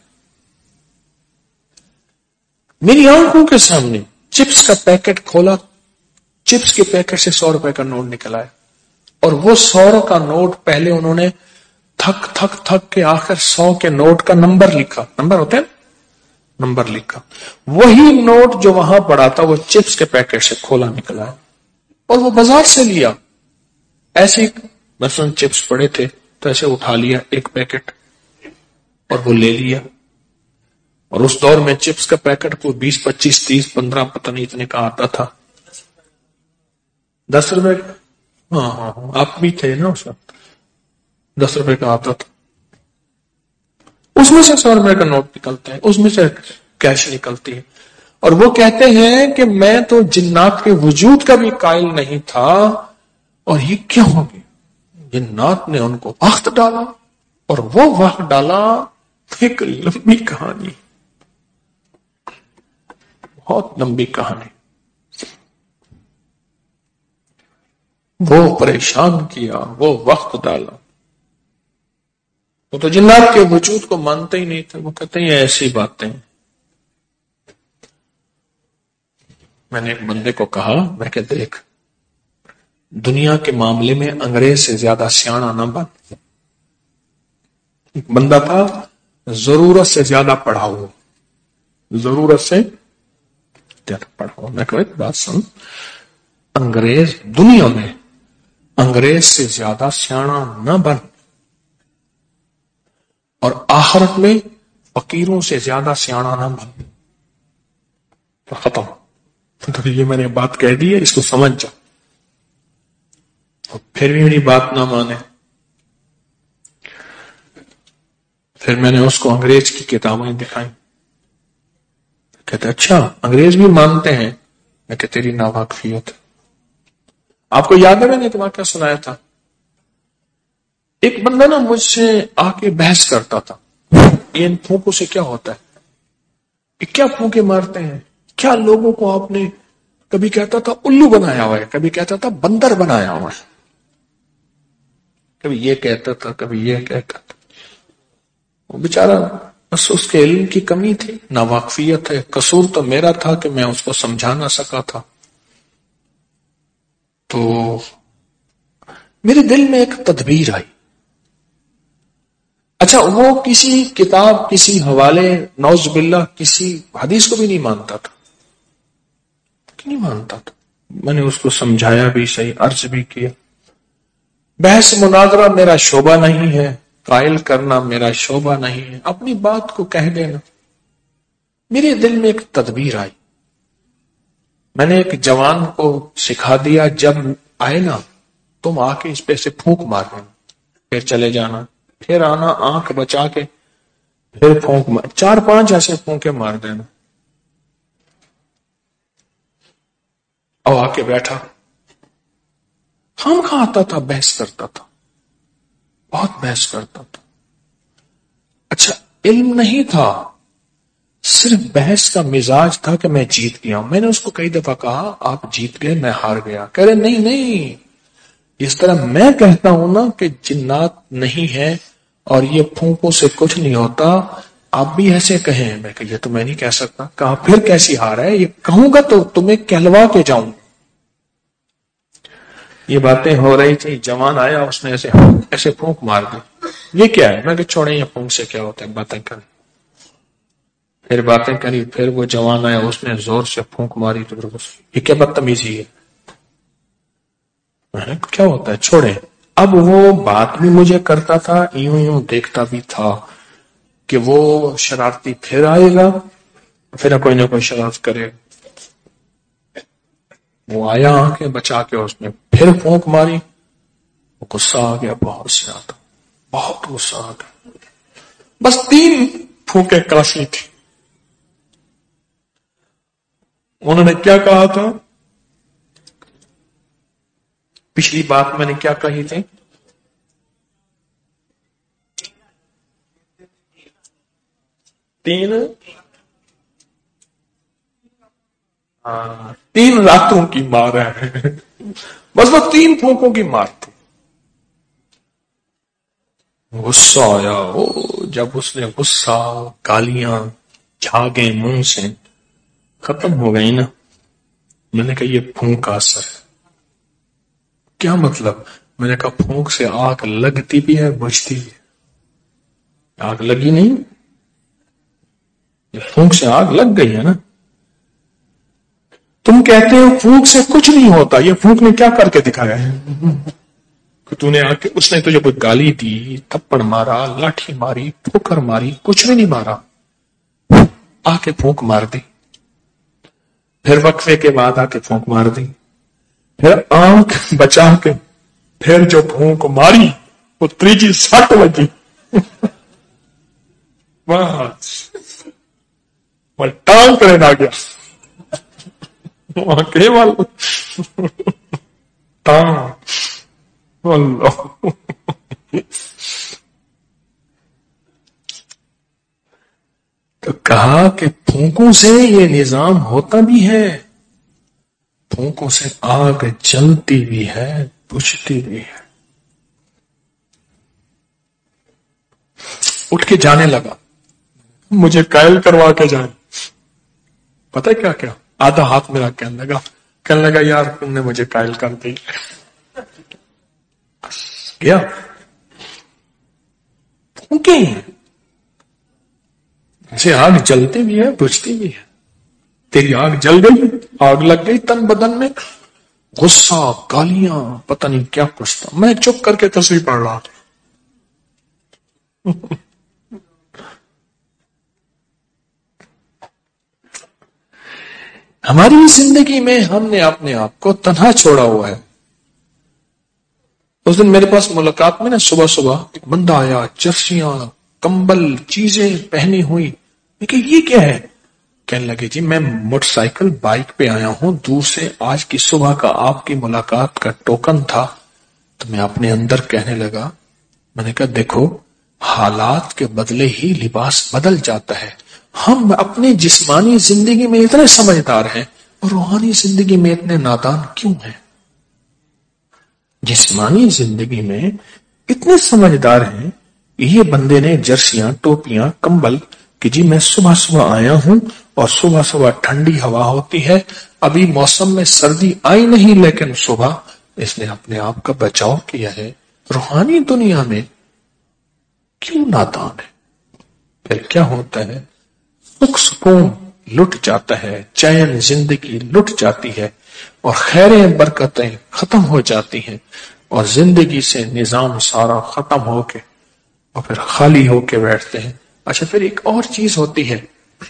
میری آنکھوں کے سامنے، چپس کا پیکٹ کھولا، چپس کے پیکٹ سے 100 روپے کا نوٹ نکلا ہے، اور وہ 100 کا نوٹ پہلے انہوں نے تھک تھک تھک کے آخر 100 کے نوٹ کا نمبر لکھا، نمبر ہوتے ہیں، نمبر لکھا، وہی نوٹ جو وہاں پڑا تھا وہ چپس کے پیکٹ سے کھولا نکلا ہے، اور وہ بازار سے لیا، ایسے مثلا چپس پڑے تھے تو ایسے اٹھا لیا ایک پیکٹ اور وہ لے لیا. اور اس دور میں چپس کا پیکٹ کو 20 25 30 15 پتہ نہیں اتنے کا آتا تھا. 10 روپے. ہاں آپ بھی تھے نا اس وقت. 10 روپے کا آتا تھا. اس میں سے 100 روپے کا نوٹ نکلتے ہیں, اس میں سے کیش نکلتی ہے. اور وہ کہتے ہیں کہ میں تو جنات کے وجود کا بھی قائل نہیں تھا, اور یہ کیا ہو گیا؟ جنات نے ان کو وقت ڈالا, اور وہ وقت ڈالا ایک لمبی کہانی, بہت لمبی کہانی. وہ پریشان کیا, وہ وقت ڈالا. وہ تو جنات کے وجود کو مانتے ہی نہیں تھے. وہ کہتے ہیں ایسی باتیں. میں نے ایک بندے کو کہا, میں کہ دیکھ, دنیا کے معاملے میں انگریز سے زیادہ سیاںا نہ بن. ایک بندہ تھا ضرورت سے زیادہ پڑھا ہوا, ضرورت سے زیادہ پڑھا ہوا. میں کہا ایک بات سن, انگریز دنیا میں انگریز سے زیادہ سیاںا نہ بن, اور آخرت میں فقیروں سے زیادہ سیاںا نہ بن. تو ختم. تو یہ میں نے بات کہہ دی ہے, اس کو سمجھ جا. اور پھر بھی میری بات نہ مانے. پھر میں نے اس کو انگریز کی کتابیں دکھائیں. کہتے اچھا انگریز بھی مانتے ہیں. میں کہ تیری ناواقفیت. آپ کو یاد ہے میں نے ایک واقعہ سنایا تھا. ایک بندہ نا مجھ سے آ کے بحث کرتا تھا, یہ ان پھونکوں سے کیا ہوتا ہے, یہ کیا پھونکے مارتے ہیں, کیا لوگوں کو آپ نے, کبھی کہتا تھا الو بنایا ہوا ہے, کبھی کہتا تھا بندر بنایا ہوا ہے, کبھی یہ کہتا تھا, کبھی یہ کہتا تھا. وہ بیچارہ بس اس کے علم کی کمی تھی, ناواقفیت ہے. قصور تو میرا تھا کہ میں اس کو سمجھا نہ سکا تھا. تو میرے دل میں ایک تدبیر آئی. اچھا وہ کسی کتاب, کسی حوالے, نعوذ باللہ کسی حدیث کو بھی نہیں مانتا تھا, نہیں مانتا تھا. میں نے اس کو سمجھایا بھی, صحیح عرض بھی کیا. بحث مناظرہ میرا شعبہ نہیں ہے, قائل کرنا میرا شعبہ نہیں ہے, اپنی بات کو کہہ دینا. میرے دل میں ایک تدبیر آئی. میں نے ایک جوان کو سکھا دیا, جب آئے نا تم آ کے اس پہ سے پھونک مار دینا, پھر چلے جانا, پھر آنا آنکھ بچا کے, پھر پھونک مار, 4 5 ایسے پھونکے مار دینا. اور آ کے بیٹھا, خام خواہ آتا تھا, بحث کرتا تھا, بہت بحث کرتا تھا. اچھا علم نہیں تھا, صرف بحث کا مزاج تھا کہ میں جیت گیا ہوں. میں نے اس کو کئی دفعہ کہا آپ جیت گئے, میں ہار گیا. کہہ رہے نہیں, اس طرح میں کہتا ہوں نا کہ جنات نہیں ہے اور یہ پھونکوں سے کچھ نہیں ہوتا, آپ بھی ایسے کہیں. میں کہ یہ تو میں نہیں کہہ سکتا. کہا پھر کیسی ہار ہے, یہ کہوں گا تو تمہیں کہلوا کے جاؤں. یہ باتیں ہو رہی تھی, جوان آیا, اس نے ایسے پھونک مار دی. یہ کیا ہے؟ میں کہ چھوڑیں, یہ پھونک سے کیا ہوتا ہے, باتیں کریں. پھر باتیں کری, پھر وہ جوان آیا, اس نے زور سے پھونک ماری. تو یہ کیا بدتمیزی ہے, کیا ہوتا ہے, چھوڑیں. اب وہ بات بھی مجھے کرتا تھا, یوں دیکھتا بھی تھا کہ وہ شرارتی پھر آئے گا, پھر کوئی نہ کوئی شرارت کرے. وہ آیا آنکھیں بچا کے, اس نے پھر پھونک ماری. وہ غصہ آ گیا, بہت زیادہ, بہت غصہ آ گیا. بس 3 پھونکیں کافی تھی. انہوں نے کیا کہا تھا, پچھلی بات میں نے کیا کہی تھی, 3 راتوں کی مار ہے. بس وہ 3 پھونکوں کی مار تھی. غصہ آیا, جب اس نے غصہ, گالیاں جھاگیں منہ سے ختم ہو گئی نا, میں نے کہا یہ پھونک کا اثر ہے. کیا مطلب؟ میں نے کہا پھونک سے آگ لگتی بھی ہے, بجھتی بھی ہے. آگ لگی نہیں, یہ پھونک سے آگ لگ گئی ہے نا. تم کہتے ہو پھونک سے کچھ نہیں ہوتا, یہ پھونک نے کیا کر کے دکھایا ہے؟ کہ تو نے آ کے اس نے تجھے کوئی گالی دی، تھپڑ مارا، لاٹھی ماری، ٹھوکر ماری، کچھ بھی نہیں مارا، آ کے پھونک مار دی، پھر وقفے کے بعد آ کے پھونک مار دی، پھر آنکھ بچا کے پھر جو پھونک ماری وہ تیجی سٹ لگی، بس وہ ٹانگ کرے نہ گیا وہاں کیول ٹانگ اللہ۔ تو کہا کہ پھونکوں سے یہ نظام ہوتا بھی ہے، پھونکوں سے آگ جلتی بھی ہے، بجھتی بھی ہے۔ اٹھ کے جانے لگا، مجھے قائل کروا کے جائیں۔ پتہ کیا کیا آدھا ہاتھ میرا کہنے لگا یار تم نے مجھے قائل کر دی۔ گیا پھونکے اسے آگ جلتی بھی ہے، بجھتی بھی ہے۔ تیری آگ جل گئی، آگ لگ گئی تن بدن میں، غصہ، گالیاں، پتہ نہیں کیا کچھ تھا۔ میں چپ کر کے تصویر پڑھ رہا تھا۔ ہماری زندگی میں ہم نے اپنے آپ کو تنہا چھوڑا ہوا ہے۔ اس دن میرے پاس ملاقات میں نا صبح صبح ایک بندہ آیا، جرسیاں، کمبل، چیزیں پہنی ہوئی۔ میں کہ یہ کیا ہے؟ کہنے لگے جی میں موٹر سائیکل بائک پہ آیا ہوں دور سے، آج کی صبح کا آپ کی ملاقات کا ٹوکن تھا۔ تو میں اپنے اندر کہنے لگا، میں نے کہا دیکھو حالات کے بدلے ہی لباس بدل جاتا ہے۔ ہم اپنی جسمانی زندگی میں اتنے سمجھدار ہیں اور روحانی زندگی میں اتنے نادان کیوں ہیں؟ جسمانی زندگی میں اتنے سمجھدار ہیں، یہ بندے نے جرسیاں، ٹوپیاں، کمبل کہ جی میں صبح صبح آیا ہوں اور صبح صبح ٹھنڈی ہوا ہوتی ہے، ابھی موسم میں سردی آئی نہیں لیکن صبح اس نے اپنے آپ کا بچاؤ کیا ہے۔ روحانی دنیا میں کیوں نادان ہے؟ پھر کیا ہوتا ہے؟ سکھ سکون لٹ جاتا ہے، چین زندگی لٹ جاتی ہے اور خیریں برکتیں ختم ہو جاتی ہیں اور زندگی سے نظام سارا ختم ہو کے اور پھر خالی ہو کے بیٹھتے ہیں۔ اچھا پھر ایک اور چیز ہوتی ہے،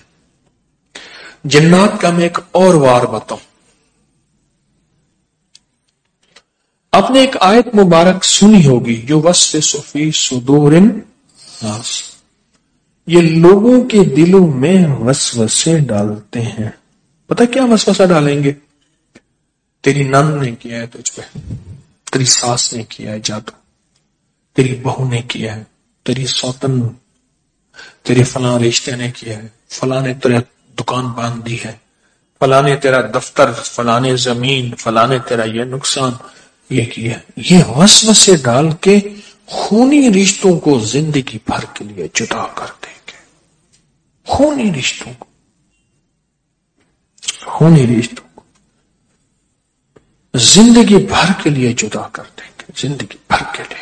جنات کا میں ایک اور وار بتاؤں۔ آپ نے ایک آیت مبارک سنی ہوگی، جو وسوس فی صدور الناس، یہ لوگوں کے دلوں میں وسوسے ڈالتے ہیں۔ پتہ کیا وسوسہ ڈالیں گے؟ تیری نند نے کیا ہے تجھ پہ، تیری ساس نے کیا ہے جادو، تیری بہو نے کیا ہے، تیری سوتن، تیرے فلاں رشتے نے کیا ہے، فلاں نے تیرا دکان باندھ دی ہے، فلاں نے تیرا دفتر، فلاں نے زمین، فلاں نے تیرا یہ نقصان یہ کیا۔ یہ وسوسے ڈال کے خونی رشتوں کو زندگی بھر کے لیے جدا کر دیں گے۔ خونی رشتوں کو، خونی رشتوں کو زندگی بھر کے لیے جدا کر دیں گے، زندگی بھر کے لیے۔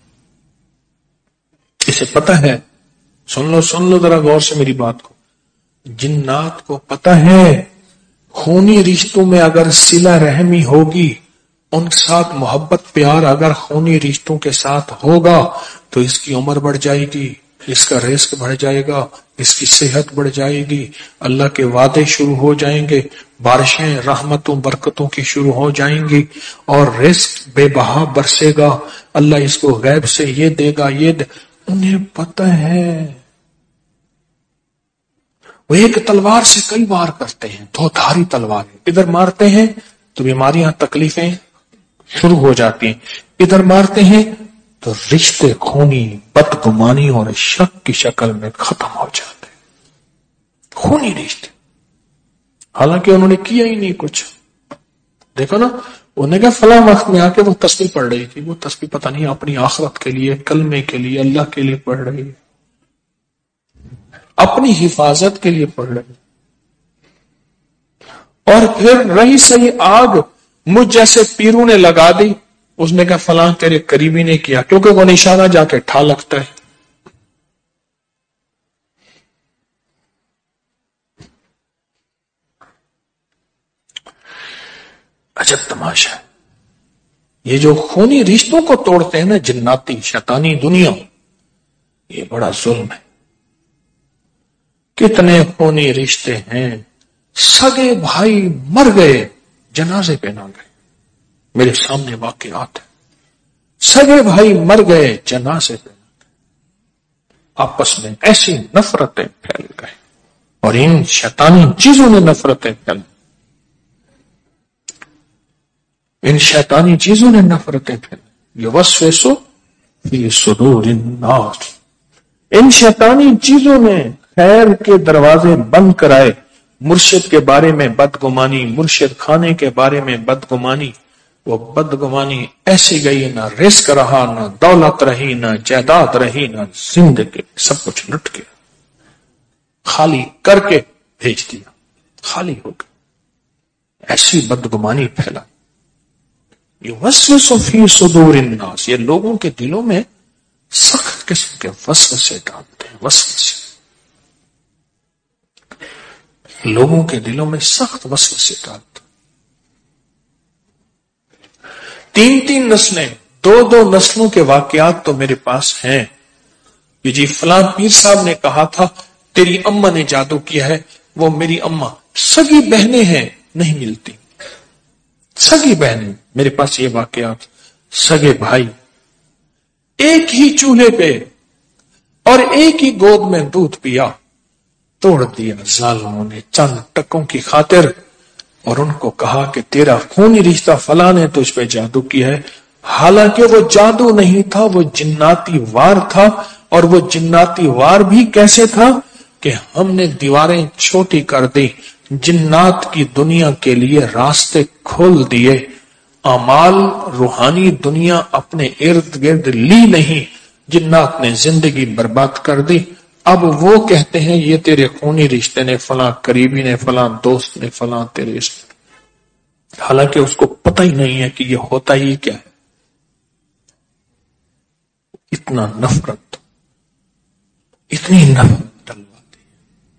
اسے پتہ ہے، سن لو ذرا غور سے میری بات کو، جنات کو پتہ ہے خونی رشتوں میں اگر صلہ رحمی ہوگی، ان کے ساتھ محبت پیار اگر خونی رشتوں کے ساتھ ہوگا تو اس کی عمر بڑھ جائے گی، اس کا رزق بڑھ جائے گا، اس کی صحت بڑھ جائے گی، اللہ کے وعدے شروع ہو جائیں گے، بارشیں رحمتوں برکتوں کی شروع ہو جائیں گی اور رزق بے بہا برسے گا، اللہ اس کو غیب سے یہ دے گا یہ دے۔ انہیں پتہ ہے وہ ایک تلوار سے کئی وار کرتے ہیں، دو دھاری تلوار، ادھر مارتے ہیں تو بیماریاں تکلیفیں شروع ہو جاتی ہیں، ادھر مارتے ہیں تو رشتے خونی بدگمانی اور شک کی شکل میں ختم ہو جاتے ہیں۔ خونی رشتے، حالانکہ انہوں نے کیا ہی نہیں کچھ۔ دیکھو نا، انہوں نے کہا فلاں وقت میں آ کے وہ تسبیح پڑھ رہی تھی، وہ تسبیح پتہ نہیں اپنی آخرت کے لیے، کلمے کے لیے، اللہ کے لیے پڑھ رہی ہے، اپنی حفاظت کے لیے پڑھ رہی ہے۔ اور پھر رہی سہی آگ مجھ جیسے پیروں نے لگا دی، اس نے کہا فلاں تیرے قریبی نے کیا، کیونکہ وہ نشانہ جا کے ٹھا لگتا ہے۔ عجب تماشا ہے۔ یہ جو خونی رشتوں کو توڑتے ہیں نا جناتی شیطانی دنیا، یہ بڑا ظلم ہے۔ کتنے خونی رشتے ہیں، سگے بھائی مر گئے جنازے پہ نہ گئے، میرے سامنے واقعات ہیں، سگے بھائی مر گئے جنازے پہ نہ گئے، آپس میں ایسی نفرتیں پھیل گئے، اور ان شیطانی چیزوں نے نفرتیں پھیل، ان شیطانی چیزوں نے نفرتیں پھیل، یوسوس فی صدور الناس، ان شیطانی چیزوں نے خیر کے دروازے بند کرائے، مرشد کے بارے میں بدگمانی، مرشد خانے کے بارے میں بدگمانی، وہ بدگمانی ایسی گئی، نہ رزق رہا، نہ دولت رہی، نہ جائیداد رہی، نہ زندگی، سب کچھ لٹ گیا، خالی کر کے بھیج دیا، خالی ہو گیا، ایسی بدگمانی پھیلا۔ یوسوس فی صدور الناس، یہ لوگوں کے دلوں میں سخت قسم کے وسوسے ڈالتے ہیں، وسوسے، لوگوں کے دلوں میں سخت وسوسے ڈالتے ہیں۔ تین نسلیں، دو نسلوں کے واقعات تو میرے پاس ہیں کہ جی فلاں پیر صاحب نے کہا تھا تیری اماں نے جادو کیا ہے، وہ میری اماں، سگی بہنیں ہیں نہیں ملتی، سگی بہنیں، میرے پاس یہ واقعات، سگے بھائی ایک ہی چولہے پہ اور ایک ہی گود میں دودھ پیا، توڑ دیا ظالموں نے چند ٹکوں کی خاطر، اور ان کو کہا کہ تیرا خونی رشتہ فلاں نے تجھ پہ جادو کیا ہے، حالانکہ وہ جادو نہیں تھا، وہ جناتی وار تھا، اور وہ جناتی وار بھی کیسے تھا کہ ہم نے دیواریں چھوٹی کر دی، جنات کی دنیا کے لیے راستے کھول دیے، اعمال روحانی دنیا اپنے ارد گرد لی نہیں، جنات نے زندگی برباد کر دی۔ اب وہ کہتے ہیں یہ تیرے خونی رشتے نے، فلاں قریبی نے، فلاں دوست نے، فلاں تیرے، حالانکہ اس کو پتہ ہی نہیں ہے کہ یہ ہوتا ہی کیا ہے۔ اتنا نفرت، اتنی نفرت ڈلواتی ہے،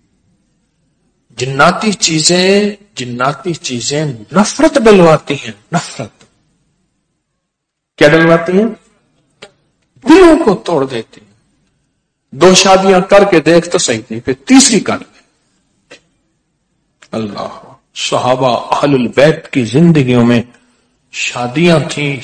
جناتی چیزیں نفرت ڈلواتی ہیں، نفرت کیا ڈلواتی ہیں؟ دلوں کو توڑ دیتی ہیں۔ 2 شادیاں کر کے دیکھ تو صحیح تھی، پھر تیسری کر لے۔ اللہ، صحابہ اہل البیت کی زندگیوں میں شادیاں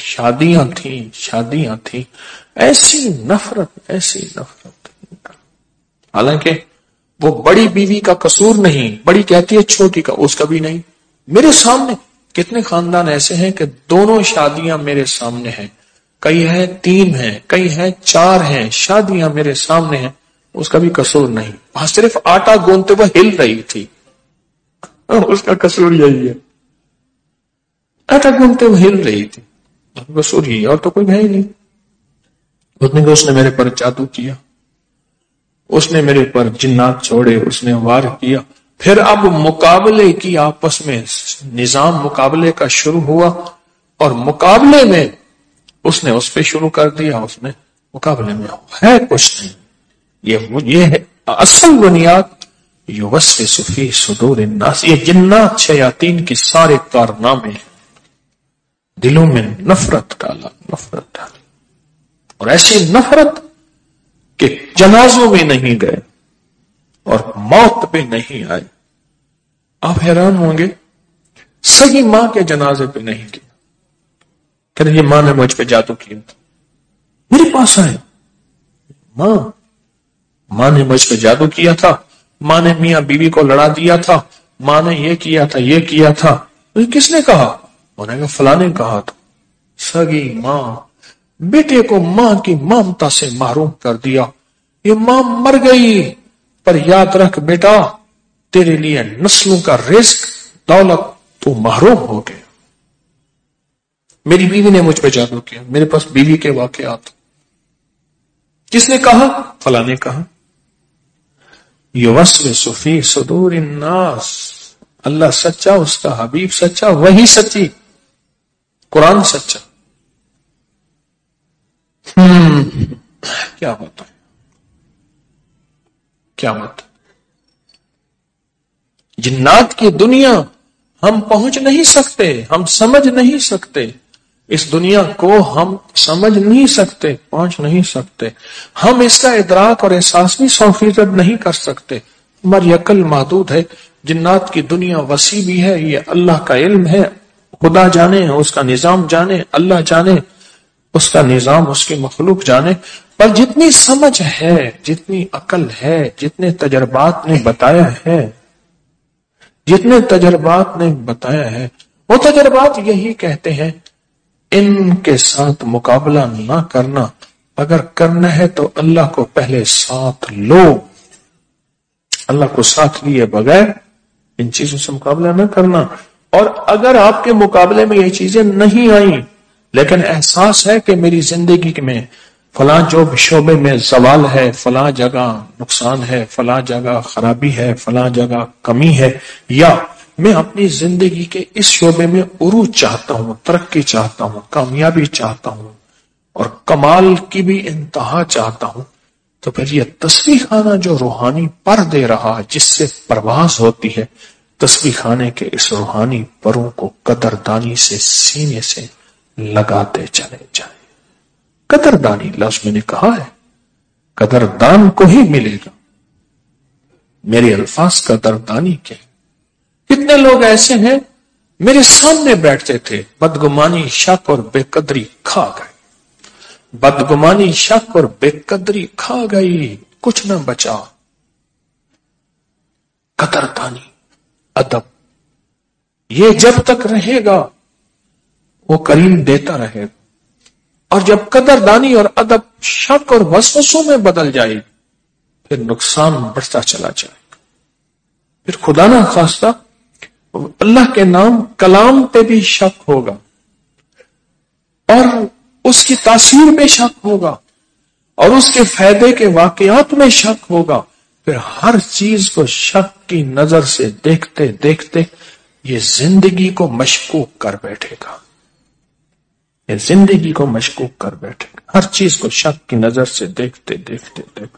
تھیں، ایسی نفرت، حالانکہ وہ بڑی بیوی کا قصور نہیں، بڑی کہتی ہے چھوٹی کا، اس کا بھی نہیں۔ میرے سامنے کتنے خاندان ایسے ہیں کہ دونوں شادیاں میرے سامنے ہیں، کئی ہیں 3 ہیں، کئی ہیں 4 ہیں، شادیاں میرے سامنے ہیں، اس کا بھی قصور نہیں، وہاں صرف آٹا گوندتے ہوئے ہل رہی تھی، اس کا قصور یہی ہے، آٹا گوندتے ہوئے ہل رہی تھی، قصور یہی، اور تو کوئی ہے ہی نہیں۔ اس نے میرے پر جادو کیا، اس نے میرے پر جنات چھوڑے، اس نے وار کیا۔ پھر اب مقابلے کی، آپس میں نظام مقابلے کا شروع ہوا، اور مقابلے میں اس نے اس پہ شروع کر دیا، اس نے مقابلے میں ہے کچھ نہیں، یہ ہے اصل بنیاد، یوسوس فی صدور الناس، یہ جنات شیاطین کی سارے کارنامے ہیں، دلوں میں نفرت ڈالا، اور ایسی نفرت کہ جنازوں میں نہیں گئے اور موت پہ نہیں آئے۔ آپ حیران ہوں گے، سگی ماں کے جنازے پہ نہیں گیا، کہ یہ ماں نے مجھ پہ جادو کیا تھا، میرے پاس آئے، ماں نے مجھ پہ جادو کیا تھا، ماں نے میاں بیوی کو لڑا دیا تھا، ماں نے یہ کیا تھا، کس نے کہا؟ انہوں نے کہا فلاں نے کہا تھا۔ سگی ماں بیٹے کو ماں کی ممتا سے محروم کر دیا، یہ ماں مر گئی، پر یاد رکھ بیٹا تیرے لیے نسلوں کا رزق، دولت، تو محروم ہو گیا۔ میری بیوی نے مجھ پہ جادو کیا، میرے پاس بیوی کے واقعات، کس نے کہا؟ فلاں نے کہا۔ یوسوس فی صدور الناس، اللہ سچا، اس کا حبیب سچا، وہی سچی، قرآن سچا۔ کیا بات جنات کی دنیا ہم پہنچ نہیں سکتے، ہم سمجھ نہیں سکتے، اس دنیا کو ہم سمجھ نہیں سکتے، پہنچ نہیں سکتے، ہم اس کا ادراک اور احساس بھی 100% نہیں کر سکتے، ہماری عقل محدود ہے۔ جنات کی دنیا وسیع بھی ہے، یہ اللہ کا علم ہے، خدا جانے اس کا نظام جانے، اللہ جانے اس کا نظام، اس کی مخلوق جانے، پر جتنی سمجھ ہے، جتنی عقل ہے، جتنے تجربات نے بتایا ہے، جتنے تجربات نے بتایا ہے، وہ تجربات یہی کہتے ہیں ان کے ساتھ مقابلہ نہ کرنا، اگر کرنا ہے تو اللہ کو پہلے ساتھ لو، اللہ کو ساتھ لیے بغیر ان چیزوں سے مقابلہ نہ کرنا۔ اور اگر آپ کے مقابلے میں یہ چیزیں نہیں آئیں لیکن احساس ہے کہ میری زندگی میں فلاں جو شعبے میں زوال ہے، فلاں جگہ نقصان ہے، فلاں جگہ خرابی ہے، فلاں جگہ کمی ہے، یا میں اپنی زندگی کے اس شعبے میں عروج چاہتا ہوں، ترقی چاہتا ہوں، کامیابی چاہتا ہوں اور کمال کی بھی انتہا چاہتا ہوں، تو پھر یہ تسبیح خانہ جو روحانی پر دے رہا ہے، جس سے پرواز ہوتی ہے، تسبیح خانے کے اس روحانی پروں کو قدردانی سے سینے سے لگاتے چلے جائیں۔ قدردانی لفظ میں نے کہا ہے، قدردان کو ہی ملے گا۔ میرے الفاظ قدردانی کے کتنے لوگ ایسے ہیں میرے سامنے بیٹھتے تھے، بدگمانی، شک اور بے قدری کھا گئے، بدگمانی، شک اور بے قدری کھا گئی، کچھ نہ بچا۔ قدردانی، ادب، یہ جب تک رہے گا وہ کریم دیتا رہے گا، اور جب قدردانی اور ادب شک اور وسوسوں میں بدل جائے پھر نقصان بڑھتا چلا جائے گا۔ پھر خدا نہ خواستہ اللہ کے نام کلام پہ بھی شک ہوگا اور اس کی تاثیر میں شک ہوگا اور اس کے فائدے کے واقعات میں شک ہوگا۔ پھر ہر چیز کو شک کی نظر سے دیکھتے دیکھتے یہ زندگی کو مشکوک کر بیٹھے گا، یہ زندگی کو مشکوک کر بیٹھے گا، ہر چیز کو شک کی نظر سے دیکھتے دیکھتے دیکھتے۔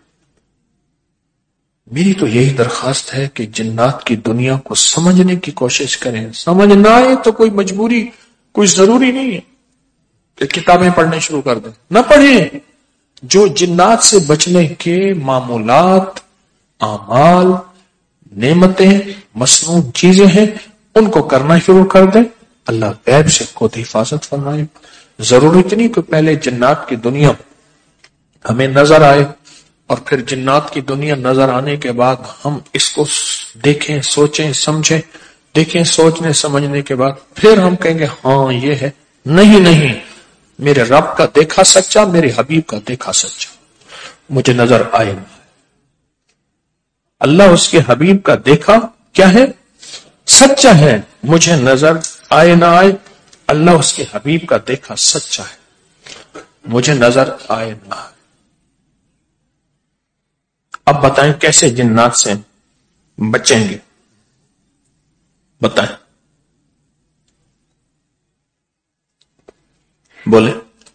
میری تو یہی درخواست ہے کہ جنات کی دنیا کو سمجھنے کی کوشش کریں، سمجھ نہ آئے تو کوئی مجبوری، کوئی ضروری نہیں ہے کہ کتابیں پڑھنے شروع کر دیں، نہ پڑھیں۔ جو جنات سے بچنے کے معمولات، اعمال، نعمتیں، مصنوع چیزیں ہیں، ان کو کرنا شروع کر دیں، اللہ غیب سے خود حفاظت فرمائے۔ ضرورت نہیں کہ پہلے جنات کی دنیا ہمیں نظر آئے اور پھر جنات کی دنیا نظر آنے کے بعد ہم اس کو دیکھیں، سوچیں، سمجھیں، دیکھیں، سوچنے سمجھنے کے بعد پھر ہم کہیں گے ہاں یہ ہے۔ نہیں نہیں، میرے رب کا دیکھا سچا، میرے حبیب کا دیکھا سچا، مجھے نظر آئے نہ۔ اللہ اس کے حبیب کا دیکھا کیا ہے؟ سچا ہے، مجھے نظر آئے نہ آئے، اللہ اس کے حبیب کا دیکھا سچا ہے، مجھے نظر آئے نہ آئے۔ اب بتائیں کیسے جنات سے بچیں گے؟ بتائیں، بولے۔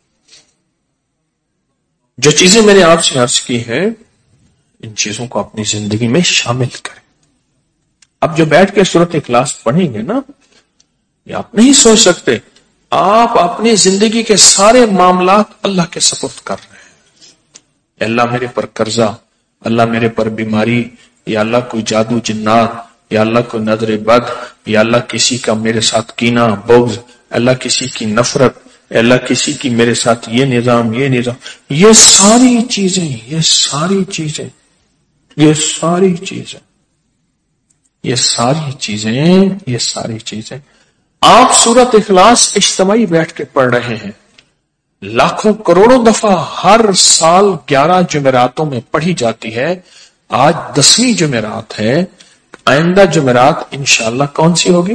جو چیزیں میں نے آپ سے عرض کی ہیں ان چیزوں کو اپنی زندگی میں شامل کریں۔ اب جو بیٹھ کے سورۃ اخلاص پڑھیں گے نا، یہ آپ نہیں سوچ سکتے، آپ اپنی زندگی کے سارے معاملات اللہ کے سپرد کر رہے ہیں۔ اللہ میرے پر قرضہ، اللہ میرے پر بیماری، یا اللہ کوئی جادو جنات، یا اللہ کوئی نظر بد، یا اللہ کسی کا میرے ساتھ کینہ بغض، اللہ کسی کی نفرت، اللہ کسی کی میرے ساتھ یہ نظام، یہ نظام، یہ ساری چیزیں، یہ ساری چیزیں، یہ ساری چیزیں، یہ ساری چیزیں، یہ ساری چیزیں آپ سورۃ اخلاص اجتماعی بیٹھ کے پڑھ رہے ہیں، لاکھوں کروڑوں دفعہ ہر سال 11 جمعراتوں میں پڑھی جاتی ہے۔ آج 10ویں جمعرات ہے، آئندہ جمعرات انشاءاللہ کون سی ہوگی؟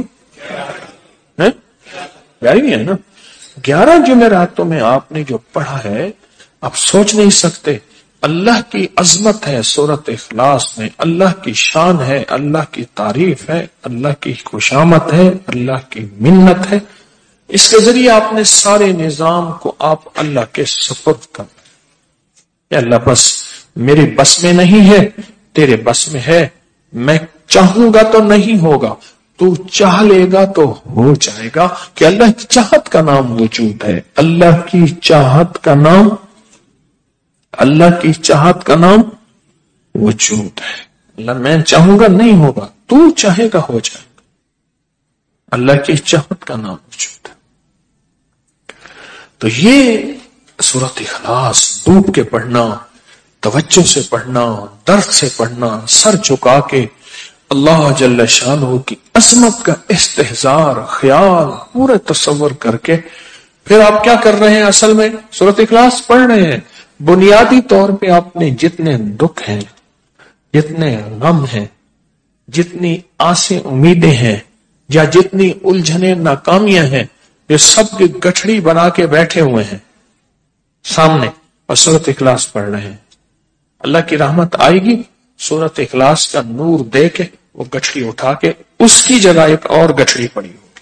11ویں ہے نا۔ 11 جمعراتوں میں آپ نے جو پڑھا ہے آپ سوچ نہیں سکتے۔ اللہ کی عظمت ہے سورۃ اخلاص میں، اللہ کی شان ہے، اللہ کی تعریف ہے، اللہ کی خوشامد ہے، اللہ کی منت ہے۔ اس کے ذریعے آپ نے سارے نظام کو آپ اللہ کے سپرد کر دیا۔ اللہ بس میری بس میں نہیں ہے، تیرے بس میں ہے، میں چاہوں گا تو نہیں ہوگا، تو چاہ لے گا تو ہو جائے گا کہ اللہ کی چاہت کا نام وجود ہے. اللہ کی چاہت کا نام، اللہ کی چاہت کا نام وجود ہے. اللہ میں چاہوں گا نہیں ہوگا، تو چاہے گا ہو جائے گا. اللہ کی چاہت کا نام وجود ہے. تو یہ سورۃ اخلاص ڈوب کے پڑھنا، توجہ سے پڑھنا، درد سے پڑھنا، سر جھکا کے اللہ جل شانہ کی عظمت کا استحضار خیال پورے تصور کر کے پھر آپ کیا کر رہے ہیں؟ اصل میں سورۃ اخلاص پڑھ رہے ہیں. بنیادی طور پہ آپ نے جتنے دکھ ہیں، جتنے غم ہیں، جتنی آسیں امیدیں ہیں، یا جتنی الجھنیں ناکامیاں ہیں، یہ سب کی گٹھڑی بنا کے بیٹھے ہوئے ہیں سامنے اور سورۃ اخلاص پڑھ رہے ہیں. اللہ کی رحمت آئے گی، سورۃ اخلاص کا نور دے کے وہ گٹھڑی اٹھا کے اس کی جگہ ایک اور گٹھڑی پڑی ہوگی.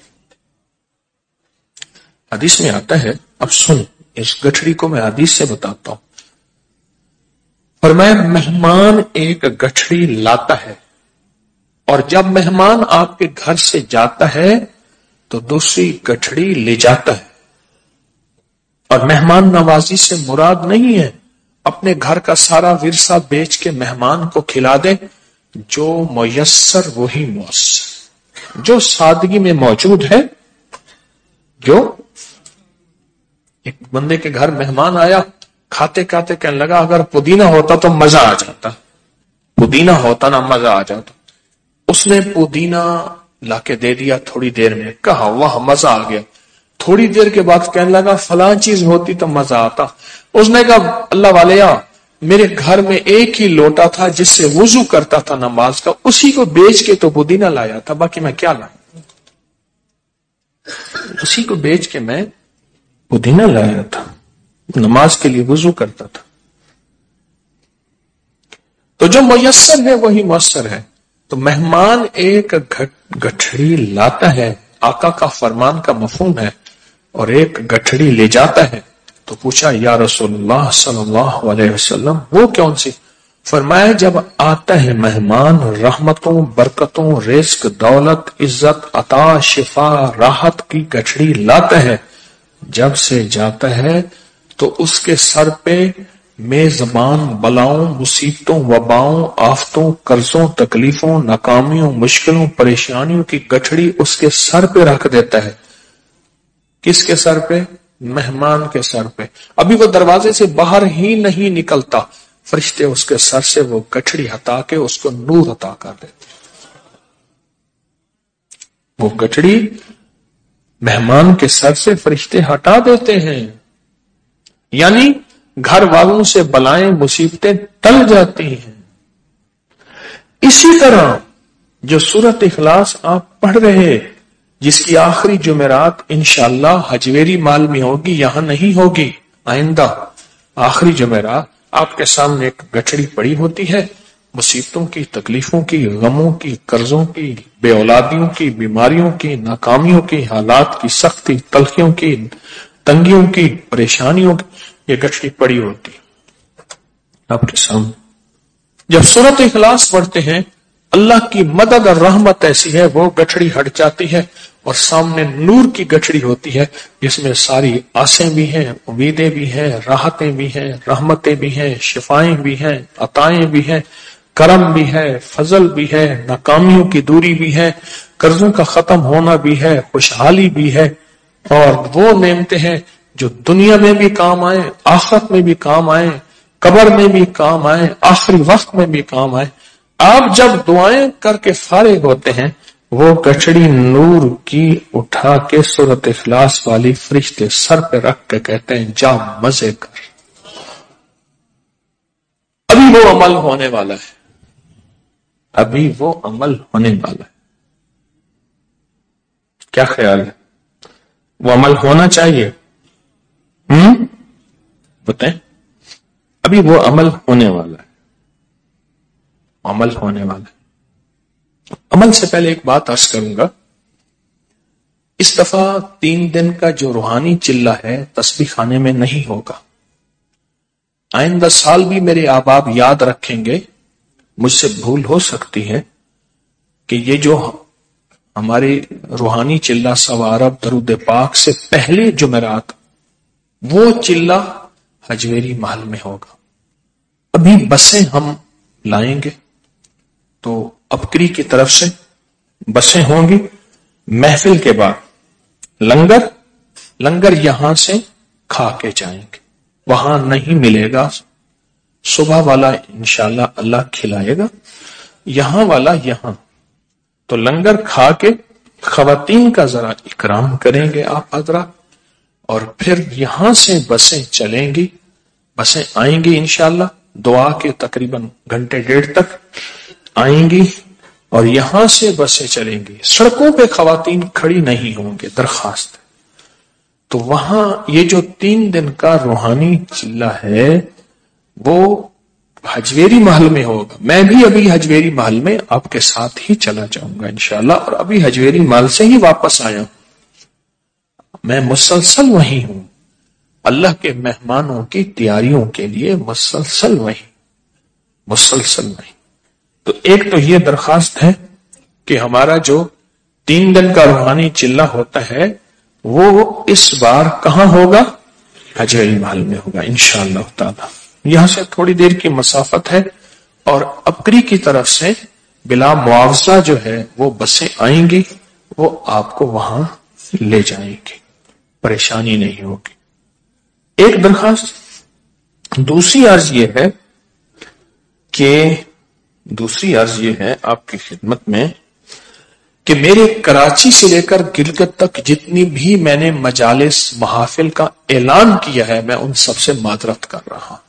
حدیث میں آتا ہے، اب سن، اس گٹھڑی کو میں حدیث سے بتاتا ہوں. فرمایا مہمان ایک گٹھڑی لاتا ہے، اور جب مہمان آپ کے گھر سے جاتا ہے تو دوسری گٹھڑی لے جاتا ہے. اور مہمان نوازی سے مراد نہیں ہے اپنے گھر کا سارا ورثہ بیچ کے مہمان کو کھلا دے. جو میسر وہی مؤثر، جو سادگی میں موجود ہے. جو ایک بندے کے گھر مہمان آیا، کھاتے کھاتے کہنے لگا اگر پودینہ ہوتا تو مزہ آ جاتا، پودینہ ہوتا نا مزہ آ جاتا. اس نے پودینہ لا کے دے دیا، تھوڑی دیر میں کہا واہ مزہ آ گیا. تھوڑی دیر کے بعد کہنے لگا فلاں چیز ہوتی تو مزہ آتا. اس نے کہا اللہ والیا، میرے گھر میں ایک ہی لوٹا تھا جس سے وضو کرتا تھا نماز کا، اسی کو بیچ کے تو پودینہ لایا تھا، باقی میں کیا لایا؟ اسی کو بیچ کے میں پودینہ لایا تھا، نماز کے لیے وضو کرتا تھا. تو جو میسر ہے وہی مؤثر ہے. تو مہمان ایک گٹھڑی لاتا ہے، آقا کا فرمان کا مفہوم ہے، اور ایک گٹھڑی لے جاتا ہے. تو پوچھا یا رسول اللہ صلی اللہ علیہ وسلم وہ کون سی؟ فرمایا جب آتا ہے مہمان رحمتوں، برکتوں، رزق، دولت، عزت، عطا، شفا، راحت کی گٹھڑی لاتا ہے. جب سے جاتا ہے تو اس کے سر پہ میزبان بلاؤں، مصیبتوں، وباؤں، آفتوں، قرضوں، تکلیفوں، ناکامیوں، مشکلوں، پریشانیوں کی گٹھڑی اس کے سر پہ رکھ دیتا ہے. کس کے سر پہ؟ مہمان کے سر پہ. ابھی وہ دروازے سے باہر ہی نہیں نکلتا، فرشتے اس کے سر سے وہ گٹھڑی ہٹا کے اس کو نور عطا کر دیتے. وہ گٹھڑی مہمان کے سر سے فرشتے ہٹا دیتے ہیں، یعنی گھر والوں سے بلائیں، مصیبتیں ٹل جاتی ہیں. اسی طرح جو سورۃ اخلاص آپ پڑھ رہے، جس کی آخری جمعرات انشاءاللہ حجویری مال میں ہوگی، یہاں نہیں ہوگی، آئندہ آخری جمعرات آپ کے سامنے ایک گٹھڑی پڑی ہوتی ہے، مصیبتوں کی، تکلیفوں کی، غموں کی، قرضوں کی، بے اولادیوں کی، بیماریوں کی، ناکامیوں کی، حالات کی سختی، تلخیوں کی، تنگیوں کی، پریشانیوں کی، یہ گٹھڑی پڑی ہوتی آپ کے سامنے. جب سورۃ اخلاص پڑھتے ہیں اللہ کی مدد اور رحمت ایسی ہے، وہ گٹھڑی ہٹ جاتی ہے اور سامنے نور کی گٹھڑی ہوتی ہے جس میں ساری آسیں بھی ہیں، امیدیں بھی ہیں، راحتیں بھی ہیں، رحمتیں بھی ہیں، شفائیں بھی ہیں، عطائیں بھی ہیں، کرم بھی ہے، فضل بھی ہے، ناکامیوں کی دوری بھی ہے، قرضوں کا ختم ہونا بھی ہے، خوشحالی بھی ہے، اور وہ نعمتیں ہیں جو دنیا میں بھی کام آئیں، آخرت میں بھی کام آئیں، قبر میں بھی کام آئیں، آخری وقت میں بھی کام آئیں. آپ جب دعائیں کر کے فارغ ہوتے ہیں، وہ گٹھڑی نور کی اٹھا کے سورۃ اخلاص والی فرشتے سر پہ رکھ کے کہتے ہیں جا مزے کر، ابھی وہ عمل ہونے والا ہے، ابھی وہ عمل ہونے والا ہے. کیا خیال ہے؟ وہ عمل ہونا چاہیے؟ بتائیں. ابھی وہ عمل ہونے والا ہے، عمل ہونے والا ہے. عمل سے پہلے ایک بات عرض کروں گا. اس دفعہ 3 دن کا جو روحانی چلہ ہے تسبیح خانے میں نہیں ہوگا. آئندہ سال بھی میرے احباب یاد رکھیں گے، مجھ سے بھول ہو سکتی ہے کہ یہ جو ہماری روحانی چلہ سوا عرب درود پاک سے پہلے جمعرات وہ چلہ حجویری محل میں ہوگا. ابھی بسیں ہم لائیں گے تو اپکری کی طرف سے بسیں ہوں گی. محفل کے بعد لنگر یہاں سے کھا کے جائیں گے. وہاں نہیں ملے گا. صبح والا انشاءاللہ اللہ کھلائے گا, یہاں والا یہاں. تو لنگر کھا کے خواتین کا ذرا اکرام کریں گے آپ حضرات, اور پھر یہاں سے بسیں چلیں گی, بسیں آئیں گی انشاءاللہ دعا کے تقریباً گھنٹے ڈیڑھ تک آئیں گی, اور یہاں سے بسیں چلیں گی. سڑکوں پہ خواتین کھڑی نہیں ہوں گے, درخواست. تو وہاں یہ جو 3 دن کا روحانی چلہ ہے وہ حجویری محل میں ہوگا. میں بھی ابھی حجویری محل میں آپ کے ساتھ ہی چلا جاؤں گا انشاءاللہ, اور ابھی حجویری محل سے ہی واپس آیا ہوں. میں مسلسل وہیں ہوں, اللہ کے مہمانوں کی تیاریوں کے لیے مسلسل وہیں. تو ایک تو یہ درخواست ہے کہ ہمارا جو 3 دن کا روحانی چلہ ہوتا ہے وہ اس بار کہاں ہوگا؟ حجویری محل میں ہوگا انشاءاللہ تعالی. یہاں سے تھوڑی دیر کی مسافت ہے, اور اپکری کی طرف سے بلا معاوضہ جو ہے وہ بسیں آئیں گی, وہ آپ کو وہاں لے جائیں گی, پریشانی نہیں ہوگی. ایک درخواست. دوسری عرض یہ ہے آپ کی خدمت میں کہ میرے کراچی سے لے کر گلگت تک جتنی بھی میں نے مجالس محافل کا اعلان کیا ہے میں ان سب سے معذرت کر رہا ہوں.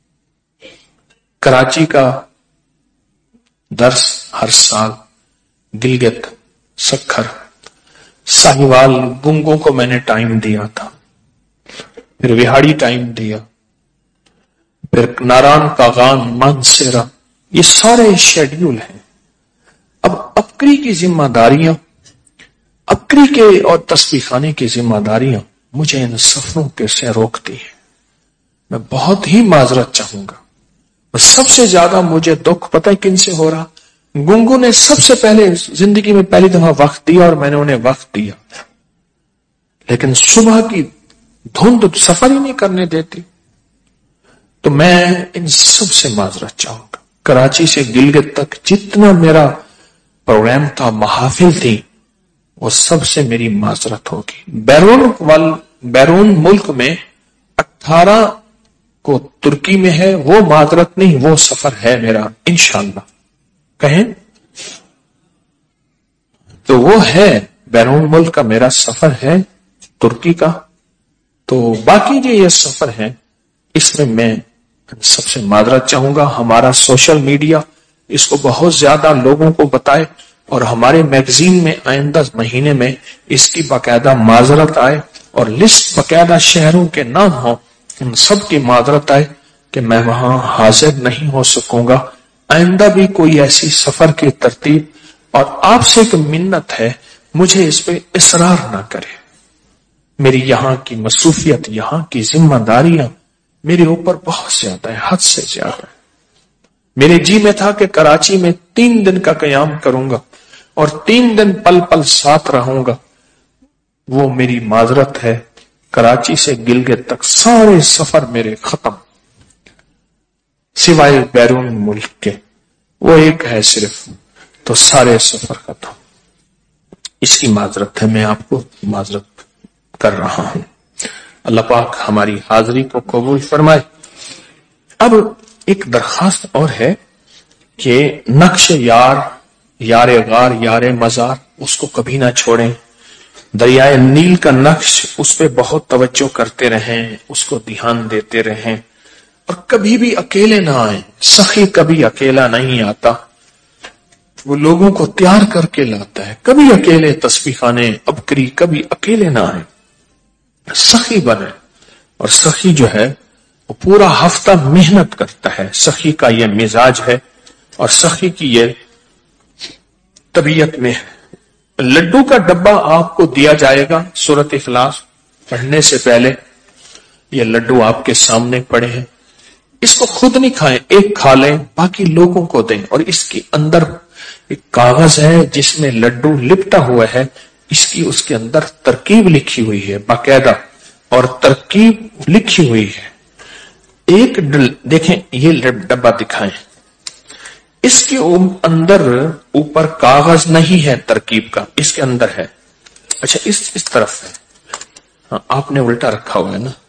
کراچی کا درس ہر سال, گلگت, سکھر, ساہیوال, گنگوں کو میں نے ٹائم دیا تھا, پھر وہاڑی ٹائم دیا, پھر ناران کاغان, مانسیرا, یہ سارے شیڈیول ہیں. اب اپکری کی ذمہ داریاں, اپکری کے اور تسبیح خانے کی ذمہ داریاں مجھے ان سفروں کے سے روکتی ہیں. میں بہت ہی معذرت چاہوں گا. سب سے زیادہ مجھے دکھ پتہ ہے کن سے ہو رہا؟ گنگو نے سب سے پہلے زندگی میں پہلی دفعہ وقت دیا, اور میں نے انہیں وقت دیا, لیکن صبح کی دھند سفر ہی نہیں کرنے دیتی. تو میں ان سب سے معذرت چاہوں گا. کراچی سے گلگت تک جتنا میرا پروگرام تھا, محافل تھی, وہ سب سے میری معذرت ہوگی. بیرون ملک میں 18 کو ترکی میں ہے, وہ معذرت نہیں, وہ سفر ہے میرا انشاءاللہ. کہیں تو وہ ہے بیرون ملک کا میرا سفر ہے ترکی کا. تو باقی جو یہ سفر ہے اس میں سب سے معذرت چاہوں گا. ہمارا سوشل میڈیا اس کو بہت زیادہ لوگوں کو بتائے, اور ہمارے میگزین میں آئندہ مہینے میں اس کی باقاعدہ معذرت آئے, اور لسٹ باقاعدہ شہروں کے نام ہوں, ان سب کی معذرت آئے کہ میں وہاں حاضر نہیں ہو سکوں گا. آئندہ بھی کوئی ایسی سفر کی ترتیب, اور آپ سے ایک منت ہے, مجھے اس پہ اصرار نہ کرے. میری یہاں کی مصروفیت, یہاں کی ذمہ داریاں میرے اوپر بہت زیادہ ہے, حد سے زیادہ ہے. میرے جی میں تھا کہ کراچی میں 3 دن کا قیام کروں گا, اور 3 دن پل پل ساتھ رہوں گا. وہ میری معذرت ہے. کراچی سے گلگت تک سارے سفر میرے ختم, سوائے بیرون ملک کے, وہ ایک ہے صرف, تو سارے سفر ختم. اس کی معذرت ہے, میں آپ کو معذرت کر رہا ہوں. اللہ پاک ہماری حاضری کو قبول فرمائے. اب ایک درخواست اور ہے کہ نقش یار غار, یار مزار, اس کو کبھی نہ چھوڑیں. دریائے نیل کا نقش, اس پہ بہت توجہ کرتے رہیں, اس کو دھیان دیتے رہیں, اور کبھی بھی اکیلے نہ آئیں. سخی کبھی اکیلا نہیں آتا, وہ لوگوں کو تیار کر کے لاتا ہے. کبھی اکیلے تسبیح خانے ابکری کبھی اکیلے نہ آئیں, سخی بنے. اور سخی جو ہے وہ پورا ہفتہ محنت کرتا ہے. سخی کا یہ مزاج ہے, اور سخی کی یہ طبیعت میں ہے. لڈو کا ڈبہ آپ کو دیا جائے گا سورۃ اخلاص پڑھنے سے پہلے. یہ لڈو آپ کے سامنے پڑے ہیں, اس کو خود نہیں کھائیں, ایک کھا لیں, باقی لوگوں کو دیں. اور اس کی اندر ایک کاغذ ہے جس میں لڈو لپٹا ہوا ہے، اس کے اندر ترکیب لکھی ہوئی ہے باقاعدہ، اور ترکیب لکھی ہوئی ہے. ایک دیکھیں یہ ڈبہ دکھائیں، اس کے اندر اوپر کاغذ نہیں ہے ترکیب کا، اس کے اندر ہے. اچھا اس طرف ہے، ہاں آپ نے الٹا رکھا ہوا ہے نا،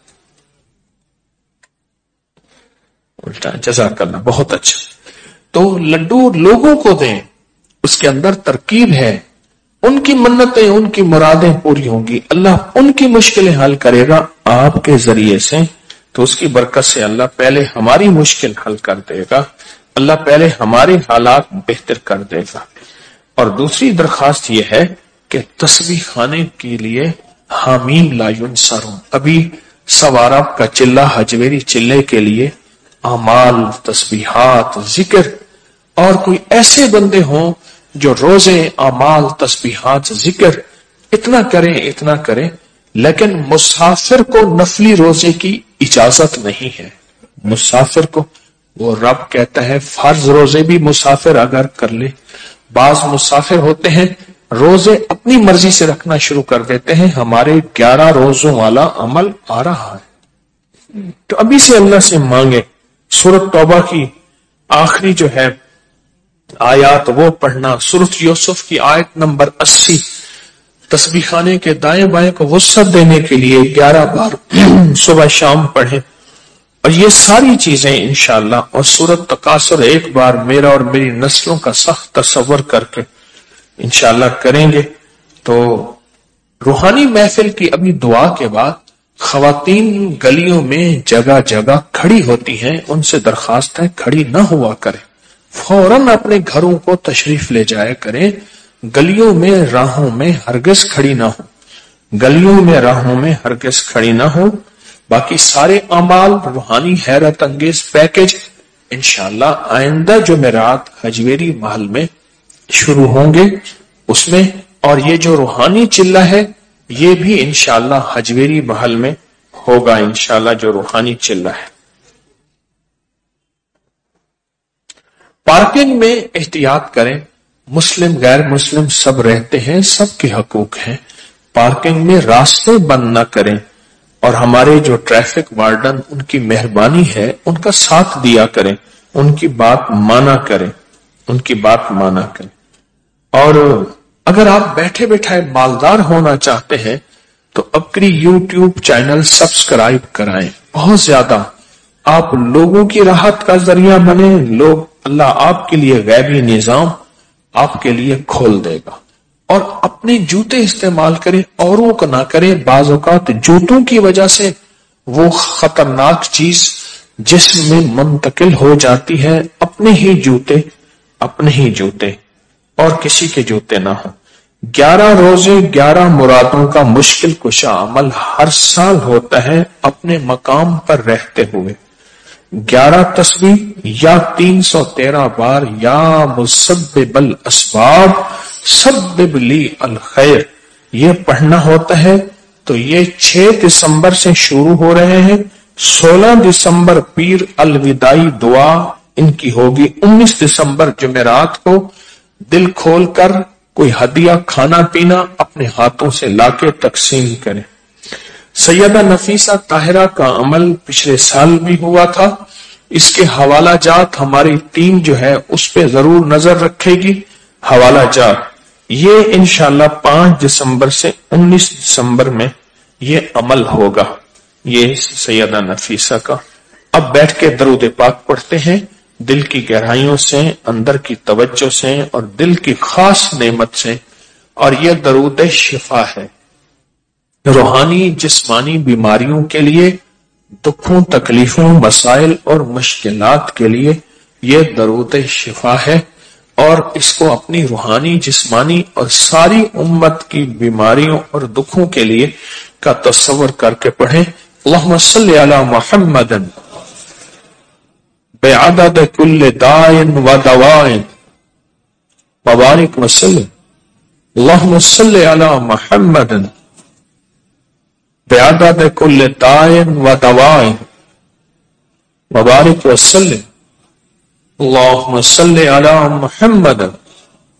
الٹا، جزاک اللہ، بہت اچھا. تو لڈو لوگوں کو دیں، اس کے اندر ترکیب ہے، ان کی منتیں ان کی مرادیں پوری ہوں گی، اللہ ان کی مشکلیں حل کرے گا آپ کے ذریعے سے. تو اس کی برکت سے اللہ پہلے ہماری مشکل حل کر دے گا، اللہ پہلے ہمارے حالات بہتر کر دے گا. اور دوسری درخواست یہ ہے کہ تسبیح خانے کے لیے حامیم لا ینصرون، ابھی سوارا کا چلہ حجویری چلے کے لیے اعمال، تسبیحات، ذکر، اور کوئی ایسے بندے ہوں جو روزے، اعمال، تسبیحات، ذکر اتنا کریں، لیکن مسافر کو نفلی روزے کی اجازت نہیں ہے. مسافر کو وہ رب کہتا ہے فرض روزے بھی مسافر اگر کر لے. بعض مسافر ہوتے ہیں روزے اپنی مرضی سے رکھنا شروع کر دیتے ہیں، ہمارے 11 روزوں والا عمل آ رہا ہے. تو ابھی سے اللہ سے مانگے. سورۃ توبہ کی آخری جو ہے آیات وہ پڑھنا، سورۃ یوسف کی آیت نمبر 80، تسبیح خانے کے دائیں بائیں کو وسعت دینے کے لیے 11 بار صبح شام پڑھیں. اور یہ ساری چیزیں انشاءاللہ، اور سورۃ تکاثر ایک بار میرا اور میری نسلوں کا سخت تصور کر کے انشاءاللہ کریں گے. تو روحانی محفل کی ابھی دعا کے بعد خواتین گلیوں میں جگہ جگہ کھڑی ہوتی ہیں، ان سے درخواست ہے کھڑی نہ ہوا کریں، فوراً اپنے گھروں کو تشریف لے جایا کریں. گلیوں میں راہوں میں ہرگز کھڑی نہ ہو، گلیوں میں راہوں میں ہرگز کھڑی نہ ہو. باقی سارے اعمال، روحانی حیرت انگیز پیکج انشاءاللہ آئندہ جمعرات حجویری محل میں شروع ہوں گے اس میں. اور یہ جو روحانی چلہ ہے یہ بھی انشاءاللہ حجویری محل میں ہوگا انشاءاللہ، جو روحانی چلہ ہے. پارکنگ میں احتیاط کریں، مسلم غیر مسلم سب رہتے ہیں، سب کے حقوق ہیں. پارکنگ میں راستے بند نہ کریں، اور ہمارے جو ٹریفک وارڈن ان کی مہربانی ہے ان کا ساتھ دیا کریں، ان کی بات مانا کریں، ان کی بات مانا کریں. اور اگر آپ بیٹھے بیٹھائے مالدار ہونا چاہتے ہیں تو اپنی یوٹیوب چینل سبسکرائب کرائیں، بہت زیادہ آپ لوگوں کی راحت کا ذریعہ بنیں. لوگ اللہ آپ کے لیے غیبی نظام آپ کے لیے کھول دے گا. اور اپنے جوتے استعمال کریں، اوروں کو نہ کریں. بعض اوقات جوتوں کی وجہ سے وہ خطرناک چیز جسم میں منتقل ہو جاتی ہے. اپنے ہی جوتے اور کسی کے جوتے نہ ہوں. 11 روزے 11 مرادوں کا مشکل کشا عمل ہر سال ہوتا ہے اپنے مقام پر رہتے ہوئے. 11 تسبیح یا 313 بار یا مسبب الاسباب سبب لی الخیر یہ پڑھنا ہوتا ہے. تو یہ 6 دسمبر سے شروع ہو رہے ہیں. 16 دسمبر پیر الوداعی دعا ان کی ہوگی. 19 دسمبر جمعرات کو دل کھول کر کوئی ہدیہ کھانا پینا اپنے ہاتھوں سے لا کے تقسیم کریں. سیدہ نفیسہ طاہرہ کا عمل پچھلے سال بھی ہوا تھا. اس کے حوالہ جات ہماری ٹیم جو ہے اس پہ ضرور نظر رکھے گی. حوالہ جات یہ انشاءاللہ 5 دسمبر سے 19 دسمبر میں یہ عمل ہوگا، یہ سیدہ نفیسہ کا. اب بیٹھ کے درود پاک پڑھتے ہیں دل کی گہرائیوں سے، اندر کی توجہ سے اور دل کی خاص نعمت سے. اور یہ درود شفا ہے روحانی جسمانی بیماریوں کے لیے، دکھوں تکلیفوں مسائل اور مشکلات کے لیے یہ درود شفا ہے. اور اس کو اپنی روحانی جسمانی اور ساری امت کی بیماریوں اور دکھوں کے لیے کا تصور کر کے پڑھیں. اللہم صلی علی محمد بعدد کل دائن و دوائن وبارک وسلم. اللہم صلی علی محمد بعدد کل دائن و دوائن وبارک وسلم. اللہم صلی علی محمد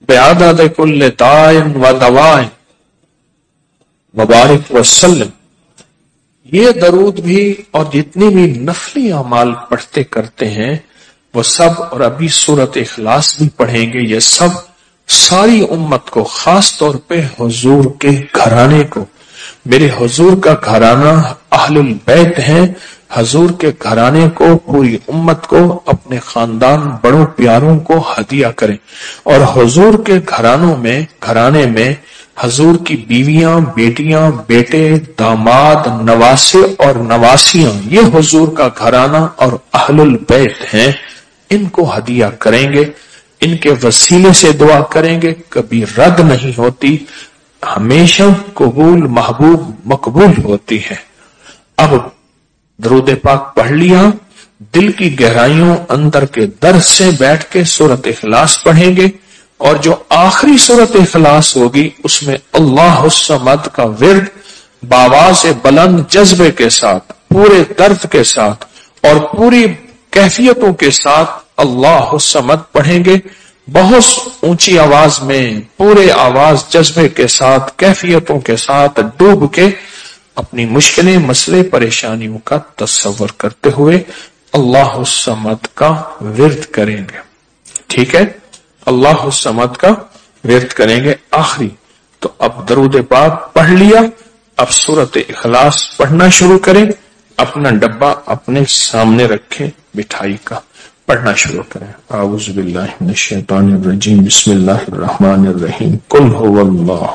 बिआदद कुल्ल दाइन व दवाइन मुबारक वसल्लम। ये दरूद भी और जितनी भी नफली अमाल पढ़ते करते हैं वो सब, और अभी सूरत इखलास भी पढ़ेंगे, ये सब सारी उम्मत को, खास तौर पे हुजूर के घराने को, मेरे हुजूर का घराना अहलुल बैत है, हुजूर के घराने को, पूरी उम्मत को, अपने खानदान बड़ों प्यारों को हदिया करें। और हुजूर के घराने में हुजूर की बीवियां, बेटियां, बेटे, दामाद, नवासे और नवासियां, ये हुजूर का घराना और अहलुल बैत हैं, इनको हदिया करेंगे, इनके वसीले से दुआ करेंगे, कभी रद्द नहीं होती, हमेशा कबूल, महबूब, मकबूल होती है। अब दरूद पाक पढ़ लिया, दिल की गहराइयों अंदर के दर्द से बैठ के सूरत इखलास पढ़ेंगे, और जो आखिरी सूरत इखलास होगी उसमें अल्लाह समद का विर्द बावाज बुलंद जज्बे के साथ, पूरे दर्द के साथ और पूरी कैफियतों के साथ अल्लाह समद पढ़ेंगे, बहुत ऊंची आवाज में, पूरे आवाज जज्बे के साथ, कैफियतों के साथ डूब के अपनी मुश्किलें, मसले, परेशानियों का तस्वर करते हुए अल्लाह समद का विर्द करेंगे। ठीक है, अल्लाह समद का विर्द करेंगे आखिरी। तो अब दरूद पाक पढ़ लिया, अब सूरत इखलास पढ़ना शुरू करें, अपना डब्बा अपने सामने रखें, मिठाई का, पढ़ना शुरू करें। आऊज़ु बिल्लाहि मिनश शैतानिर रजीम, बिस्मिल्लाहिर रहमानिर रहीम, कुल हुवल्लाह।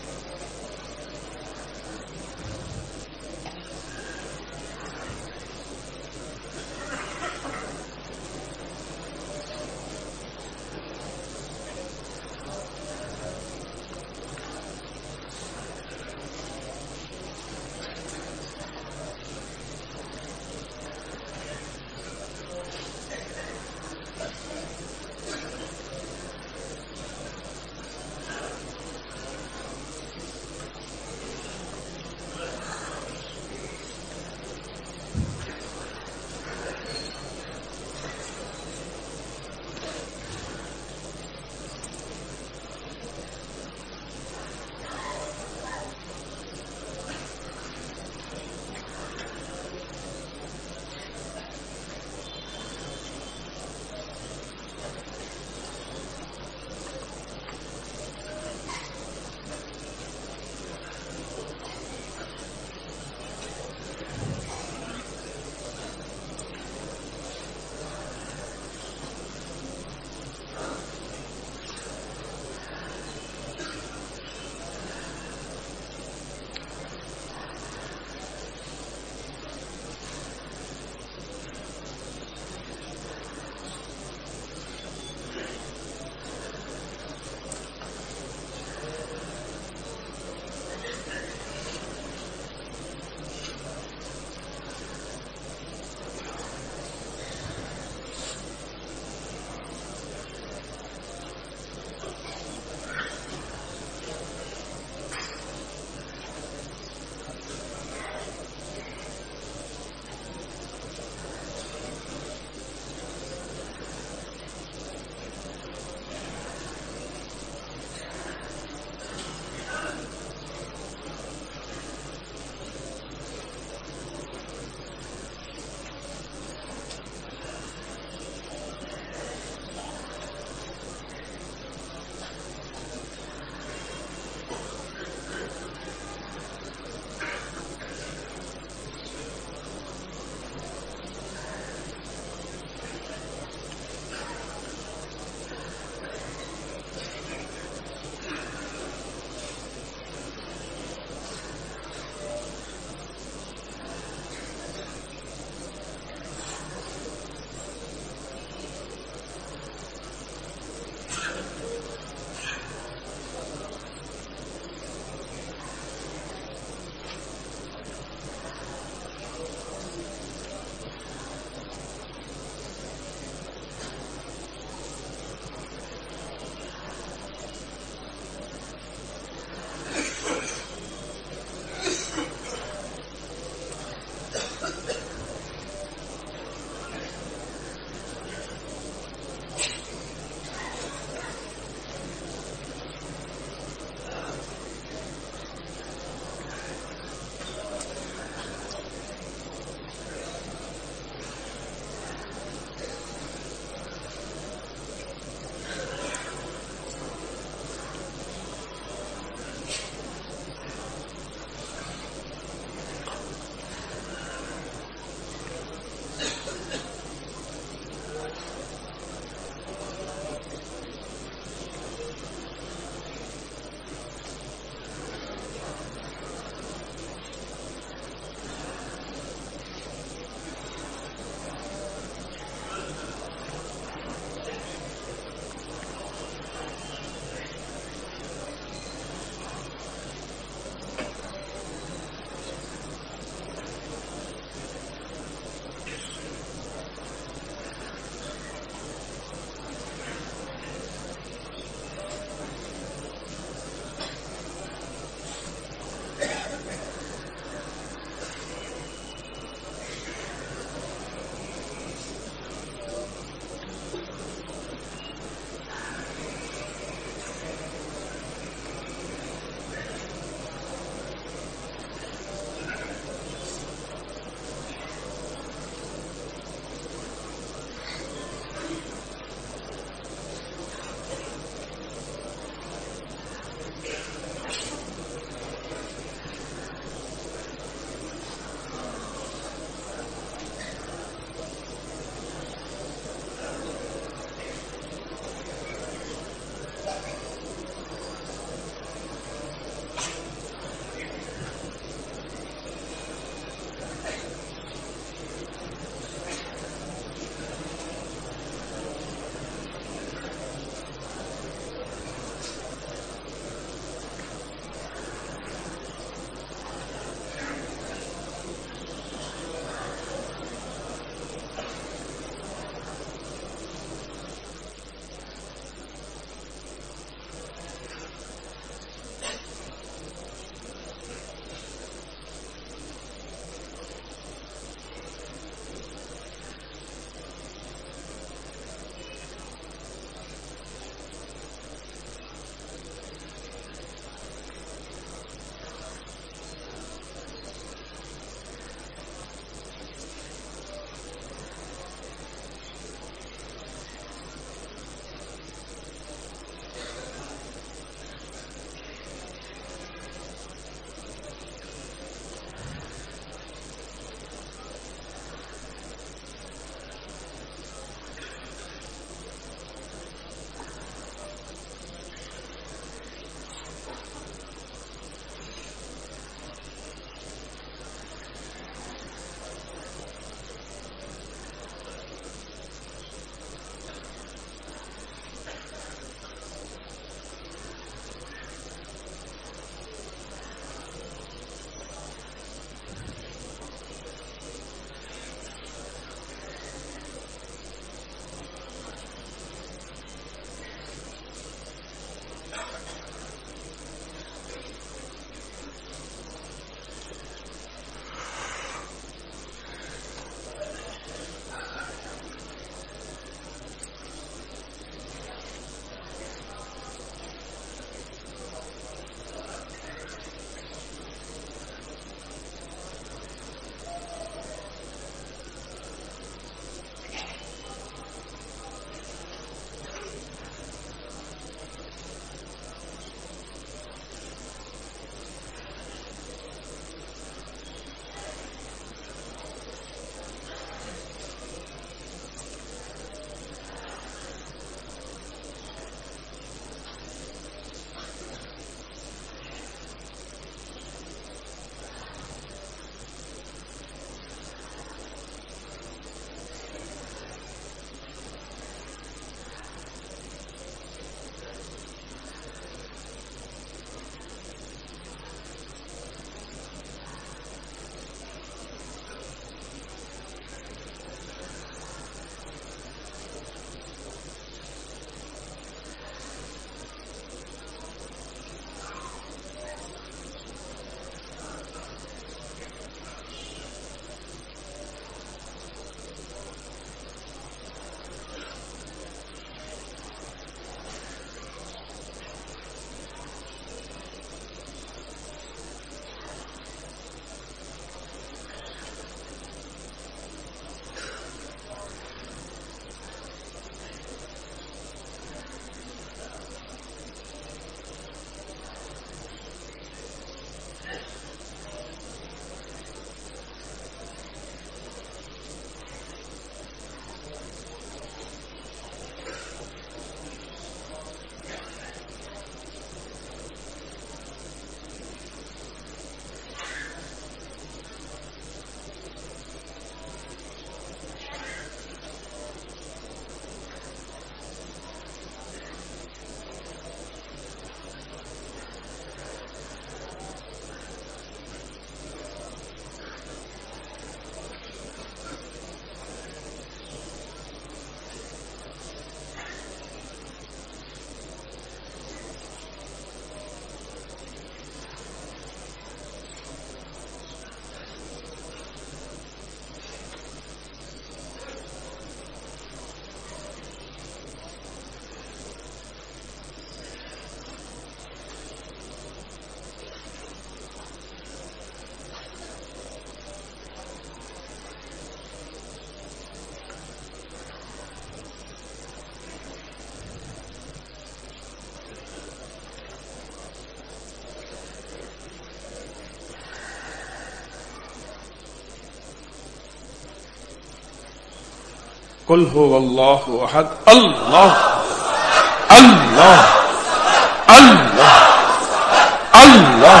قل هو اللہ احد اللہ اللہ اللہ اللہ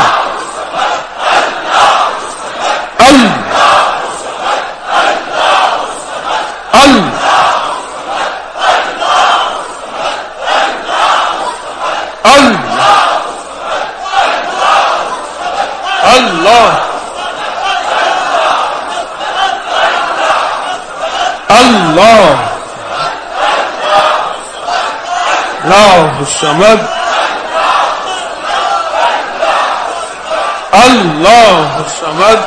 اللہ اللہ الصمد اللہ الصمد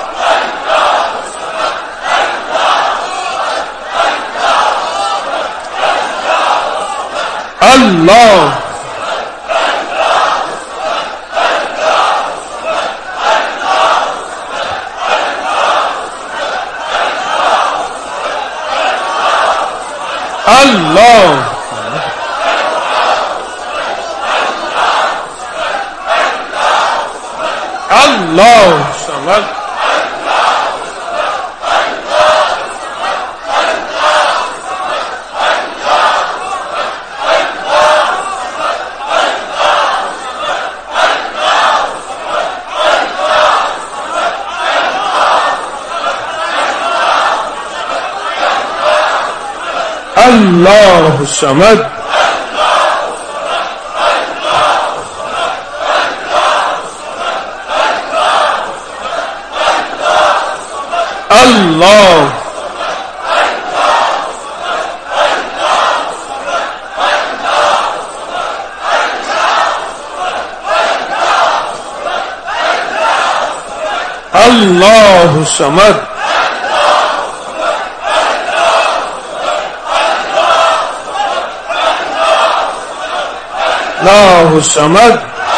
اللہ اللہ اللہ سمجھ اللہ سمجھ اللہ اللہ سمجھ اللہ سمد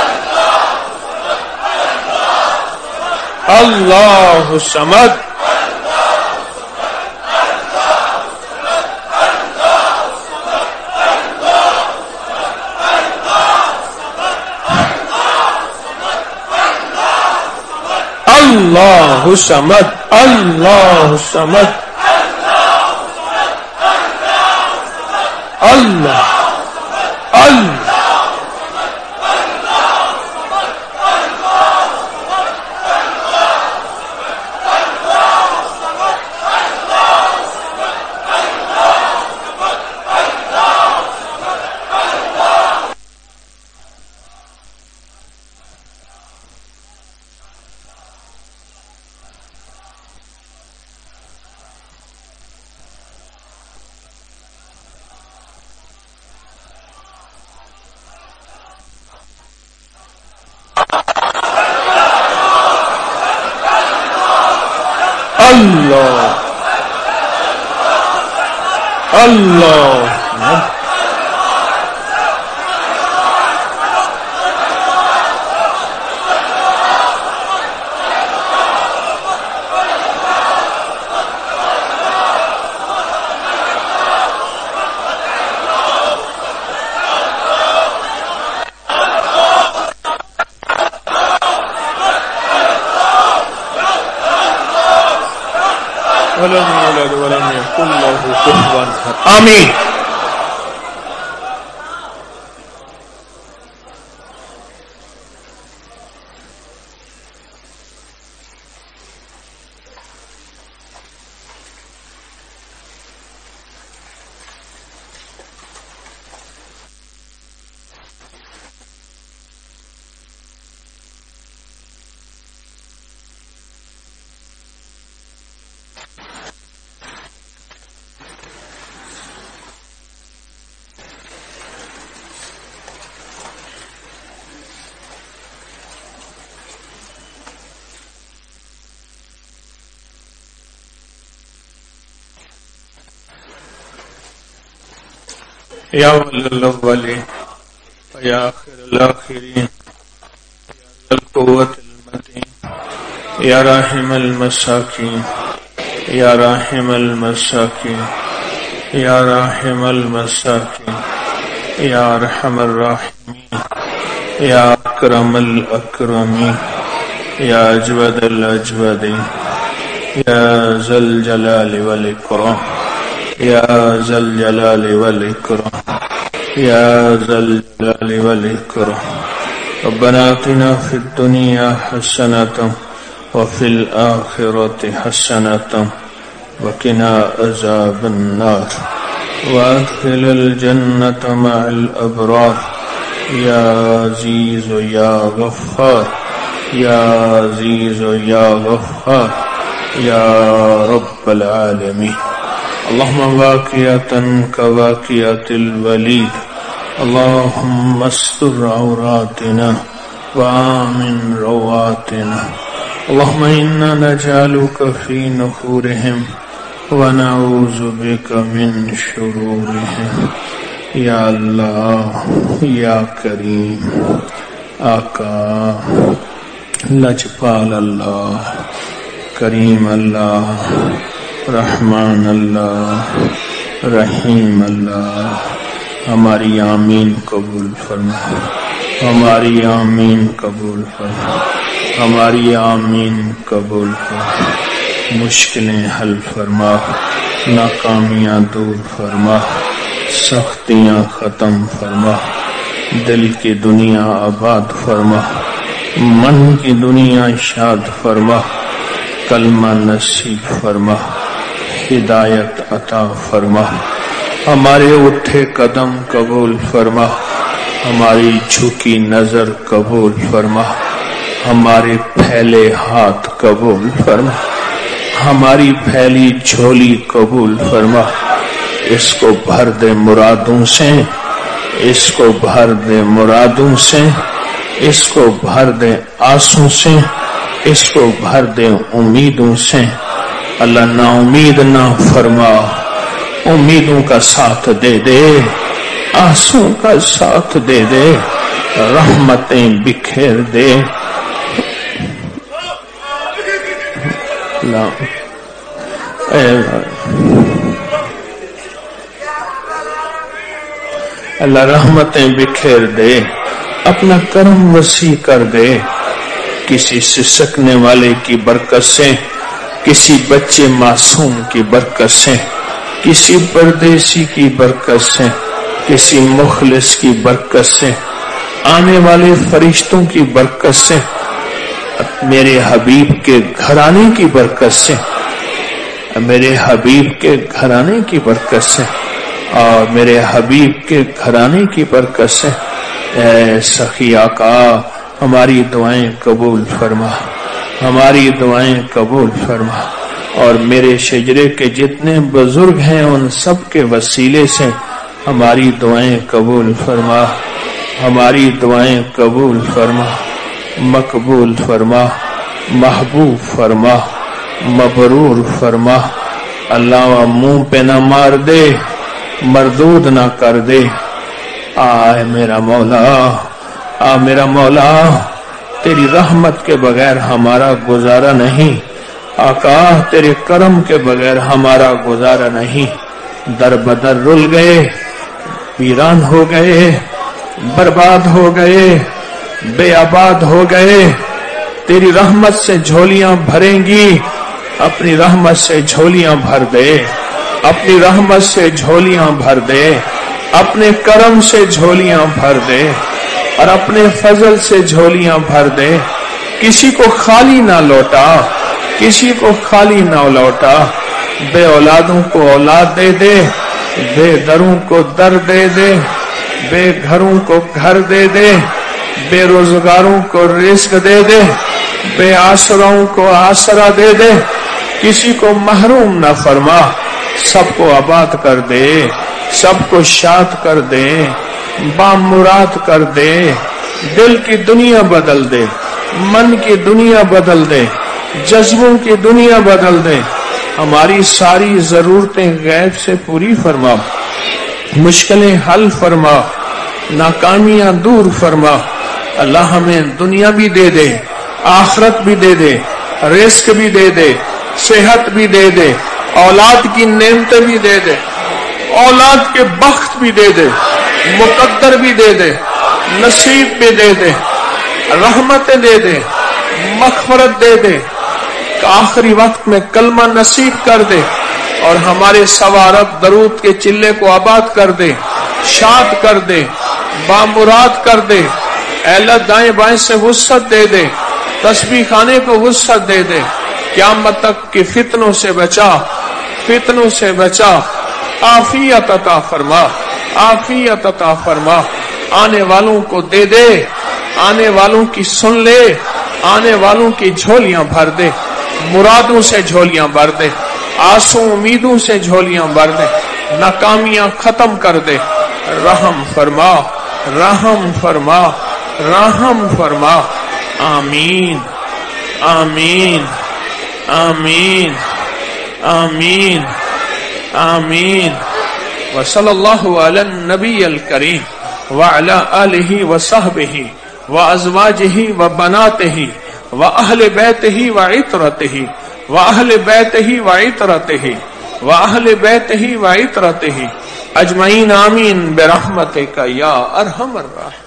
اللہ سمد اللہ سمد اللہ سمد اللہ اللہ اللہ ولم يولد ولم يكن له كفوا احد آمين. یا اول الاولین یا آخر الاخرین یا القوت المتین یا راحم المساکین یا راحم المساکین یا راحم المساکین یا ارحم الراحمین یا اکرم الاکرمین یا اجود الاجودین یا ذا الجلال والاکرام يا ذا الجلال والإكرام يا ذا الجلال والإكرام ربنا آتنا في الدنيا حسنة وفي الآخرة حسنة وقنا عذاب النار وادخل الجنة مع الأبرار يا عزيز يا غفار يا عزيز يا غفار يا رب العالمين اللهم واقعة كواقعة الوليد اللهم استر عوراتنا وآمن رواتنا اللهم إنا نجعلك في نحورهم ونعوذ بك من شرورهم یا اللہ یا کریم آقا لجپال اللہ کریم اللہ رحمان اللہ رحیم اللہ ہماری آمین قبول فرما ہماری آمین قبول فرما ہماری آمین قبول فرما مشکلیں حل فرما ناکامیاں دور فرما سختیاں ختم فرما دل کی دنیا آباد فرما من کی دنیا شاد فرما کلمہ نصیب فرما ہدایت عطا فرما ہمارے اٹھے قدم قبول فرما ہماری جھکی نظر قبول فرما ہمارے پھیلے ہاتھ قبول فرما ہماری پھیلی جھولی قبول فرما اس کو بھر دے مرادوں سے اس کو بھر دے مرادوں سے اس کو بھر دے آنسوں سے اس کو بھر دے امیدوں سے اللہ نا امید نہ فرما امیدوں کا ساتھ دے دے آنسوں کا ساتھ دے دے رحمتیں بکھیر دے اللہ رحمتیں بکھیر دے اپنا کرم وسیع کر دے کسی سسکنے والے کی برکت سے کسی بچے معصوم کی برکت سے کسی پردیسی کی برکت سے کسی مخلص کی برکت سے آنے والے فرشتوں کی برکت سے میرے حبیب کے گھرانے کی برکت سے میرے حبیب کے گھرانے کی برکت سے اور میرے حبیب کے گھرانے کی برکت سے اے سخی آقا ہماری دعائیں قبول فرما ہماری دعائیں قبول فرما اور میرے شجرے کے جتنے بزرگ ہیں ان سب کے وسیلے سے ہماری دعائیں قبول فرما ہماری دعائیں قبول فرما مقبول فرما محبوب فرما مبرور فرما اللہ منہ پہ نہ مار دے مردود نہ کر دے آئے میرا مولا تیری رحمت کے بغیر ہمارا گزارا نہیں آقا تیرے کرم کے بغیر ہمارا گزارا نہیں در بدر رل گئے ویران ہو گئے برباد ہو گئے بے آباد ہو گئے تیری رحمت سے جھولیاں بھریں گی اپنی رحمت سے جھولیاں بھر دے اپنی رحمت سے جھولیاں بھر دے اپنے کرم سے جھولیاں بھر دے اور اپنے فضل سے جھولیاں بھر دے کسی کو خالی نہ لوٹا کسی کو خالی نہ لوٹا بے اولادوں کو اولاد دے دے بے دروں کو در دے دے بے گھروں کو گھر دے دے بے روزگاروں کو رزق دے دے بے آسراؤں کو آسرا دے دے کسی کو محروم نہ فرما سب کو آباد کر دے سب کو شاد کر دے بامراد کر دے دل کی دنیا بدل دے من کی دنیا بدل دے جذبوں کی دنیا بدل دے ہماری ساری ضرورتیں غیب سے پوری فرما مشکلیں حل فرما ناکامیاں دور فرما اللہ ہمیں دنیا بھی دے دے آخرت بھی دے دے رزق بھی دے دے صحت بھی دے دے اولاد کی نعمتیں بھی دے دے اولاد کے بخت بھی دے دے مقدر بھی دے دے نصیب بھی دے دے رحمتیں دے دے مغفرت دے دے آخری وقت میں کلمہ نصیب کر دے اور ہمارے سوارب درود کے چلے کو آباد کر دے، شاد کر دے، بامراد کر دے۔ اے اللہ دائیں بائیں سے وسعت دے دے، تسبیح خانے کو وسعت دے دے، قیامت تک کے فتنوں سے بچا، فتنوں سے بچا، عافیت عطا فرما، عافیت عطا فرما۔ آنے والوں کو دے دے، آنے والوں کی سن لے، آنے والوں کی جھولیاں بھر دے، مرادوں سے جھولیاں بھر دے، آسوں امیدوں سے جھولیاں بھر دے، ناکامیاں ختم کر دے۔ رحم فرما، رحم فرما، رحم فرما۔ آمین آمین آمین آمین آمین۔ وصلی اللہ علی النبی الکریم وعلی آلہ وصحبہ وازواجہ وبناتہ واہل بیتہ وعطرتہ واہل بیتہ وعطرتہ واہل بیتہ وعطرتہ اجمعین آمین برحمتک یا ارحم الراحمین۔